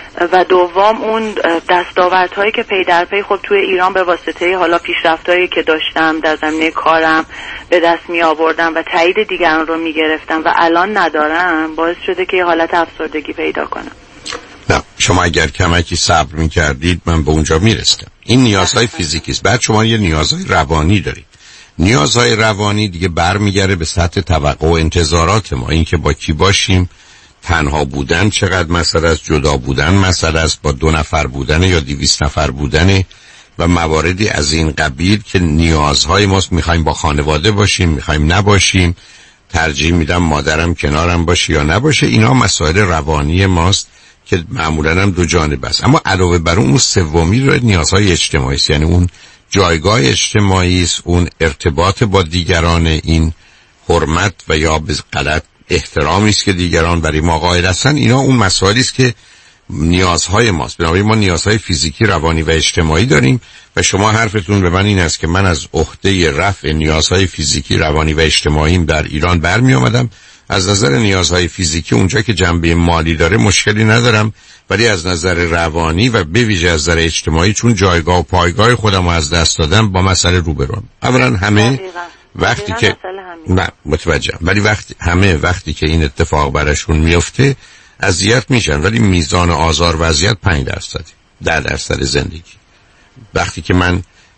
و دوم اون دستاوردهایی که پی در پی خب توی ایران به واسطه حالا پیشرفتایی که داشتم در زمینه کارم به دست می آوردم و تایید دیگران رو می گرفتم و الان ندارم، باعث شده که یه حالت افسردگی پیدا کنم. نه، شما اگر کمکی صبر می کردید من به اونجا می رستم. این نیازهای فیزیکی است. بعد شما یه نیازهای روانی دارید. نیازهای روانی دیگه برمیگره به سطح توقع و انتظارات ما، این که با کی باشیم، تنها بودن چقدر مسئله است، جدا بودن مسئله است، با دو نفر بودن یا دویست نفر بودن و مواردی از این قبیل که نیازهای ماست. میخوایم با خانواده باشیم، میخوایم نباشیم، ترجیح میدم مادرم کنارم باشه یا نباشه. اینا مسائل روانی ماست که معمولا هم دو جانبه است. اما علاوه بر اون سومی رو نیازهای اجتماعی است، یعنی اون جایگاه اجتماعی است، اون ارتباط با دیگران، این حرمت و یا به غلط احترامی است که دیگران برای ما قائل هستند. اینا اون مسائلی است که نیازهای ماست. بنابراین ما نیازهای فیزیکی، روانی و اجتماعی داریم و شما حرفتون به من این است که من از عهده رفع نیازهای فیزیکی، روانی و اجتماعیم در ایران برمی آمدم. از نظر نیازهای فیزیکی اونجا که جنبه مالی داره مشکلی ندارم، ولی از نظر روانی و به ویژه از نظر اجتماعی چون جایگاه و پایگاه خودم رو از دست دادم با مسئله روبروم. اولا همه وقتی که نه متوجهم، ولی وقتی همه وقتی که این اتفاق براشون میفته اذیت میشن، ولی میزان آزار و اذیت پنج درصد ده درصد زندگی. وقتی که من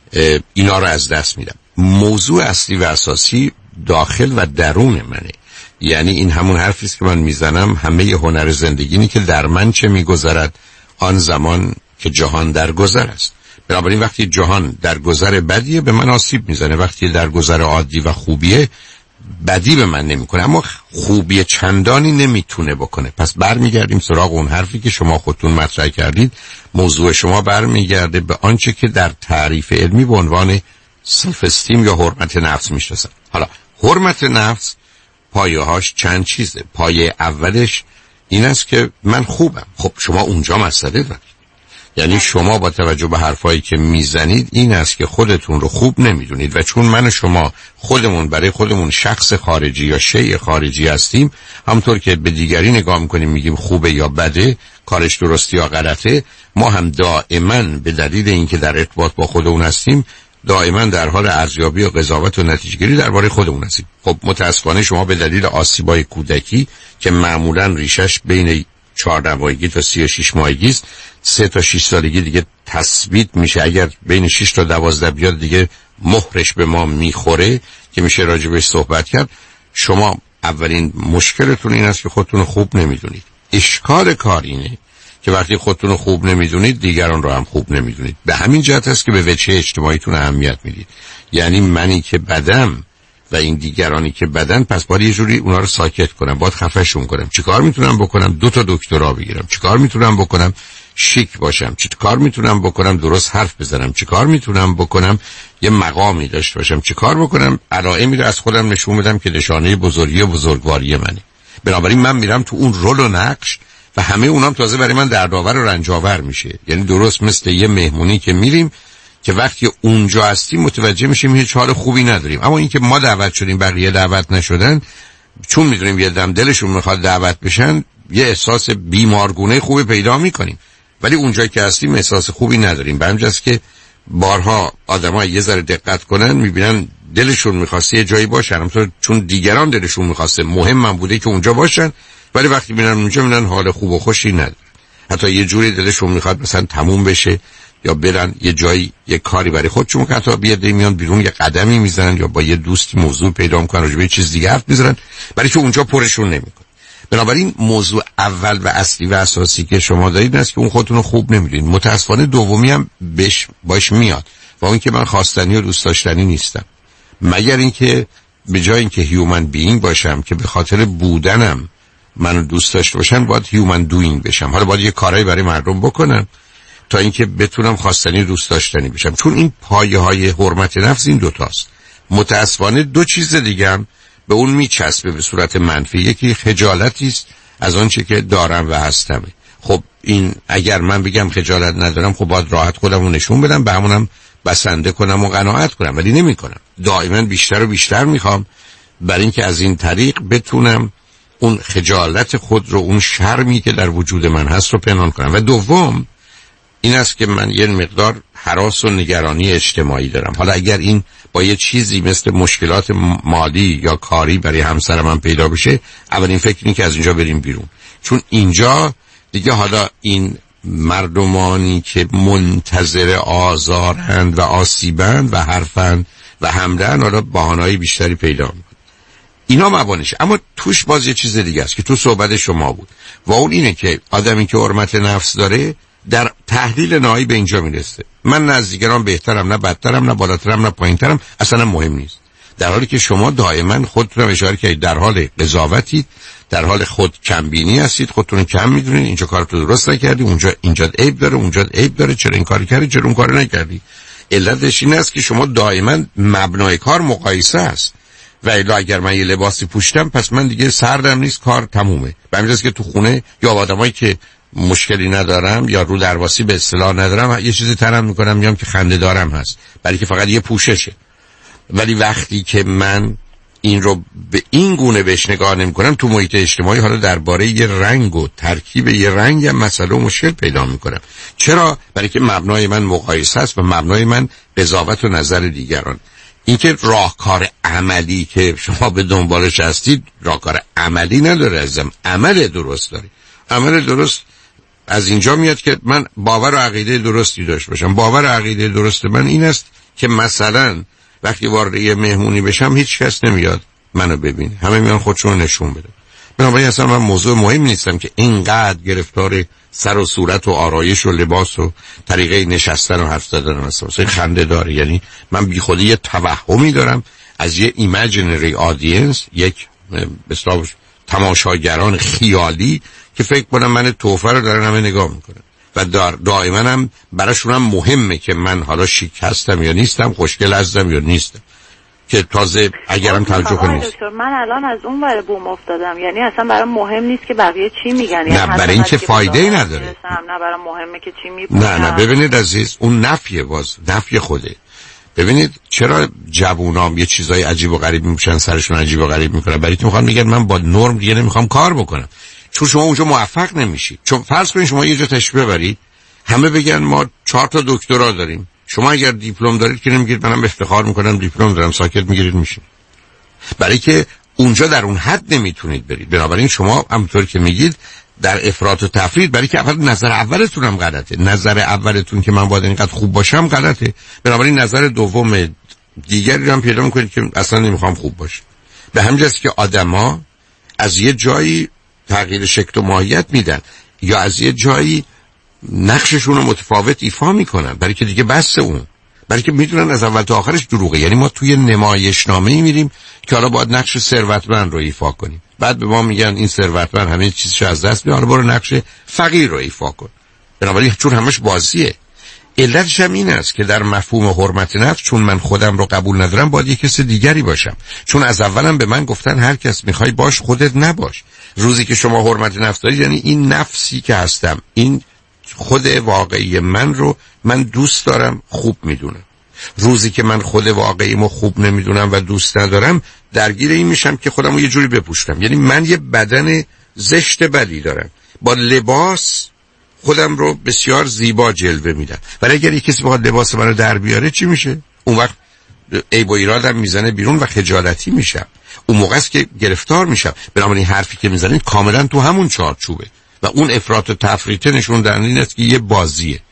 اینا رو از دست میدم، موضوع اصلی و اساسی داخل و درون منه. یعنی این همون حرفی است که من میزنم، همه هنر زندگی اینه که در من چه میگذرد آن زمان که جهان در گذر است. بنابراین وقتی جهان در گذر بدیه به من آسیب میزنه، وقتی در گذر عادی و خوبیه بدی به من نمیکنه، اما خوبی چندانی نمیتونه بکنه. پس برمیگردیم سراغ اون حرفی که شما خودتون مطرح کردید. موضوع شما برمیگرده به آنچه که در تعریف علمی به عنوان سلف استیم یا حرمت نفس میشناسن. حالا حرمت نفس پایه‌هاش چند چیزه. پایه اولش این است که من خوبم. خب شما اونجا مسئله دارید، یعنی شما با توجه به حرفایی که میزنید این است که خودتون رو خوب نمیدونید و چون من و شما خودمون برای خودمون شخص خارجی یا شیء خارجی هستیم، همونطور که به دیگری نگاه میکنیم میگیم خوبه یا بده، کارش درستی یا غلطه، ما هم دائما به دلیل اینکه در ارتباط با خودمون هستیم دائما در حال ارزیابی و قضاوت و نتیجه‌گیری درباره خودمون هستیم. خب متاسفانه شما به دلیل آسیبای کودکی که معمولا ریشش بین چهارده ماهگی تا سی و شش ماهگی است، سه تا شش سالگی دیگه تثبیت میشه. اگر بین شش تا دوازده بیاد دیگه مهرش به ما میخوره که میشه راجبش صحبت کرد. شما اولین مشکلتون این است که خودتون خوب نمیدونید. اشکال کار اینه که وقتی خودتون خوب نمیدونید دیگران رو هم خوب نمیدونید. به همین جهت است که به وجه اجتماعیتون اهمیت میدید. یعنی منی که بدم و این دیگرانی که بدن، پس باید یه جوری اونا رو ساکت کنم، باید خفه‌شون کنم. چیکار میتونم بکنم؟ دو تا دکترا بگیرم. چیکار میتونم بکنم؟ شیک باشم. چیکار میتونم بکنم؟ درست حرف بزنم. چیکار میتونم بکنم؟ یه مقامی داشته باشم. چیکار بکنم؟ علائمی رو از خودم نشون بدم که نشانه بزرگی و بزرگواری منه. بنابراین من میرم تو اون رول و نقش و همه اونام تازه برای من دردآور و رنج‌آور میشه. یعنی درست مثل یه مهمونی که میریم که وقتی اونجا هستیم متوجه میشیم هیچ حال خوبی نداریم، اما اینکه ما دعوت شدیم بقیه دعوت نشدن، چون میدونیم یه دم دلشون میخواد دعوت بشن، یه احساس بیمارگونه خوبی پیدا میکنیم، ولی اونجایی که هستیم احساس خوبی نداریم. به همین که بارها آدم‌ها یه ذره دقت کنن میبینن دلشون میخواسته یه جایی باشن، همونطور چون دیگران دلشون میخواسته مهمم بوده که اونجا باشن، ولی وقتی میبینن اونجا میبینن حال خوب و خوشی نداره. حتی یه جوری دلشون میخواد مثلا تموم بشه یا برن یه جایی یه کاری برای خودشون که حتی بیاد میان بیرون یه قدمی میزنن یا با یه دوستی موضوع پیدا میکنن راجع به یه چیز دیگه حرف میزنن برای که اونجا پرشون نمیکنه. بنابراین موضوع اول و اصلی و اساسی که شما دارید این است که اون خودتون رو خوب نمیدونید. متاسفانه دومی هم بهش باش میاد و اون که من خواستنی و دوست داشتنی نیستم، مگر اینکه به جای اینکه هیومن بینگ باشم که به خاطر بودنم منو دوست داشته باشن باید هیومن دوینگ بشم. حالا باید یه کارایی برای مردم بکنم تا اینکه بتونم خواستنی دوست داشتنی بشم، چون این پایه های حرمت نفس این دوتاست. متاسفانه دو چیز دیگه هم به اون میچسبه به صورت منفی. یکی خجالتی است از آنچه که دارم و هستم. خب این اگر من بگم خجالت ندارم خب باید راحت خودم رو نشون بدم، به همونم بسنده کنم و قناعت کنم، ولی نمی کنم. دائما بیشتر و بیشتر میخوام برای اینکه از این طریق بتونم اون خجالت خود رو، اون شرمی که در وجود من هست رو پنهان کنم. و دوم این است که من یه مقدار هراس و نگرانی اجتماعی دارم. حالا اگر این با یه چیزی مثل مشکلات مالی یا کاری برای همسر من پیدا بشه، اولین فکر اینه که از اینجا بریم بیرون، چون اینجا دیگه حالا این مردمانی که منتظر آزارند و آسیبند و حرفند و حملند حالا بهانه‌های بیشتری پیدا میکنن. اینا مبانیش. اما توش باز یه چیز دیگه است که تو صحبت شما بود و اون اینه که آدمی که حرمت نفس داره در تحلیل نهایی به اینجا میرسه: من نه از دیگران بهترم، نه بدترم، نه بالاترم، نه پایینترم، اصلا مهم نیست. در حالی که شما دائما خودتون اشاره کردید در حال قضاوتید، در حال خود کمبینی هستید، خودتون کم میدونید، اینجا کارتو درست نکردی، اونجا اینجا عیب داره، اونجا عیب داره، چرا این کاری کردی، چرا اون کارو نکردی. علتش این است که شما دائما مبنای کار مقایسه است. و الا اگر من یه لباسی پوشیدم پس من دیگه سردم نیست، کار تمومه. به همین جاست که تو خونه یا آدمایی که مشکلی ندارم یا رو درواسی به اصطلاح ندارم یه چیزی تنم میکنم میگم که خنده دارم هست، برای که فقط یه پوششه. ولی وقتی که من این رو به این گونه بهش نگاه نمی‌کنم تو محیط اجتماعی، حالا درباره یه رنگ و ترکیب یه رنگ هم مسئله و مشکل پیدا میکنم. چرا؟ برای که مبنای من مقایسه است و مبنای من قضاوت و نظر دیگران. اینکه راهکار عملی که شما به دنبالش هستید راهکار عملی نداره عزیزم، عمل درست داره. عمل درست از اینجا میاد که من باور و عقیده درستی داشته باشم. باور و عقیده درست من این است که مثلا وقتی وارد یه مهمونی بشم هیچ کس نمیاد منو ببینه، همه میان خودشون نشون بده. بنابراین اصلا من موضوع مهم نیستم که اینقدر گرفتار سر و صورت و آرایش و لباس و طریقه نشستن و حرف زدن هستم. اصلا خنده داره. یعنی من بی خودی یه توهمی دارم از یه ایمیجینری آدینس، یک بسیار تماشاگران خیالی که فکر کنم من توفه رو دارن همه نگاه میکنن و دائما هم براشون هم مهمه که من حالا شیک هستم یا نیستم، خوشگل هستم یا نیستم، که تازه اگرم توجه کنید. من الان از اون ور بوم افتادم، یعنی اصلا برام مهم نیست که بقیه چی میگن. نه یعنی برای این که فایده ای نداره. نه برام مهمه که چی میگن. نه نه ببینید عزیز، اون نفیه، باز نفی خوده. ببینید چرا جوونام یه چیزای عجیب و غریب میشن، سرشون عجیب و غریب میکنن؟ برای تو میخوان میگن من با نرم دیگه نمیخوام کار بکنم، چون شما اونجا موفق نمیشی. چون فرض کنید شما یه جا تشریف ببرید همه بگن ما چهار تا دکترا داریم، شما اگر دیپلم دارید که نمیگید منم افتخار میکنم دیپلم دارم، ساکت میگیرید میشین. برای که اونجا در اون حد نمیتونید برید. بنابراین شما همونطور که میگید در افراط و تفرید، برای که اول نظر اولتون هم غلطه. نظر اولتون که من باید اینقدر خوب باشم غلطه. بنابراین نظر دوم دیگری هم پیدا میکنید که اصلا نمیخوام خوب باشه. به همین جاست که آدما از یه جایی تغییر شکل و ماهیت میدن یا از یه جایی نقششون رو متفاوت ایفا میکنن، برای که دیگه بس اون، برای که میدونن از اول تا آخرش دروغه. یعنی ما توی نمایشنامه‌ای میریم که حالا باید نقش ثروتمند رو ایفا کنیم، بعد به ما میگن این ثروتمند همه چیزشو از دست میاره، برو نقش فقیر رو ایفا کن. بنابراین چون همش بازیه. علتش هم این است که در مفهوم حرمت نفس، چون من خودم رو قبول ندارم باید یک کس دیگری باشم. چون از اولم به من گفتن هر کس میخوای باش خودت نباش. روزی که شما حرمت نفس دارید یعنی این نفسی که هستم، این خود واقعی من رو من دوست دارم، خوب میدونم. روزی که من خود واقعیمو خوب نمیدونم و دوست ندارم درگیر این میشم که خودمو یه جوری بپوشم. یعنی من یه بدن زشت بدی دارم، با لباس خودم رو بسیار زیبا جلوه میدم، ولی اگر یک کسی بخواد لباس منو در بیاره چی میشه؟ اون وقت عیب و ایرادم میزنه بیرون و خجالتی میشم. اون موقع است که گرفتار میشم. بنابراین حرفی که میزنید کاملا تو همون چارچوبه و اون افراط و تفریط نشون دهنده این است که یه بازیه.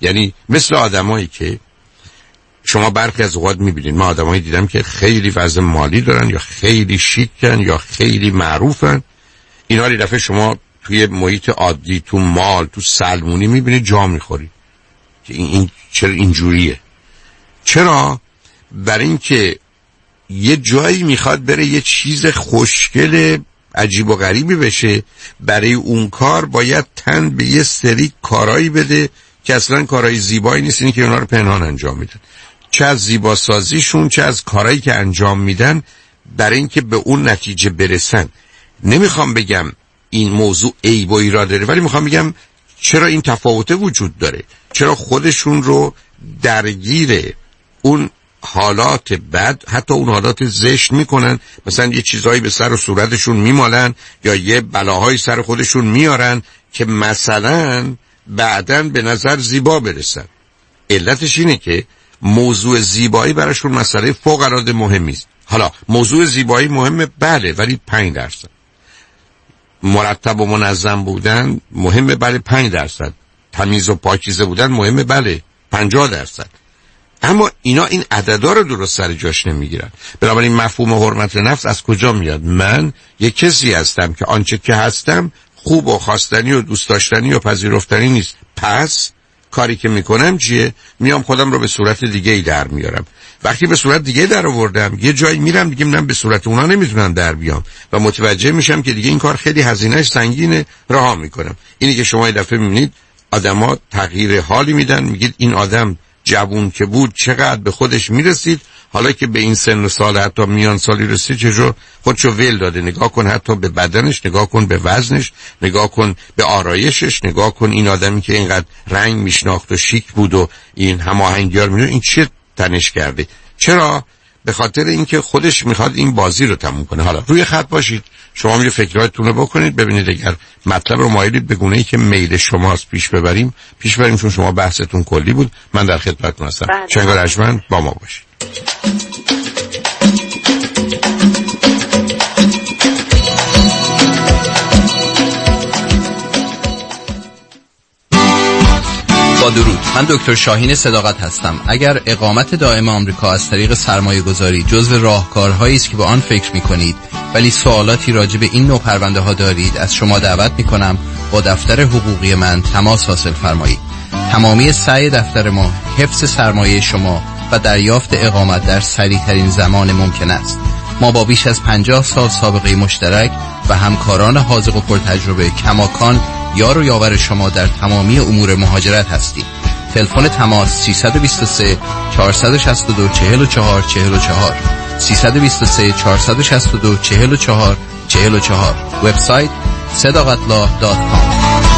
یعنی مثل آدمایی که شما برخی از اوقات میبینید، من آدمایی دیدم که خیلی وضع مالی دارن یا خیلی شیکن یا خیلی معروفن، اینا رو دفعه شما توی محیط عادی، تو مال، تو سلمونی میبینید جا میخوری که این, این چرا اینجوریه؟ چرا؟ برای اینکه یه جایی میخواد بره یه چیز خوشگل عجیب و غریبی بشه، برای اون کار باید تن به یه سری کارایی بده که اصلا کارهای زیبایی نیست، اینی که اونا رو پنهان انجام میدن، چه از زیباسازیشون چه از کارهایی که انجام میدن برای اینکه به اون نتیجه برسن. نمیخوام بگم این موضوع عیب و ایراد داره، ولی میخوام بگم چرا این تفاوت وجود داره، چرا خودشون رو درگیر اون حالات بد، حتی اون حالات زشت میکنن، مثلا یه چیزایی به سر و صورتشون میمالن یا یه بلاهای سر خودشون میارن که مثلا بعداً به نظر زیبا برسن. علتش اینه که موضوع زیبایی براشون مسئله فوق العاده مهمی است. حالا موضوع زیبایی مهمه بله، ولی پنج درصد. مرتب و منظم بودن مهمه بله پنج درصد. تمیز و پاکیزه بودن مهمه بله پنجاه درصد. اما اینا این عددا رو درست سر جاش نمیگیرن. بنابراین مفهوم حرمت نفس از کجا میاد؟ من یک کسی هستم که آنچه که هستم خوب و خواستنی و دوست داشتنی و پذیرفتنی نیست، پس کاری که میکنم چیه؟ میام خودم رو به صورت دیگه ای در میارم. وقتی به صورت دیگه در آوردم یه جایی میرم دیگه من به صورت اونا نمیتونم در بیام و متوجه میشم که دیگه این کار خیلی هزینه‌اش سنگینه، رها میکنم. اینی که شما یه دفعه میبینید آدما تغییر حالی میدن، میگید این آدم جوون که بود چقدر به خودش میرسید، حالا که به این سن و سال حتی میان سالی رسید چجور خودشو ول داده. نگاه کن حتی به بدنش، نگاه کن به وزنش، نگاه کن به آرایشش، نگاه کن این آدمی که اینقدر رنگ میشناخت و شیک بود و این هماهنگیار میدون این چه تنش کرده. چرا؟ به خاطر اینکه خودش میخواد این بازی رو تموم کنه. حالا روی خط باشید، شما میره فکراتتون رو بکنید، ببینید اگر مطلب رو مایلید به گونه‌ای که میل شماست پیش ببریم پیش ببریم، چون شما بحثتون کلی بود. من در خدمتتون هستم. شنگار ارجمند با ما باشید. با درود، من دکتر شاهین صداقت هستم. اگر اقامت دائم آمریکا از طریق سرمایه گذاری جزو راهکارهایی است که به آن فکر می کنید ولی سوالاتی راجع به این نوع پرونده ها دارید، از شما دعوت می کنم با دفتر حقوقی من تماس حاصل فرمایید. تمامی سعی دفتر ما حفظ سرمایه شما و دریافت اقامت در سریع ترین زمان ممکن است. ما با بیش از پنجاه سال سابقه مشترک و همکاران حاذق و پرتجربه کماکان یار و یاور شما در تمامی امور مهاجرت هستیم. تلفن تماس سیصد و بیست و سه چهارصد و شصت و دو چهل و چهار چهل و چهار سیصد و بیست و سه چهارصد و شصت و دو چهل و چهار چهل و چهار. وبسایت صداقتلا دات کام.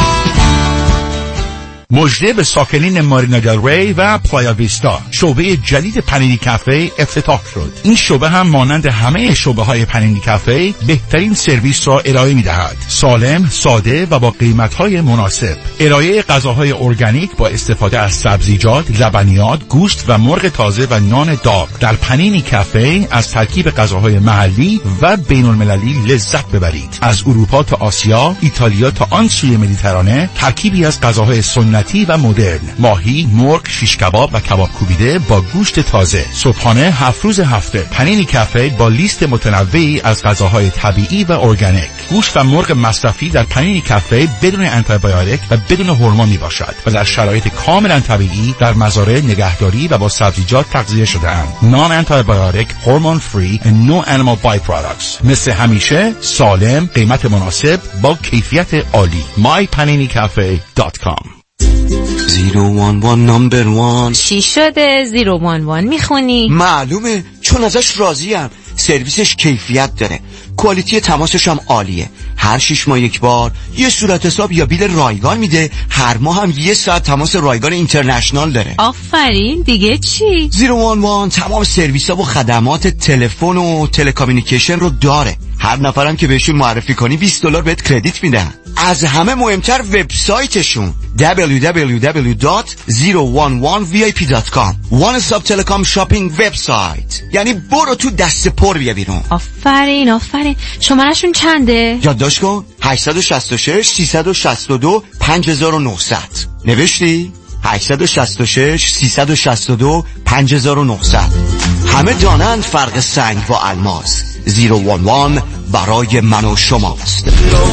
مژده به ساکنین مارینا دل ری و پلایا ویستا، شعبه جدید پنینی کافه افتتاح شد. این شعبه هم مانند همه شعبه های پنینی کافه بهترین سرویس را ارائه می دهد. سالم، ساده و با قیمت های مناسب. ارائه غذاهای ارگانیک با استفاده از سبزیجات، لبنیات، گوشت و مرغ تازه و نان داغ. در پنینی کافه از ترکیب غذاهای محلی و بین المللی لذت ببرید. از اروپا تا آسیا، ایتالیا تا آن سوی مدیترانه، ترکیبی از غذاهای سنتی و مدرن، ماهی، مرغ، شیش کباب و کباب کوبیده با گوشت تازه. صبحانه هفت روز هفته. پنینی کافه با لیست متنوعی از غذاهای طبیعی و ارگانیک. گوشت و مرغ مصرفی در پنینی کافه بدون آنتیبیوتیک و بدون هورمون می باشد و در شرایط کاملا طبیعی در مزارع نگهداری و با سبزیجات تغذیه شده اند. نان آنتیبیوتیک، هورمون فری و نو انیمال بای پروداکتس. مثل همیشه سالم، قیمت مناسب با کیفیت عالی. my panini cafe dot com. زیرو وان وان نمبر وان. چی شده؟ زیرو وان وان میخونی؟ معلومه، چون ازش راضیم. سرویسش کیفیت داره، کوالیتی تماسش هم عالیه. هر شش ماه یک بار یه صورت حساب یا بیل رایگان میده. هر ماه هم یه ساعت تماس رایگان اینترنشنال داره. آفرین، دیگه چی؟ زیرو وان وان تمام سرویس ها و خدمات تلفن و تلکامیونیکیشن رو داره. هر نفرم که بهشون معرفی کنی بیست دلار بهت کردیت میدن. از همه مهمتر وبسایتشون دبلیو دبلیو دبلیو دات زیرو وان وان وی آی پی دات کام. وان استاپ تلکام شاپینگ وبسایت، یعنی برو تو دست پر بیا بیرون. آفرین آفرین. شمارهشون چنده؟ یادداشت کن. هشت شش شش سیصد و شصت و دو پنج هزار و نهصد. نوشتی؟ هشت شش شش سه شش دو پنج نه صفر صفر. همه دانند فرق سنگ با الماس. زیرو وان وان برای من و شماست.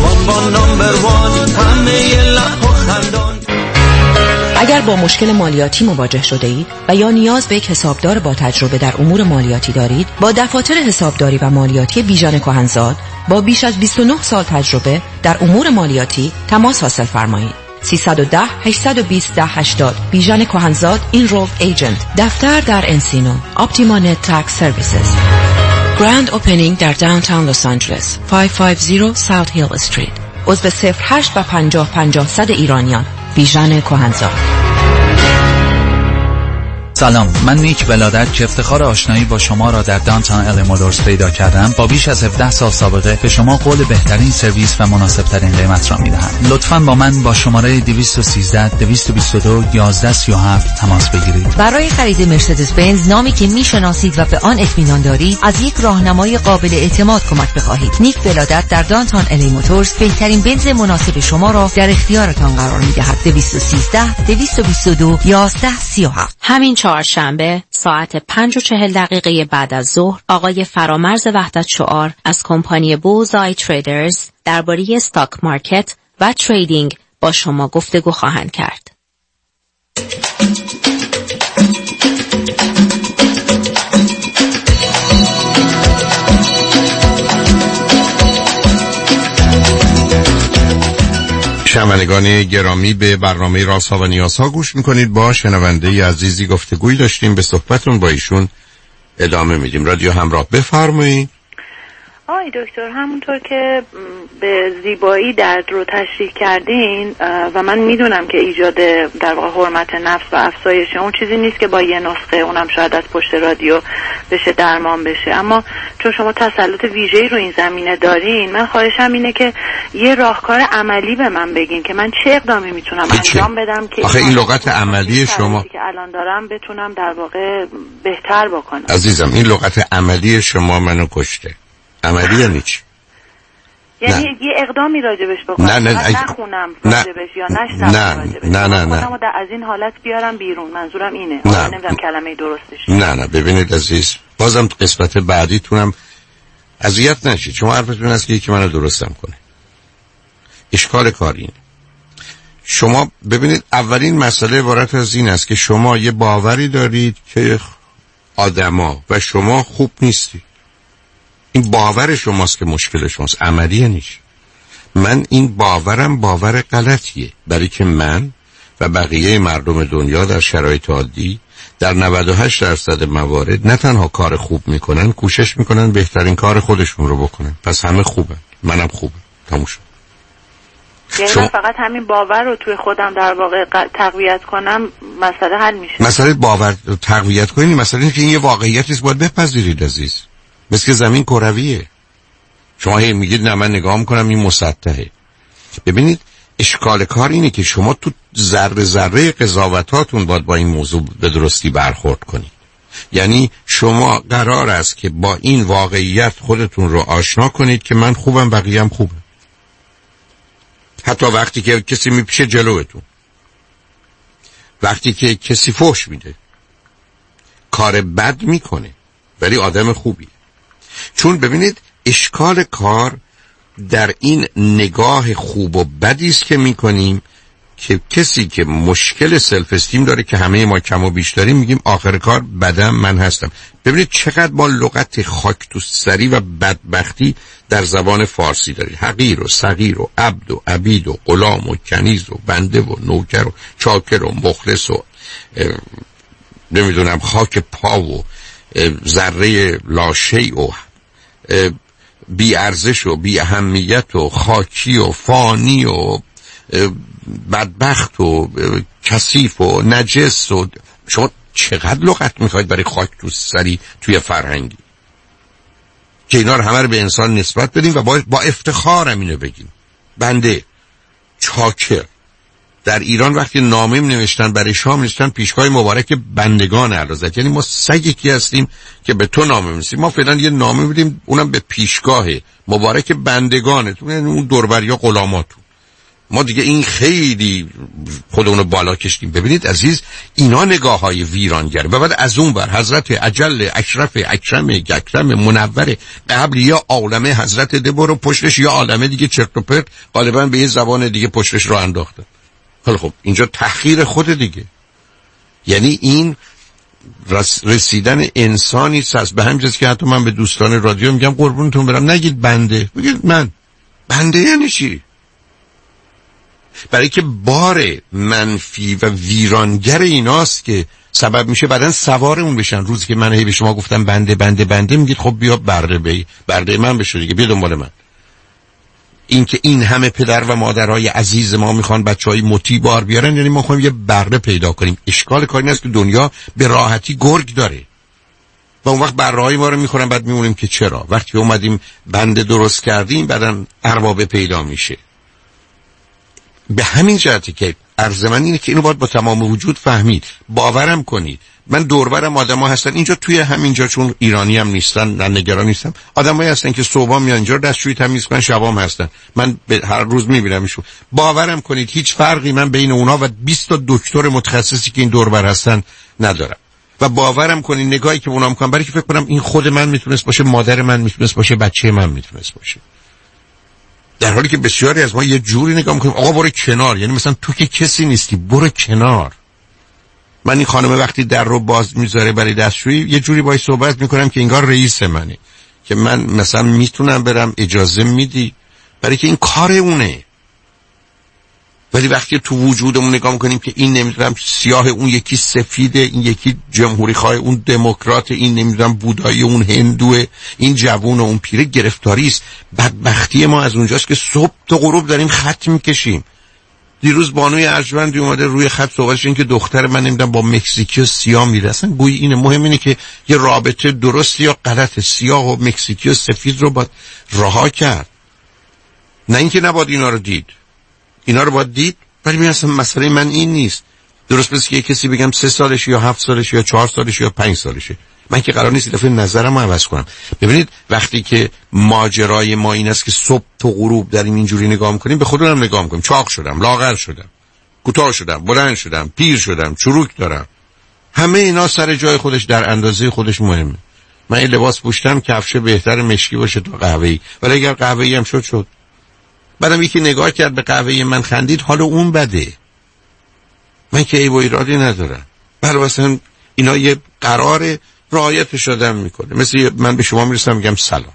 اگر با مشکل مالیاتی مواجه شده اید و یا نیاز به یک حسابدار با تجربه در امور مالیاتی دارید، با دفاتر حسابداری و مالیاتی بیژن کهنزاد با بیش از بیست و نه سال تجربه در امور مالیاتی تماس حاصل فرمایید. سیصد و ده هشتصد و بیست ده هشتاد. بیژن کهنزاد اینرولد ایجنت. دفتر در انسینو. اپتیما نت تکس سرویسز. گراند اوپنینگ در داونتاون لس آنجلس. پانصد و پنجاه ساوت هیل استریت. عضو صفر هشت و پنجاه پنجاه صد ایرانیان. بیژن کهنزاد. سلام، من نیک ولادت که افتخار آشنایی با شما را در دانتان ال مولورز پیدا کردم، با بیش از هفده سال سابقه به شما قول بهترین سرویس و مناسب ترین قیمت را میدهم. لطفاً با من با شماره دویست و سیزده دویست و بیست و دو یازده سی و هفت تماس بگیرید. برای خرید مرسدس بنز، نامی که میشناسید و به آن اطمینان دارید، از یک راهنمای قابل اعتماد کمک بخواهید. نیک ولادت در دانتان ال مولورز بهترین بنز مناسب شما را در اختیارتان قرار میدهد. دویست و سیزده دویست و بیست و دو یازده سی و هفت. همین چهارشنبه ساعت پنج و چهل دقیقه بعد از ظهر آقای فرامرز وحدت شعار از کمپانی بوزآی تریدرز درباره استاک مارکت و تریدینگ با شما گفتگو خواهند کرد. شنوندگان گرامی، به برنامه رازها و نیازها گوش میکنید. با شنونده عزیزی گفتگوی داشتیم، به صحبتون با ایشون ادامه میدیم. رادیو همراه، بفرمایید. آی دکتر، همونطور که به زیبایی درد رو تشریح کردین و من میدونم که ایجاد در واقع حرمت نفس و افزایش اون چیزی نیست که با یه نسخه، اونم شاید از پشت رادیو بشه درمان بشه، اما چون شما تسلط ویژه‌ای رو این زمینه دارین، من خواهشم اینه که یه راهکار عملی به من بگین که من چه اقدامی میتونم انجام بدم که آخه این لغت عملی شما که الان دارم بتونم در واقع بهتر بکنم. عزیزم، این لغت عملی شما منو کشته. عملی یعنی چی؟ یعنی یه اقدامی راجبش بکنم، نه نه نه نخونم راجبش یا نشتم نه راجبش، نه نه نه خودمو از این حالت بیارم بیرون. منظورم اینه. نه. نمیدونم کلمه درستش. نه نه ببینید عزیز، بازم قسمت بعدیتونم اذیت نشید. شما حرفتون هست که یکی منو درستم کنه. اشکال کار اینه. شما ببینید، اولین مسئله عبارت از این است که شما یه باوری دارید که آدما و شما خوب نیستی. این باور شماست که مشکل شماست، عملیه نیست. من این باورم باور غلطیه، برای که من و بقیه مردم دنیا در شرایط عادی در نود و هشت درصد موارد نه تنها کار خوب میکنن، کوشش میکنن بهترین کار خودشون رو بکنن. پس همه خوبه، منم خوبه. تموم شد. یعنی من فقط همین باور رو توی خودم در واقع تقویت کنم، مسئله حل میشه. مسئله باور رو تقویت کنید، مسئله اینه که این یه واقعیتی است، باید بپذیرید عزیز. مثل زمین کرویه. شما هی میگید نه من نگاه میکنم این مسطحه. ببینید، اشکال کار اینه که شما تو ذره ذره قضاوتاتون باید با این موضوع به درستی برخورد کنید. یعنی شما قرار است که با این واقعیت خودتون رو آشنا کنید که من خوبم، بقیه هم خوبه. حتی وقتی که کسی میپیشه جلوتون، وقتی که کسی فحش میده، کار بد میکنه ولی آدم خوبی. چون ببینید، اشکال کار در این نگاه خوب و بدی است که میکنیم که کسی که مشکل سلف استیم داره، که همه ما کم و بیش داریم، میگیم آخر کار بدم من هستم. ببینید چقدر ما لغت خاک تو سری و بدبختی در زبان فارسی داریم. حقیر و صغیر و عبد و عبید و غلام و کنیز و بنده و نوکر و چاکر و مخلص و نمیدونم خاک پا و ذره لاشی و بی ارزش و بی اهمیت و خاکی و فانی و بدبخت و کثیف و نجس. و شما چقدر لغت میخواید برای خاک تو سری توی فرهنگی که اینا رو همه رو به انسان نسبت بدیم و با, با افتخار هم اینو بگیم. بنده، چاکر. در ایران وقتی نامه می نوشتن برای شام نوشتن پیشگاه مبارک بندگان اعلیحضرت، یعنی ما سگی هستیم که به تو نامه می‌نویسیم. ما فعلا یه نامه میدیم، اونم به پیشگاه مبارک بندگانتون، یعنی اون دوربریا غلاماتون. ما دیگه این خیلی خودمونو بالا کشیدیم. ببینید عزیز، اینا نگاه های ویرانگره. و بعد از اون بر حضرت اجل اشرف اکرم اکرم منور قبل یا عالمه حضرت دبر و پشتش یا عالمه دیگه چرت و پرت غالبا به یه زبان دیگه پشتش رو انداخته. خیلی خب اینجا تحقیر خود دیگه، یعنی این رسیدن انسانی است. به همین جاست که حتی من به دوستان رادیو میگم قربونتون برم نگید بنده، بگید من. بنده یعنی چی؟ برای که بار منفی و ویرانگر ایناست که سبب میشه بعدن سوار اون بشن. روزی که من هی به شما گفتم بنده بنده بنده، میگید خب بیا برده بی برده من بشو دیگه، بیا دنبال من. این که این همه پدر و مادرای عزیز ما میخوان بچهای مطیع بار بیارن، یعنی ما میخوایم یه برده پیدا کنیم. اشکال کاری نیست که دنیا به راحتی گرگ داره و اون وقت برهای ما رو میخورن، بعد میمونیم که چرا. وقتی اومدیم بنده درست کردیم بعدن ارباب پیدا میشه. به همین جهتی که عرض من اینه که اینو باید با تمام وجود فهمید. باورم کنید من دوربرم آدما هستن اینجا توی همینجا، چون ایرانی هم نیستن نه نگران نیستم، آدمایی هستن که صبح میان اینجا دستشویی تمیز کنن، شبام هستن، من هر روز میبینمشون. باورم کنید هیچ فرقی من بین اونا و بیست تا دکتر متخصصی که این دوربر هستن ندارم. و باورم کنید نگاهی که اونا میکنن، برای که فکر کنم این خود من میتونست باشه، مادر من میتونست باشه، بچه من میتونست باشه، در حالی که بسیاری از ما یه جوری نگاه میکنیم آقا برو کنار، یعنی مثلا تو که کسی نیستی برو کنار. من این خانم وقتی در رو باز میذاره برای دستشویی یه جوری باهاش صحبت میکنم که انگار رئیس منه، که من مثلا میتونم برم، اجازه میدی، برای که این کار اونه. ولی وقتی تو وجودمون نگاه میکنیم که این نمیدونم سیاه، اون یکی سفیده، این یکی جمهوری خواه، اون دموکرات، این نمیدونم بودایی، اون هندوه، این جوون و اون پیره، گرفتاری است. بدبختی ما از اونجاست که صبح تا غروب داریم خط میکشیم. دیروز بانوی ارجمندی اومده روی خط صحبتش این که دختر من نمیدونم با مکزیکی و سیاه میره. اصلا گویی اینه، مهم اینه که یه رابطه درست یا غلط، سیاه و مکزیکی و سفید رو باید رها کرد، نه اینکه نباید اینا رو دید. اینا رو باید دید، ولی من اصلا مسئله من این نیست. درست پس که کسی بگم سه سالش یا هفت سالش یا چهار سالش یا پنج سالشه، من که قرار نیست دفعه نظرم رو عوض کنم. ببینید وقتی که ماجرای ما این است که صبح تا غروب داریم اینجوری نگاه میکنیم، به خودم نگاه میکنم، چاق شدم، لاغر شدم، کوتاه شدم، بلند شدم، پیر شدم، چروک دارم، همه اینا سر جای خودش در اندازه خودش مهمه. من این لباس پوشتم کفش بهتر مشکی باشه تا قهوه‌ای، ولی اگر قهوه‌ای هم شد شد. بعدم یکی نگاه کرد به قهوه من خندید، حال اون بده، من که عیب و ایرادی ندارم. برای مثلا اینا یه قرار رعایتش آدم میکنه. مثل من به شما میرسم میگم سلام،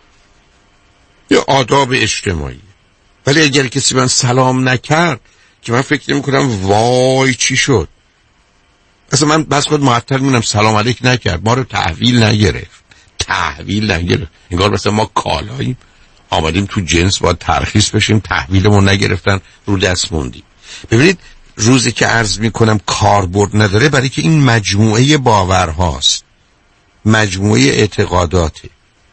یه آداب اجتماعی. ولی اگر کسی من سلام نکرد که من فکر میکنم وای چی شد، اصلا من بس خود معطل میونم سلام علیک نکرد، ما رو تحویل نگرفت، تحویل نگرفت، انگار مثلا ما کالاییم آمدیم تو جنس باید ترخیص بشیم، تحویلمون نگرفتن، رو دست موندیم. ببینید روزی که عرض میکنم کاربرد نداره، برای که این مجموعه باورهاست، مجموعه اعتقاداته.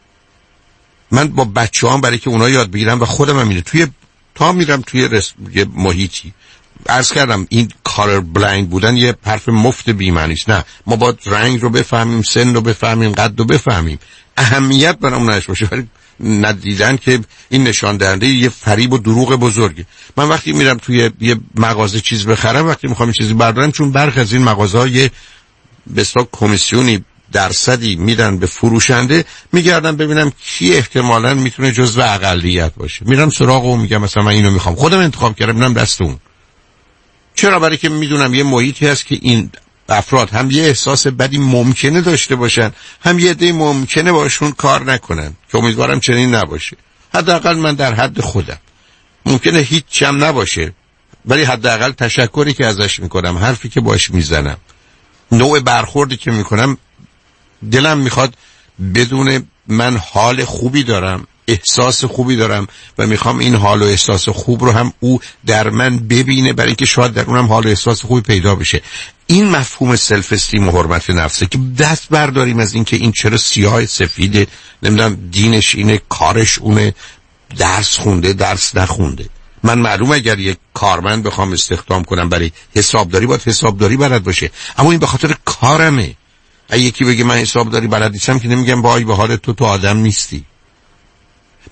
من با بچه هم برای که اونا یاد بگیرم و خودم هم میره توی تا میرم توی رس... یه محیطی، عرض کردم این کالر بلایند بودن یه حرف مفت بی‌معنیست. نه، ما باید رنگ رو بفهمیم، سن رو بفهمیم، قد رو بفهمیم، اهمیت برام نش باشه، ولی ندیدن که این نشان دهنده یه فریب و دروغ بزرگه. من وقتی میرم توی یه مغازه چیز بخرم، وقتی میخوام یه چیزی بردارم، چون برخی از این مغازه‌ها یه بسیار کمیسیونی درصدی میدن به فروشنده، میگردم ببینم کی احتمالاً میتونه جزو اقلیت باشه، میرم سراغ اون، میگم مثلا من اینو میخوام، خودم انتخاب کردم، میرم دست اون. چرا؟ برای که میدونم یه محیطی هست که این افراد هم یه احساس بدی ممکنه داشته باشن، هم یه عده ممکنه باشون کار نکنن، که امیدوارم چنین نباشه. حداقل من در حد خودم، ممکنه هیچ هم نباشه، ولی حداقل تشکری که ازش میکنم، حرفی که باش میزنم، نوع برخوردی که میکنم، دلم میخواد بدون من حال خوبی دارم، احساس خوبی دارم و میخوام این حال و احساس خوب رو هم او در من ببینه، برای که شاید در اونم حال و احساس خوبی پیدا بشه. این مفهوم سلف استیم و حرمت نفسه که دست برداریم از این که این چرا سیاه سفیده، نمیدونم دینش اینه، کارش اونه، درس خونده درس نخونده. من معلوم اگر یک کارمند بخوام استخدام کنم برای حسابداری، باید حسابداری بلد باشه، اما این به خاطر کارمه. اگه یکی بگه من حسابداری بلد نیستم که نمیگم وای به حال تو تو آدم نیستی.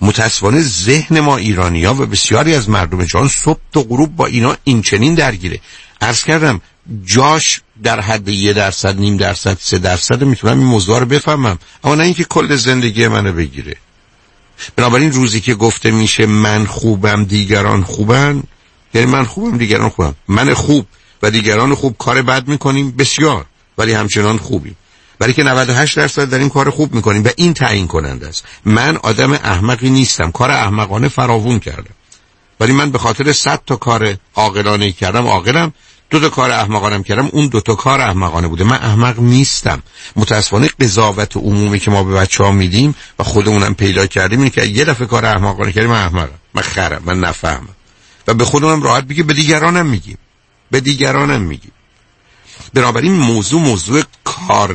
متاسفانه ذهن ما ایرانی‌ها و بسیاری از مردم جهان صبح تا غروب با اینا این چنین درگیره. عرض کردم جاش در حد یه درصد، نیم درصد، سه درصد میتونم این موضوع رو بفهمم، اما نه اینکه کل زندگی منو بگیره. بنابراین روزی که گفته میشه من خوبم دیگران خوبن، یعنی من خوبم دیگران خوبم، من خوب و دیگران خوب کار بد میکنیم بسیار ولی همچنان خوبیم، برای که نود و هشت درصد در این کار خوب میکنیم و این تعیین کننده است. من آدم احمقی نیستم، کار احمقانه فراوون کردم، ولی من به خاطر صد تا کار عاقلانه کردم عاقلم، دو تا کار احمقانه کردم اون دو تا کار احمقانه بوده. من احمق نیستم. متاسفانه قضاوت عمومی که ما به بچه‌ها میدیم و خودمونم پیدا کردیم اینه که یه دفعه کار احمقانه کردیم من احمقم، من خرم، من نفهمم و به خودمونم راحت بگیم، به دیگرانم میگیم، به دیگرانم میگیم. بنابراین موضوع موضوع کار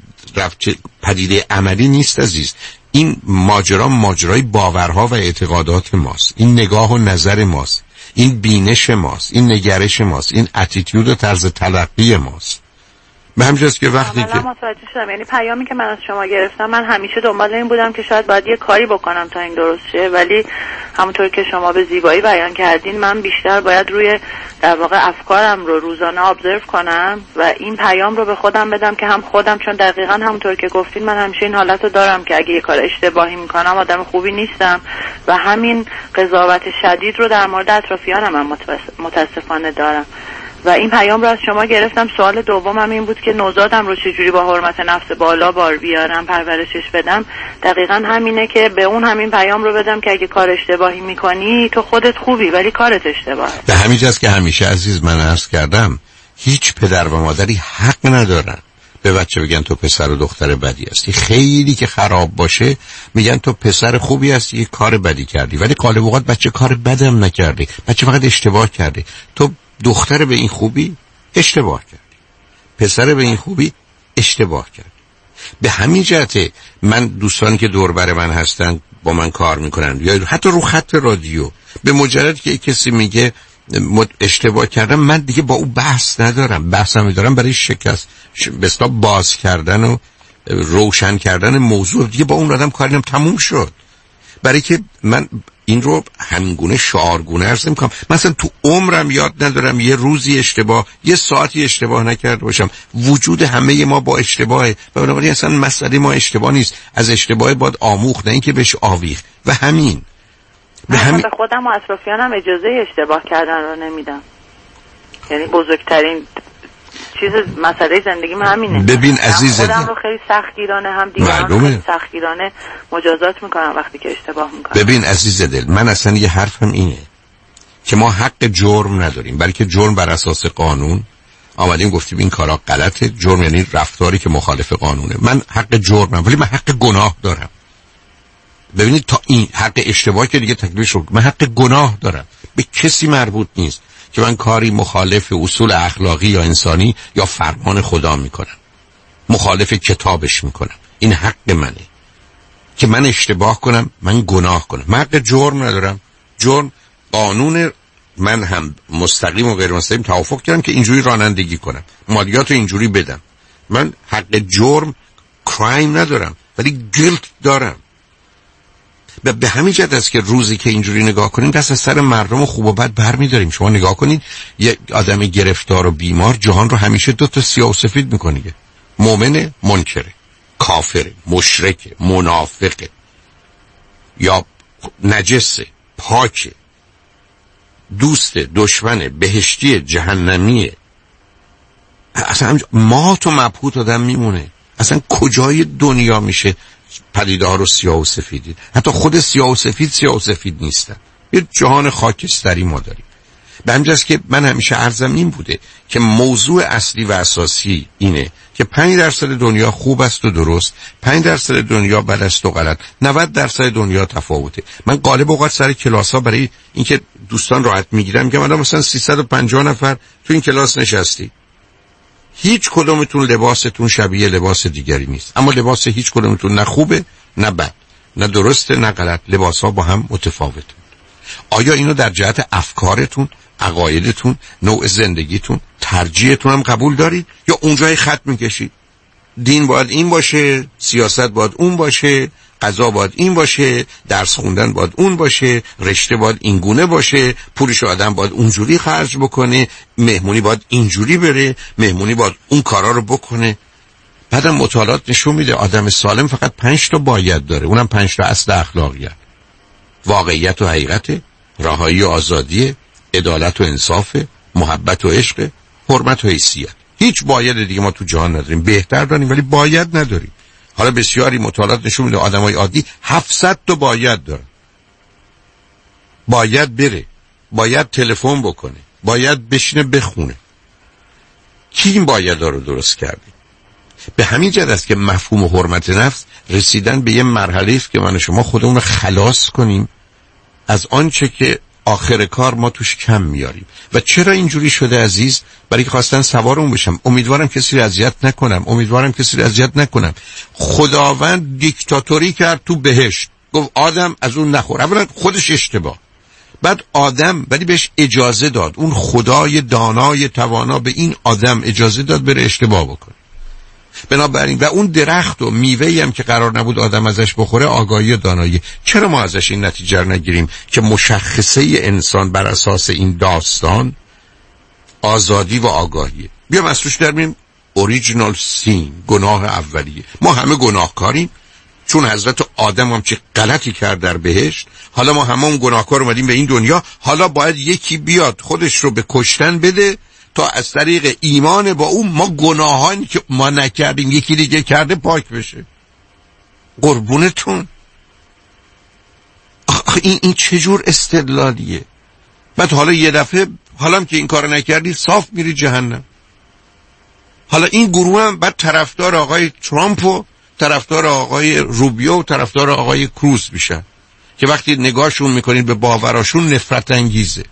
رفت پدیده عملی نیست عزیز. این ماجرا ماجرای باورها و اعتقادات ماست، این نگاه و نظر ماست، این بینش ماست، این نگرش ماست، این اتیتود و طرز تلقی ماست. به همین جاست که وقتی که متوجه شدم، یعنی پیامی که من از شما گرفتم، من همیشه دنبال این بودم که شاید باید یه کاری بکنم تا این درست شه، ولی همونطور که شما به زیبایی بیان کردین من بیشتر باید روی در واقع افکارم رو روزانه ابزرو کنم و این پیام رو به خودم بدم که هم خودم، چون دقیقاً همونطور که گفتین من همیشه این حالت رو دارم که اگه یه کار اشتباهی میکنم آدم خوبی نیستم و همین قضاوت شدید رو در مورد اطرافیانم هم متاسفانه دارم و این پیام رو از شما گرفتم. سوال دومم این بود که نوزادم رو چجوری با حرمت نفس بالا بار بیارم، پرورشش بدم. دقیقاً همینه که به اون همین پیام رو بدم که اگه کار اشتباهی میکنی تو خودت خوبی ولی کارت اشتباهه. به همین جاست که همیشه عزیز من عرض کردم هیچ پدر و مادری حق ندارن به بچه بگن تو پسر و دختر بدی هستی. خیلی که خراب باشه میگن تو پسر خوبی هستی، یه کار بدی کردی، ولی غالب اوقات بچه کار بدم نکرده، بچه فقط اشتباه کرده. تو دختر به این خوبی اشتباه کردی، پسر به این خوبی اشتباه کردی. به همین جهته من دوستانی که دور بر من هستن با من کار میکنن یا حتی رو خط رادیو، به مجرد که کسی میگه اشتباه کردم من دیگه با او بحث ندارم، بحثم دارم برای شکست بستا باز کردن و روشن کردن موضوع، دیگه با اون آدم کاریم تموم شد. برای که من این رو همینگونه شعارگونه عرض میکنم، مثلا تو عمرم یاد ندارم یه روزی اشتباه، یه ساعتی اشتباه نکرده باشم. وجود همه ما با اشتباهه و بنابراین اصلا مسئله ما اشتباه نیست، از اشتباه باید آموخت نه اینکه بهش آویخت. و همین به همین به خودم و اطرافیانم اجازه اشتباه کردن رو نمیدم. یعنی بزرگترین چیز مسئله زندگیم همینه. ببین عزیز خودم رو خیلی سختگیرانه هم دیگران رو خیلی سختگیرانه مجازات میکنم وقتی که اشتباه میکنم. ببین عزیز دل، من اصلا یه حرفم اینه که ما حق جرم نداریم، بلکه جرم بر اساس قانون آمدیم گفتیم این کارا غلطه. جرم یعنی رفتاری که مخالف قانونه. من حق جرمم ولی من حق گناه دارم. ببینید تا این حق اشتباه که دیگه تکلیف شد، من حق گناه دارم. به کسی مربوط نیست که من کاری مخالف اصول اخلاقی یا انسانی یا فرمان خدا میکنم، مخالف کتابش میکنم. این حق منه که من اشتباه کنم، من گناه کنم. من حق جرم ندارم. جرم قانون، من هم مستقیم و غیر مستقیم توافق کردم که اینجوری رانندگی کنم، مالیات رو اینجوری بدم. من حق جرم کرایم ندارم ولی گیلت دارم. و به همین جهت است که روزی که اینجوری نگاه کنیم دست از سر مردم خوب و بد برمی‌داریم. شما نگاه کنید یه آدم گرفتار و بیمار جهان رو همیشه دو تا سیاه و سفید می‌کنه. مؤمن، منکره، کافر، مشرک، منافق یا نجس، پاک، دوست، دشمن، بهشتی، جهنمی. اصلا مات و مبهوت آدم میمونه. اصلا کجای دنیا میشه پدیده ها رو سیاه و سفیدی؟ حتی خود سیاه و سفید سیاه و سفید نیستن. یه جهان خاکستری ما داریم. به همین جاست که من همیشه عرضم این بوده که موضوع اصلی و اساسی اینه که پنج درصد دنیا خوب است و درست، پنج درصد دنیا بد است و غلط، نود درصد دنیا تفاوته. من غالب اوقات سر کلاس ها برای اینکه دوستان راحت میگیرم که من مثلا سیصد و پنجاه نفر تو این کلاس نشستی، هیچ کدومتون لباستون شبیه لباس دیگری نیست، اما لباس هیچ کدومتون نه خوبه نه بد، نه درسته نه غلط. لباس ها با هم متفاوته. آیا اینو در جهت افکارتون، عقایدتون، نوع زندگیتون، ترجیحتون هم قبول دارید یا اونجای خط میکشید؟ دین باید این باشه، سیاست باید اون باشه، غذا باید این باشه، درس خوندن باید اون باشه، رشته باید این گونه باشه، پولش آدم باید اونجوری خرج بکنه، مهمونی باید اینجوری بره، مهمونی باید اون کارا رو بکنه. بعدم مطالعات نشون میده آدم سالم فقط پنج تا باید داره، اونم پنج تا اصل اخلاقیه: واقعیت و حقیقت، رهایی و آزادی، عدالت و انصاف، محبت و عشق، حرمت و حیثیت. هیچ باید دیگه ما تو جهان نداریم. بهتر داریم ولی باید نداریم. حالا بسیاری مطالعات نشون میده آدمای عادی هفتصد تا باید دارن. باید بره، باید تلفن بکنه، باید بشینه بخونه. کی این بایدها رو درست کرده؟ به همین جهت است که مفهوم حرمت نفس رسیدن به یه مرحله است که من و شما خودمون رو خلاص کنیم از آنچه که آخر کار ما توش کم میاریم. و چرا اینجوری شده عزیز؟ برای که خواستن سوارمون بشم. امیدوارم کسی رو اذیت نکنم، امیدوارم کسی رو اذیت نکنم. خداوند دیکتاتوری کرد تو بهشت، گفت آدم از اون نخور. اولا خودش اشتباه، بعد آدم ولی بهش اجازه داد، اون خدای دانای توانا به این آدم اجازه داد بره اشتباه بکنه. بنابراین و اون درخت و میوه‌ای هم که قرار نبود آدم ازش بخوره آگاهی و دانایی. چرا ما ازش این نتیجه رو نگیریم که مشخصه انسان بر اساس این داستان آزادی و آگاهیه؟ بیام از توش در میریم اوریجینال سین، گناه اولیه. ما همه گناهکاریم چون حضرت آدم هم چه غلطی کرد در بهشت. حالا ما همه اون گناهکار اومدیم به این دنیا، حالا باید یکی بیاد خودش رو به کشتن بده تا از طریق ایمان با اون ما گناهانی که ما نکردیم یکی دیگه کرده پاک بشه. قربونتون. آخه این این چجور استدلالیه؟ بعد حالا یه دفعه حالا که این کار نکردی صاف میری جهنم. حالا این گروه هم بعد طرفدار آقای ترامپ و طرفدار آقای روبیو و طرفدار آقای کروز میشن که وقتی نگاهشون میکنید به باوراشون نفرت انگیزه.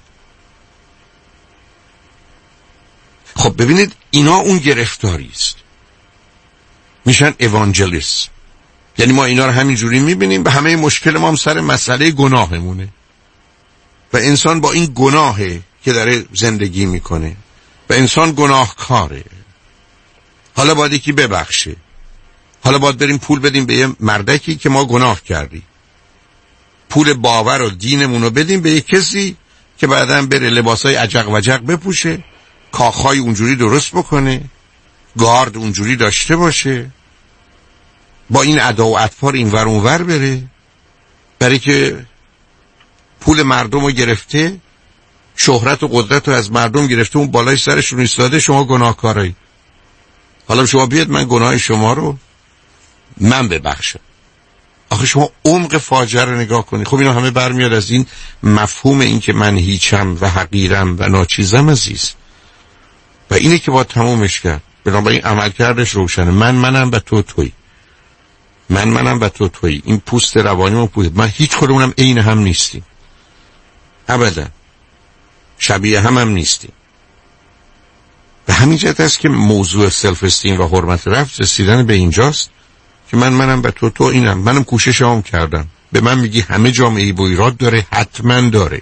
خب ببینید اینا اون گرفتاری است، میشن اوانجلیست. یعنی ما اینا رو همینجوری میبینیم و همه مشکل ما هم سر مسئله گناهمونه و انسان با این گناهه که داره زندگی میکنه و انسان گناهکاره. حالا باید یکی ببخشه، حالا باید بریم پول بدیم به یه مردکی که ما گناه کردیم، پول باور و دینمون رو بدیم به یه کسی که بعداً بره لباسای عجق وجق بپوشه، کاخهای اونجوری درست بکنه، گارد اونجوری داشته باشه، با این ادا و اطفار این ور اون ور بره، برای که پول مردم رو گرفته، شهرت و قدرت رو از مردم گرفته، اون بالای سرشون ایستاده. شما گناهکارایی. حالا شما بیاد من گناه شما رو من ببخشم. آخه شما عمق فاجعه رو نگاه کنید. خب اینا همه برمیاد از این مفهوم این که من هیچم و حقیرم و ناچیزم عزیز، و اینه که باید تمومش کرد. بنابراین عمل کردش روشنه. من منم و تو تویی، من منم و تو تویی. این پوست روانی و پوست من هیچ کدومم عین هم نیستیم، ابدا شبیه هم هم نیستیم. و همین جهت است که موضوع سلف استیم و حرمت نفس رسیدن به اینجاست که من منم و تو تو اینم. منم کوششم کردم. به من میگی همه جامعه با ایراد داره، حتما داره،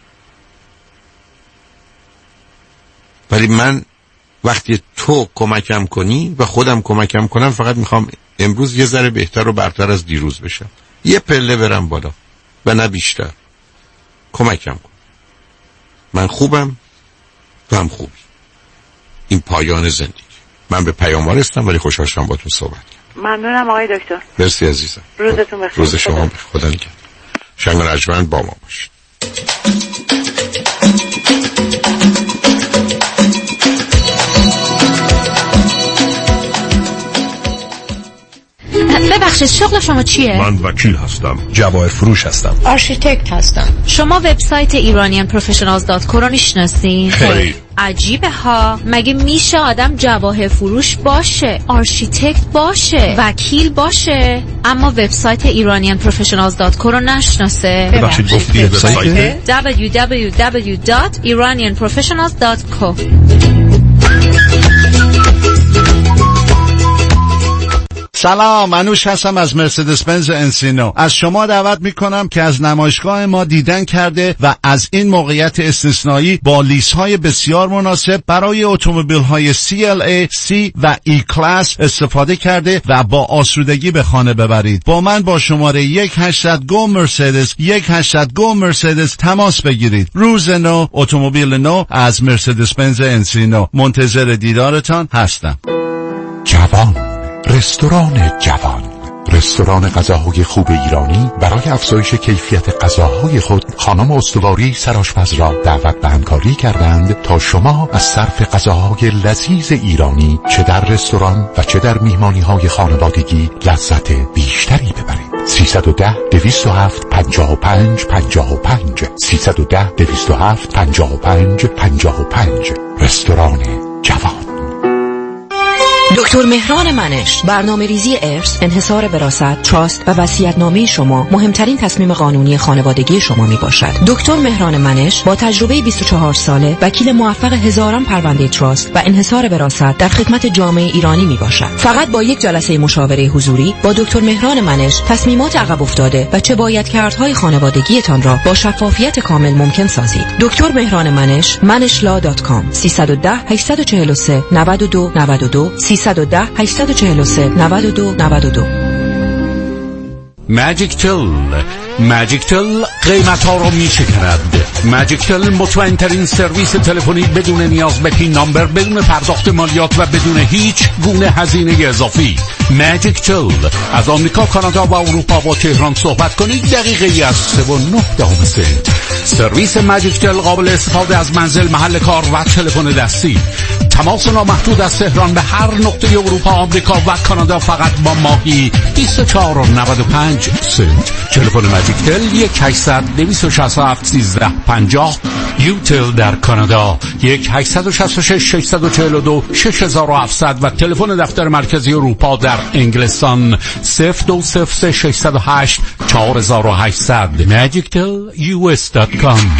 ولی من وقتی تو کمکم کنی و خودم کمکم کنم فقط میخوام امروز یه ذره بهتر و برتر از دیروز بشم، یه پله برم بالا و نه بیشتر. کمکم کن. من خوبم، تو هم خوبی. این پایان زندگی. من به پیاموار هستم ولی خوشحال شدم با تو صحبت کردم. ممنونم آقای دکتر. مرسی عزیزم. روزتون بخیر. روز شما بخیر. خدا نگهدار. شنگ و رجمند با ما باشید. ببخشید شغل شما چیه؟ من وکیل هستم، جواهر فروش هستم، آرشیتکت هستم. شما وبسایت ایرانیان پروفشنالز دات کو رو میشناسین؟ خیر. عجیبه ها، مگه میشه آدم جواهر فروش باشه، آرشیتکت باشه، وکیل باشه، اما وبسایت ایرانیان پروفشنالز دات کو رو نشناسه؟ ببخشید گفتی وبسایت دبلیو دبلیو دبلیو دات ایرانیان پروفشنالز دات کو. سلام، انوش هستم از مرسدس بنز انسینو. از شما دعوت میکنم که از نمایشگاه ما دیدن کرده و از این موقعیت استثنایی با لیس های بسیار مناسب برای اتومبیل های سی ال ای، C و E کلاس استفاده کرده و با آسودگی به خانه ببرید. با من با شماره یک هشتصد گو مرسدس یک هشتصد گو مرسدس تماس بگیرید. روز نو، اتومبیل نو از مرسدس بنز انسینو. منتظر دیدارتان هستم. جوان، رستوران جوان، رستوران غذاهای خوب ایرانی برای افزایش کیفیت غذاهای خود خانم استواری سرآشپز را دعوت به همکاری کردند تا شما از صرف غذاهای لذیذ ایرانی چه در رستوران و چه در میهمانی‌های خانوادگی لذت بیشتری ببرید. سیصد و ده دویست و هفت پنجاه و پنج پنجاه و پنج سیصد و ده دویست و هفت پنجاه و پنج پنجاه و پنج رستوران جوان. دکتر مهران منش، برنامه ریزی ارث، انحصار وراثت، تراست و وصیت‌نامه شما مهمترین تصمیم قانونی خانوادگی شما می باشد. دکتر مهران منش با تجربه بیست و چهار ساله، وکیل موفق هزاران پرونده تراست و انحصار وراثت در خدمت جامعه ایرانی می باشد. فقط با یک جلسه مشاوره حضوری با دکتر مهران منش تصمیمات عقب افتاده و چه باید کردهای خانوادگیتان را با شفافیت کامل ممکن سازید. دکتر مهران منش، منش لا دات کام سیصد و ده هشتصد و چهل و سه نود و دو نود و دو سیصد و ده هشتصد و چهل و سه نود و دو نود و دو. ماجیک تل ماجیک تل قیمت ها رو می شکند. ماجیک تل مطمئن ترین سرویس تلفنی بدون نیاز به پین نامبر، بدون پرداخت مالیات و بدون هیچ گونه هزینه اضافی. ماجیک تل از آمریکا، کانادا و اروپا با تهران صحبت کنید دقیقه ای از سه و نه دهم سنت. سرویس ماجیک تل قابل استفاده از منزل، محل کار و تلفن دستی. تماس نامحدود از تهران به هر نقطه اروپا، آمریکا و کانادا فقط با ماهی بیست و چهار و نود و پنج سنت. تلفن ماجیک تل یک هشتصد دویست و شصت و هفت سیزده پنجاه. یوتل در کانادا یک هشتصد و شصت و شش ششصد و چهل و دو شش هزار و هفتصد و تلفن دفتر مرکزی اروپا در انگلستان صفر دو صفر سه ششصد و هشت چهار هزار و هشتصد. ماجیک تل یو اس دات کام.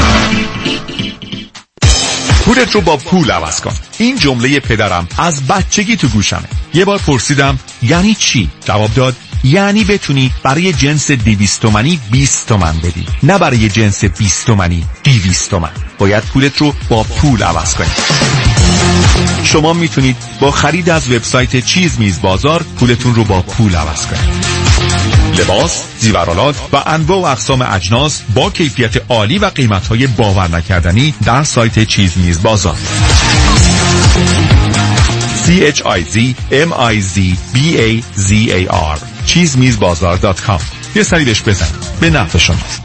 پولت رو با پول عوض کن. این جمله پدرم از بچگی تو گوشمه. یه بار پرسیدم یعنی چی؟ جواب داد یعنی بتونی برای جنس دویست تومانی بیست تومن بدی، نه برای جنس بیست تومانی دویست تومن. باید پولت رو با پول عوض کنی. شما میتونید با خرید از وبسایت چیز میز بازار پولتون رو با پول عوض کنید. لباس، زیورالات و انواع و اقسام اجناس با کیفیت عالی و قیمت‌های باور نکردنی در سایت چیز میز بازار. سی اچ آی زی ام آی زی بی ای زی ای آر چیز میز بازار دات کام. یه سری بهش بزن، به نفع شماست.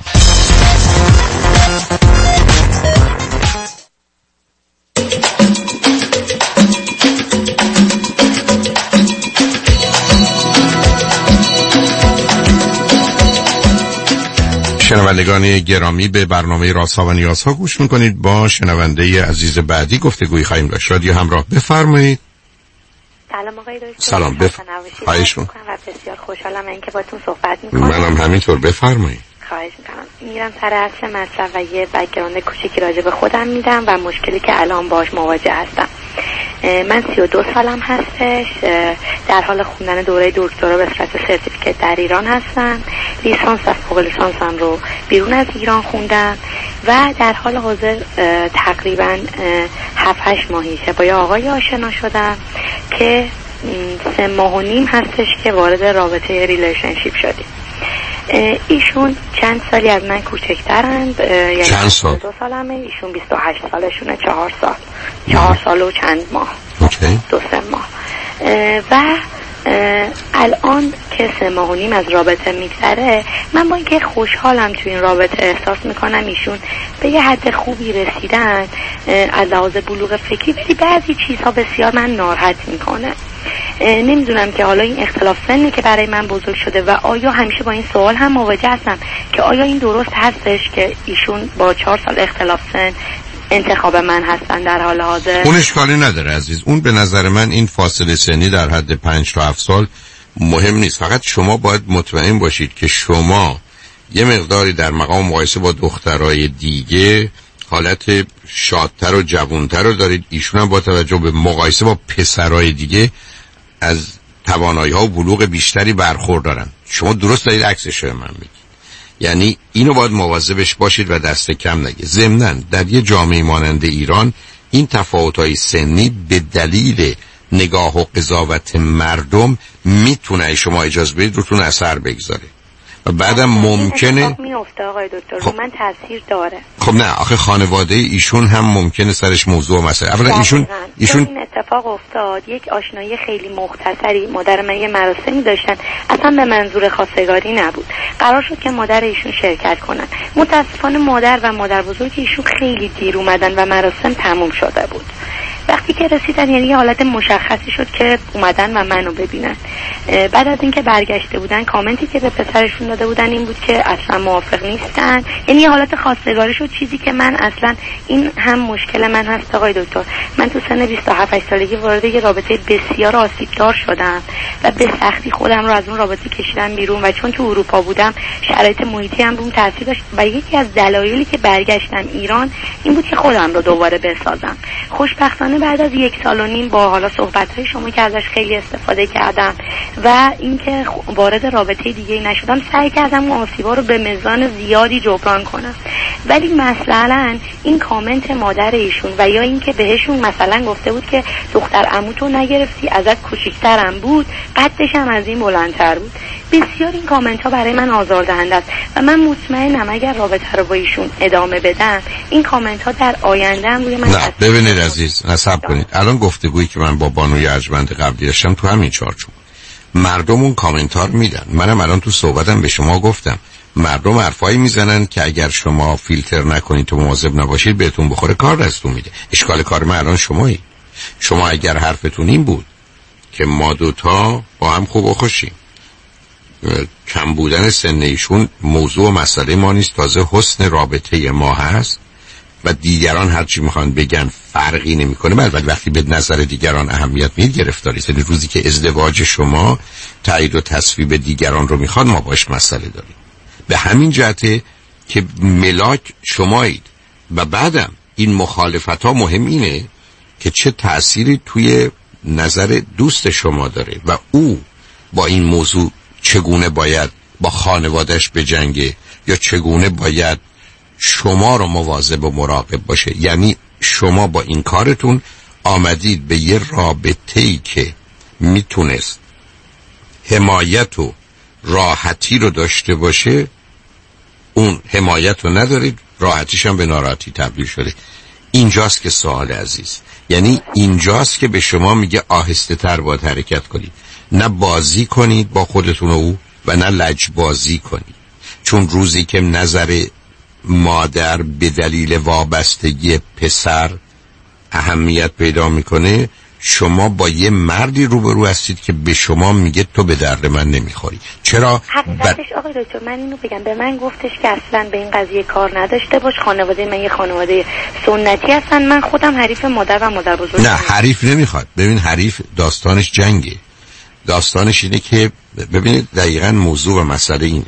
شنوندگان گرامی، به برنامه رازها و نیازها گوش میکنید. با شنونده عزیز بعدی گفتگویی خواهیم داشت. رادیو همراه، بفرمایید. سلام آقای دکتر. سلام، بفرمایید. خواهش میکنم و بسیار خوشحالم اینکه باهاتون صحبت میکنم. منم همینطور، بفرمایید. خواهش میکنم. میرم سر اصل مطلب و یه بک‌گراند کوچیکی راجع به خودم میدم و مشکلی که الان باهاش مواجه هستم. من سی و دو سالم هستش، در حال خوندن دوره دکترا به صورت سرتیفیکت در ایران هستم. لیسانس و فوق لیسانسم رو بیرون از ایران خوندم و در حال حاضر تقریبا هفت هشت ماهیشه با یه آقای آشنا شدم که سه ماه و نیم هستش که وارد رابطه ریلیشنشیپ شدیم. ایشون چند سالی از من کوچکترند، یعنی چند سال؟ دو سالمه، ایشون بیست و هشت سالشونه، چهار سال چهار سال و چند ماه اوکی. دو سه ماه و الان که سه ماه و نیم از رابطه میگذره، من با اینکه خوشحالم تو این رابطه احساس میکنم ایشون به یه حد خوبی رسیدن از لحاظ بلوغ فکری، ولی بعضی چیزها بسیار من ناراحت میکنه. نمیدونم که حالا این اختلاف سنی که برای من بزرگ شده و آیا همیشه با این سوال هم مواجه هستم که آیا این درست هستش که ایشون با چهار سال اختلاف سن انتخاب من هستن در حال حاضر؟ اون اشکالی نداره عزیز. اون به نظر من این فاصله سنی در حد پنج تا هفت سال مهم نیست. فقط شما باید مطمئن باشید که شما یه مقداری در مقام مقایسه با دخترای دیگه حالت شادتر و جوانتر رو دارید. ایشون هم با توجه به مقایسه با پسرای دیگه از توانایی‌ها و بلوغ بیشتری برخوردارن. شما درست دارید عکسش رو من میگید. یعنی اینو باید مواظبش باشید و دست کم نگه. ضمناً در یه جامعه مانند ایران این تفاوت‌های سنی به دلیل نگاه و قضاوت مردم میتونه شما اجازه بدید روتون اثر بگذاره و بعدم ممکنه میفته آقای دکتر. خب من تاثیر داره. خب نه آخه خانواده ایشون هم ممکنه سرش موضوع و مسئله. اولا ایشون ایشون این اتفاق افتاد یک آشنایی خیلی مختصری مادر من یه مراسمی داشتن، اصلا به منظور خواستگاری نبود. قرار شد که مادر ایشون شرکت کنن. متاسفانه مادر و مادر بزرگ ایشون خیلی دیر اومدن و مراسم تموم شده بود. وقتی که رسیدن یعنی یه حالت مشخصی شد که اومدن و منو ببینن. بعد از اینکه برگشته بودن کامنتی که به پسرشون داده بودن این بود که اصلا موافق نیستن. یعنی یه حالت خواستگاری شد، چیزی که من اصلا این هم مشکل من هست آقای دکتر. من تو سن بیست و هفت سالگی وارد یه رابطه بسیار آسیبدار شدم و به سختی خودم رو از اون رابطه کشیدم بیرون و چون تو اروپا بودم شرایط محیطی هم روم تاثیر داشت و یکی از دلایلی که برگشتم ایران این بود که خودم رو دوباره بسازم. خوشبختانه بعد از یک سال و نیم با حالا صحبت‌های شما که ازش خیلی استفاده کردم و اینکه وارد رابطه دیگه نشدم سعی کردم اون آسیبا رو به میزان زیادی جبران کنم. ولی مثلا این کامنت مادر ایشون و یا اینکه بهشون مثلا گفته بود که دختر عموتو نگرفتی ازت کوچیک‌ترم بود، قدش هم از این بلندتر بود. بسیار این کامنت ها برای من آزاردهنده است و من مطمئنم اگر رابطه رو با ایشون ادامه بدم این کامنت ها در آینده هم روی من نه ببینید عزیز نصب کنید. الان گفتگویی که من با بانوی ارجمند قبلی داشتم تو همین چارچوب مردم اون کامنت ها رو میدن. منم الان تو صحبتم به شما گفتم مردم حرفایی میزنن که اگر شما فیلتر نکنید تو مواظب نباشید بهتون بخوره کار دستتون میده. اشکال کار من الان شمایی. شما اگر حرفتون این بود که ما دوتا با هم خوب و خوشیم، کم بودن سن ایشون موضوع و مسئله ما نیست، تازه حسن رابطه ما هست و دیگران هرچی میخوان بگن فرقی نمیکنه، ولی وقتی به نظر دیگران اهمیت میدید گرفتاری. یعنی روزی که ازدواج شما تایید و تصویب دیگران رو میخواد ما باش مسئله داریم. به همین جهته که ملاک شمایید و بعدم این مخالفت ها مهم اینه که چه تأثیری توی نظر دوست شما داره و او با این موضوع چگونه باید با خانوادش بجنگه یا چگونه باید شما رو مواظب و مراقب باشه. یعنی شما با این کارتون آمدید به یه رابطه‌ای که میتونست حمایت و راحتی رو داشته باشه، اون حمایت رو ندارید، راحتیش هم به ناراحتی تبدیل شده. اینجاست که سوال عزیز، یعنی اینجاست که به شما میگه آهسته تر باید حرکت کنید، نه بازی کنید با خودتون و او و نه لجبازی کنید. چون روزی که نظر مادر به دلیل وابستگی پسر اهمیت پیدا میکنه، شما با یه مردی روبرو هستید که به شما میگه تو به درد من نمیخوری. چرا؟ حقیقتش آقای دکتر من اینو بگم، به من گفتش که اصلا به این قضیه کار نداشته باش، خانواده من یه خانواده سنتی هستن، من خودم حریف مادر و مادر بزرگ نه حریف نمیخواد. ببین حریف داستانش جنگه، داستانش اینه که ببینید دقیقاً موضوع و مسئله اینه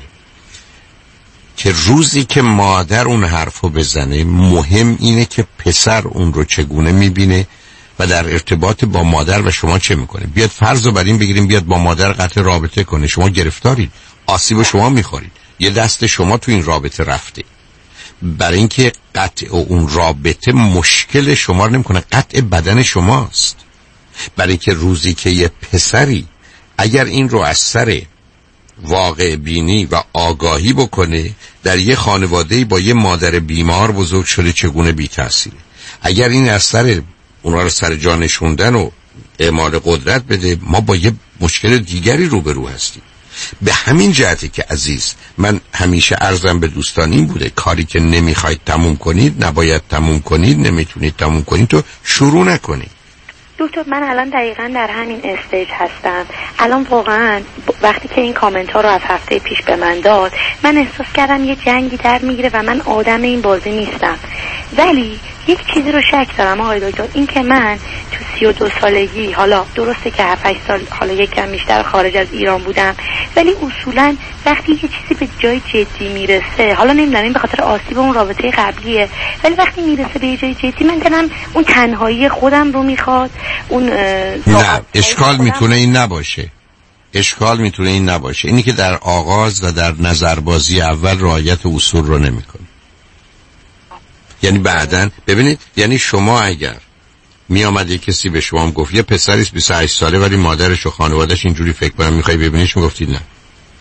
که روزی که مادر اون حرفو بزنه مهم اینه که پسر اون رو چگونه میبینه و در ارتباط با مادر و شما چه میکنه. بیاد فرض رو بر این بگیریم بیاد با مادر قطع رابطه کنه، شما گرفتارید، آسیب شما میخورید، یه دست شما تو این رابطه رفته. برای اینکه قطع اون رابطه مشکل شما رو نمیکنه، قطع بدن شماست. برای اینکه روزی که یه پسری اگر این رو از سر واقع بینی و آگاهی بکنه، در یه خانواده با یه مادر بیمار بزرگ شده چگونه بی تأثیره، اگر این از سر اونا رو سر جا نشوندن و اعمال قدرت بده، ما با یه مشکل دیگری روبرو هستیم. به همین جهته که عزیز من همیشه عرضم به دوستان این بوده کاری که نمیخواید تموم کنید نباید تموم کنید، نمیتونید تموم کنید تو شروع نکنید. دکتر من الان دقیقاً در همین استیج هستم. الان واقعاً وقتی که این کامنت ها رو از هفته پیش به من داد من احساس کردم یه جنگی در میگیره و من آدم این بازی نیستم. ولی یک چیزی رو شک دارم آقای دکتر، این که من تو سی و دو سالگی، حالا درسته که هفت هشت سال حالا یکم بیشتر خارج از ایران بودم، ولی اصولاً وقتی یه چیزی به جای جدی میرسه، حالا نمیدونم این به خاطر آسیب اون رابطه قبلیه، ولی وقتی میرسه به یه جای جدی من دلم اون تنهایی خودم رو میخواد. اون نه اشکال میتونه این نباشه. اشکال میتونه این نباشه، اینی که در آغاز و در نظربازی اول رعایت اصول رو نمیکنه. یعنی بعدن ببینید، یعنی شما اگر می آمد یک کسی به شما گفت یه پسری است بیست و هشت ساله ولی مادرش و خانواده‌اش اینجوری فکر کنن، میخوای ببینیش، میگفتید نه.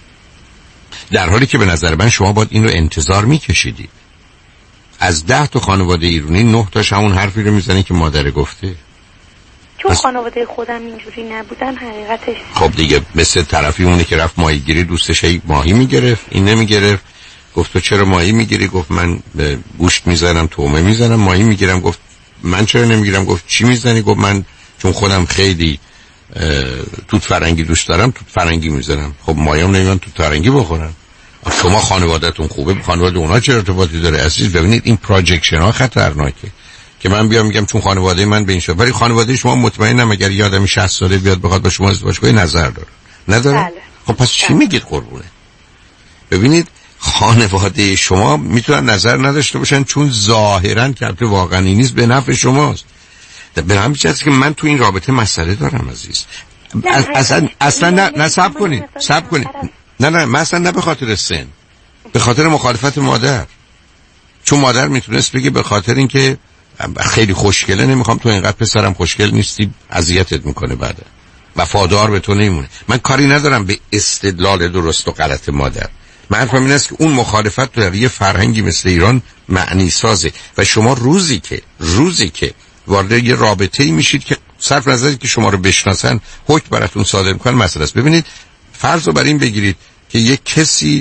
در حالی که به نظر من شما باید این رو انتظار میکشیدید. از ده تا خانواده ایرانی نه تاش همون حرفی رو میزنه که مادر گفته. چون خانواده خودم اینجوری نبودن حقیقتش. خب دیگه مثل طرفی اونه که رفت ماهیگیری، دوستش هی ماهی میگرفت، این نمیگرفت. گفت تو چرا ماهی میگیری؟ گفت من گوشت میزنم، تومه میزنم، ماهی میگیرم. گفت من چرا نمیگیرم؟ گفت چی میزنی؟ گفت من چون خودم خیلی توت فرنگی دوست دارم توت فرنگی میزنم. خب ماهی هم نمیدونم توت فرنگی بخورن. شما خانوادهتون خوبه، خانواده اونا چه ارتباطی داره؟ عزیز ببینید این پروجکشن ها خطرناکه که من بیام میگم چون خانواده من به این شد، ولی خانواده شما مطمئنم اگر یه آدمی شصت ساله بیاد بخواد با شما ازدواج کنه نظر داره نداره؟ بله. خب پس چی میگید قربونه؟ ببینید خانواده شما میتونن نظر نداشته باشن چون ظاهرا که البته واقعا این نیست به نفع شماست. به همین جهت که من تو این رابطه مسئله دارم عزیز. اصلا اصلا نه نه صبر کنید صبر کنید نه نه من اصلا نه به خاطر سن، به خاطر مخالفت مادر. چون مادر میتونست بگه به خاطر اینکه خیلی خوشگله نمیخوام تو اینقدر پسرم خوشگل نیستی اذیتت میکنه، بعد وفادار به تو نمیمونه. من کاری ندارم به استدلال درست و غلط مادر. من حرفم این است که اون مخالفت در یه فرهنگی مثل ایران معنی سازه و شما روزی که روزی که وارد یه رابطه‌ای میشید که صرف نظری که شما رو بشناسن حکم براتون صادر میکنن مسئله است. ببینید فرض رو بر این بگیرید که یک کسی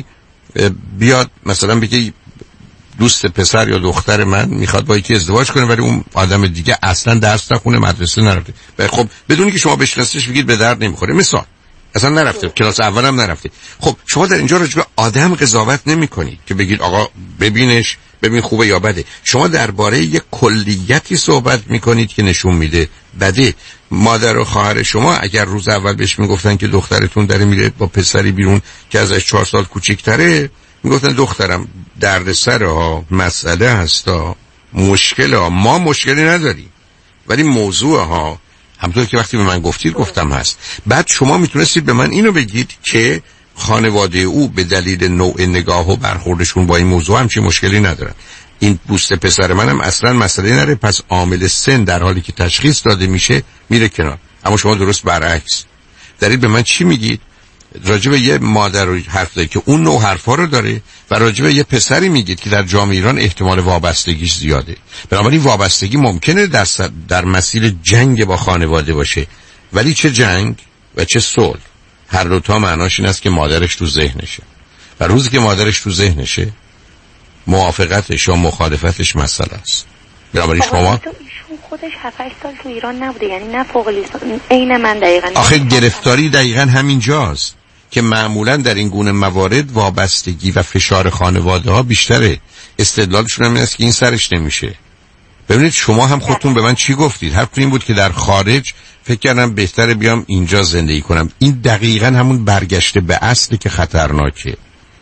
بیاد مثلا بگه دوست پسر یا دختر من میخواد با یکی ازدواج کنه ولی اون آدم دیگه اصلا درس نخونه، مدرسه نرفته. خب بدونی که شما بشناسیش بگید به درد نمیخوره، مثال اصلا نرفته کلاس اولم نرفته. خب شما در اینجا راجع به آدم قضاوت نمیکنید که بگید آقا ببینش ببین خوبه یا بده. شما درباره یک کلیتی صحبت میکنید که نشون میده بده. مادر و خواهر شما اگر روز اول بهش میگفتن که دخترتون داره میره با پسری بیرون که ازش چهار سال کوچیک‌تره، میگفتن دخترم دردسر ها، مسئله هستا، مشکل ها، ما مشکلی نداریم ولی موضوع ها همونطور که وقتی به من گفتید گفتم هست. بعد شما میتونستید به من اینو بگید که خانواده او به دلیل نوع نگاه و برخوردشون با این موضوع همچین مشکلی ندارن. این بوست پسر منم اصلا مسئله نره، پس عامل سن در حالی که تشخیص داده میشه میره کنار. اما شما درست برعکس دارید به من چی میگید؟ راجع به یه مادر رو حرف دارید که اون نوع حرفا رو داره و راجع به یه پسری میگید که در جامعه ایران احتمال وابستگیش زیاده. بنابراین وابستگی ممکنه در, در مسیر جنگ با خانواده باشه، ولی چه جنگ و چه صلح هر دوتا معناش این است که مادرش تو ذهنشه و روزی که مادرش تو ذهنشه موافقتش یا مخالفتش مسئله است. بنابراین شما خودش هفت هشت سال تو ایران نبوده، یعنی نه فوق لیسانس عین من دقیقاً. آخه گرفتاری دقیقاً همین جاست که معمولاً در این گونه موارد وابستگی و فشار خانواده ها بیشتره. استدلالشون هم این است که این سرش نمیشه. ببینید شما هم خودتون به من چی گفتید؟ حرف این بود که در خارج فکر کردم بهتره بیام اینجا زندگی کنم. این دقیقاً همون برگشته به اصلی که خطرناکه.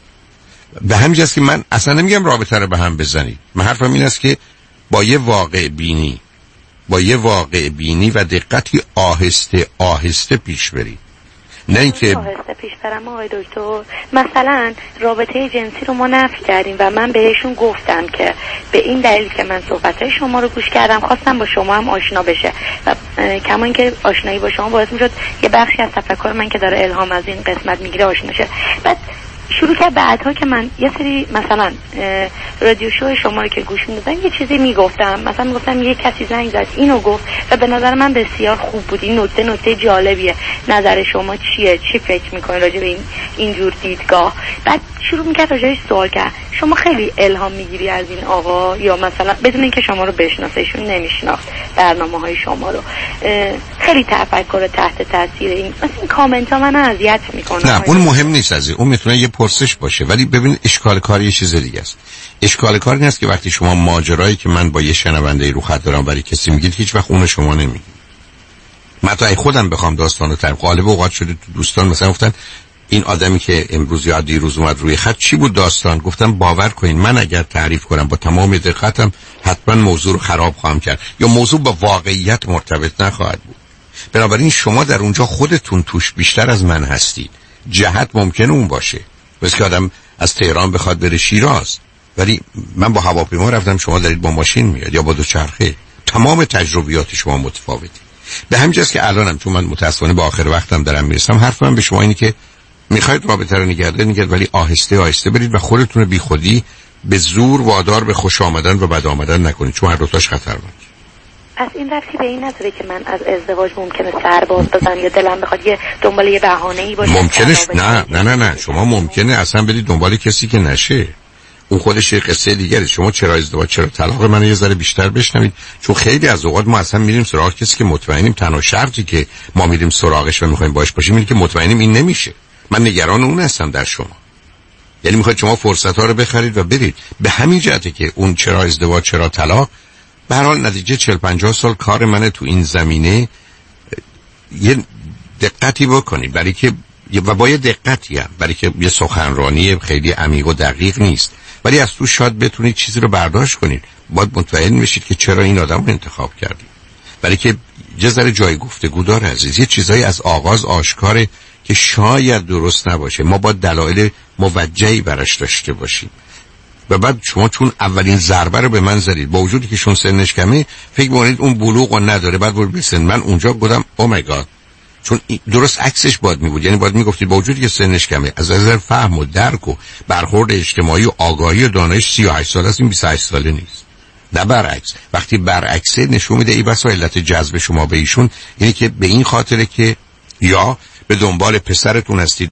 به همین جاست که من اصلا نمیگم رابطه رو به هم بزنید. من حرفم این است که با یه واقع بینی با یه واقع بینی و دقتی آهسته آهسته پیش برید. نه اینکه آهسته پیش برم آقای دکتر. مثلا رابطه جنسی رو ما نفی کردیم و من بهشون گفتم که به این دلیل که من صحبتهای شما رو گوش کردم خواستم با شما هم آشنا بشه و کما اینکه آشنایی با شما باعث میشد یه بخشی از تفکر من که داره الهام از این قسمت میگیره آشنا شه. بعد شروع کرد بعدها که من یه سری مثلا رادیو شو شما رو که گوش میدادم یه چیزی میگفتم، مثلا میگفتم یه کسی زنگ زد اینو گفت و به نظر من بسیار خوب بود، این نکته نکته جالبیه، نظر شما چیه، چی فکر میکنید راجع به این اینجور دیدگاه؟ بعد شروع میکرد راجعش سوال کرد. شما خیلی الهام میگیری از این آقا یا مثلا بدون اینکه شما رو بشناسه، ایشون نمیشناخت برنامه‌های شما رو، خیلی تفکر تحت تاثیر این مثلا این کامنت ها منو اذیت میکنه. نه اون مهم نیست عزیز، اون میتونه یه پرسش باشه، ولی ببین اشکال کاری یه چیز دیگه است. اشکال کار این است که وقتی شما ماجرایی که من با یه شنونده رو خط دارم برای کسی میگید هیچ وقت اون شما نمیگید. من تا خودم بخوام داستانو تعریف غالب اوقات شده تو دوستان مثلا گفتن این آدمی که امروز یا دیروز اومد روی خط چی بود داستان؟ گفتم باور کنین من اگر تعریف کنم با تمام دقتم حتما موضوع رو خراب خواهم کرد یا موضوع با واقعیت مرتبط نخواهد بود. بنابراین شما در اونجا خودتون توش بیشتر از من هستید. جهت ممکنه اون باشه، مثل که آدم از تهران بخواد بره شیراز، ولی من با هواپیما رفتم، شما دارید با ماشین میاد یا با دوچرخه. تمام تجربیات شما متفاوته. به همین جاست که الانم چون من متاسفانه با آخر وقتم دارم میرسم، حرف من به شما اینه که میخواید رابطه رو نگه دارید نگه، ولی آهسته آهسته برید و خودتون رو بی خودی به زور وادار به خوش آمدن و بد آمدن نکنید، چون هر دو تاش خطرناکه. از این رفتی به این نداره که من از ازدواج ممکنه سر باز بزنم یا دلم بخواد یه دنبال یه بهانه‌ای باشه. ممکنه نه نه نه نه شما ممکنه اصلا برید دنبال کسی که نشه، اون خودش یه قصه دیگره. شما چرا ازدواج چرا طلاق من یه ذره بیشتر بشنوید، چون خیلی از اوقات ما اصلا میریم سراغ کسی که مطمئنیم، تنها شرطی که ما میریم سراغش و میخوایم باش باشیم اینه که مطمئنیم این نمیشه. من نگران اون هستم در شما. یعنی میخواید شما فرصت ها رو بخرید و برید. به همین جهته که اون چرا ازدواج چرا طلاق، به هر حال نتیجه چهل پنجاه سال کار منه تو این زمینه. یه دقتی بکنید برای که و با یه دقتی هم برای که یه سخنرانی خیلی عمیق و دقیق نیست، ولی از تو شاید بتونید چیزی رو برداشت کنید. باید مطمئن بشید که چرا این آدم رو انتخاب کردید، برای که یه ذره جای گفتگو داره عزیز. یه چیزایی از آغاز آشکاره که شاید درست نباشه، ما باید دلایل موجهی براش داشته باشیم. و بعد شما چون اولین ضربه رو به من زدید، با وجودی که شون سنش کمه فکر می‌کنید اون بلوغ رو نداره، بعد برو بسن. من اونجا گفتم او مای گاد، چون درست عکسش باید می بود. یعنی باید میگفتید با وجودی که سنش کمه، از نظر فهم و درک و برخورد اجتماعی و آگاهی و دانش سی و هشت ساله است، این بیست و هشت ساله نیست. نه برعکس. وقتی برعکسه نشون میده ای بسا علت جذب شما به ایشون اینه که به این خاطره که یا به دنبال پسرتون هستید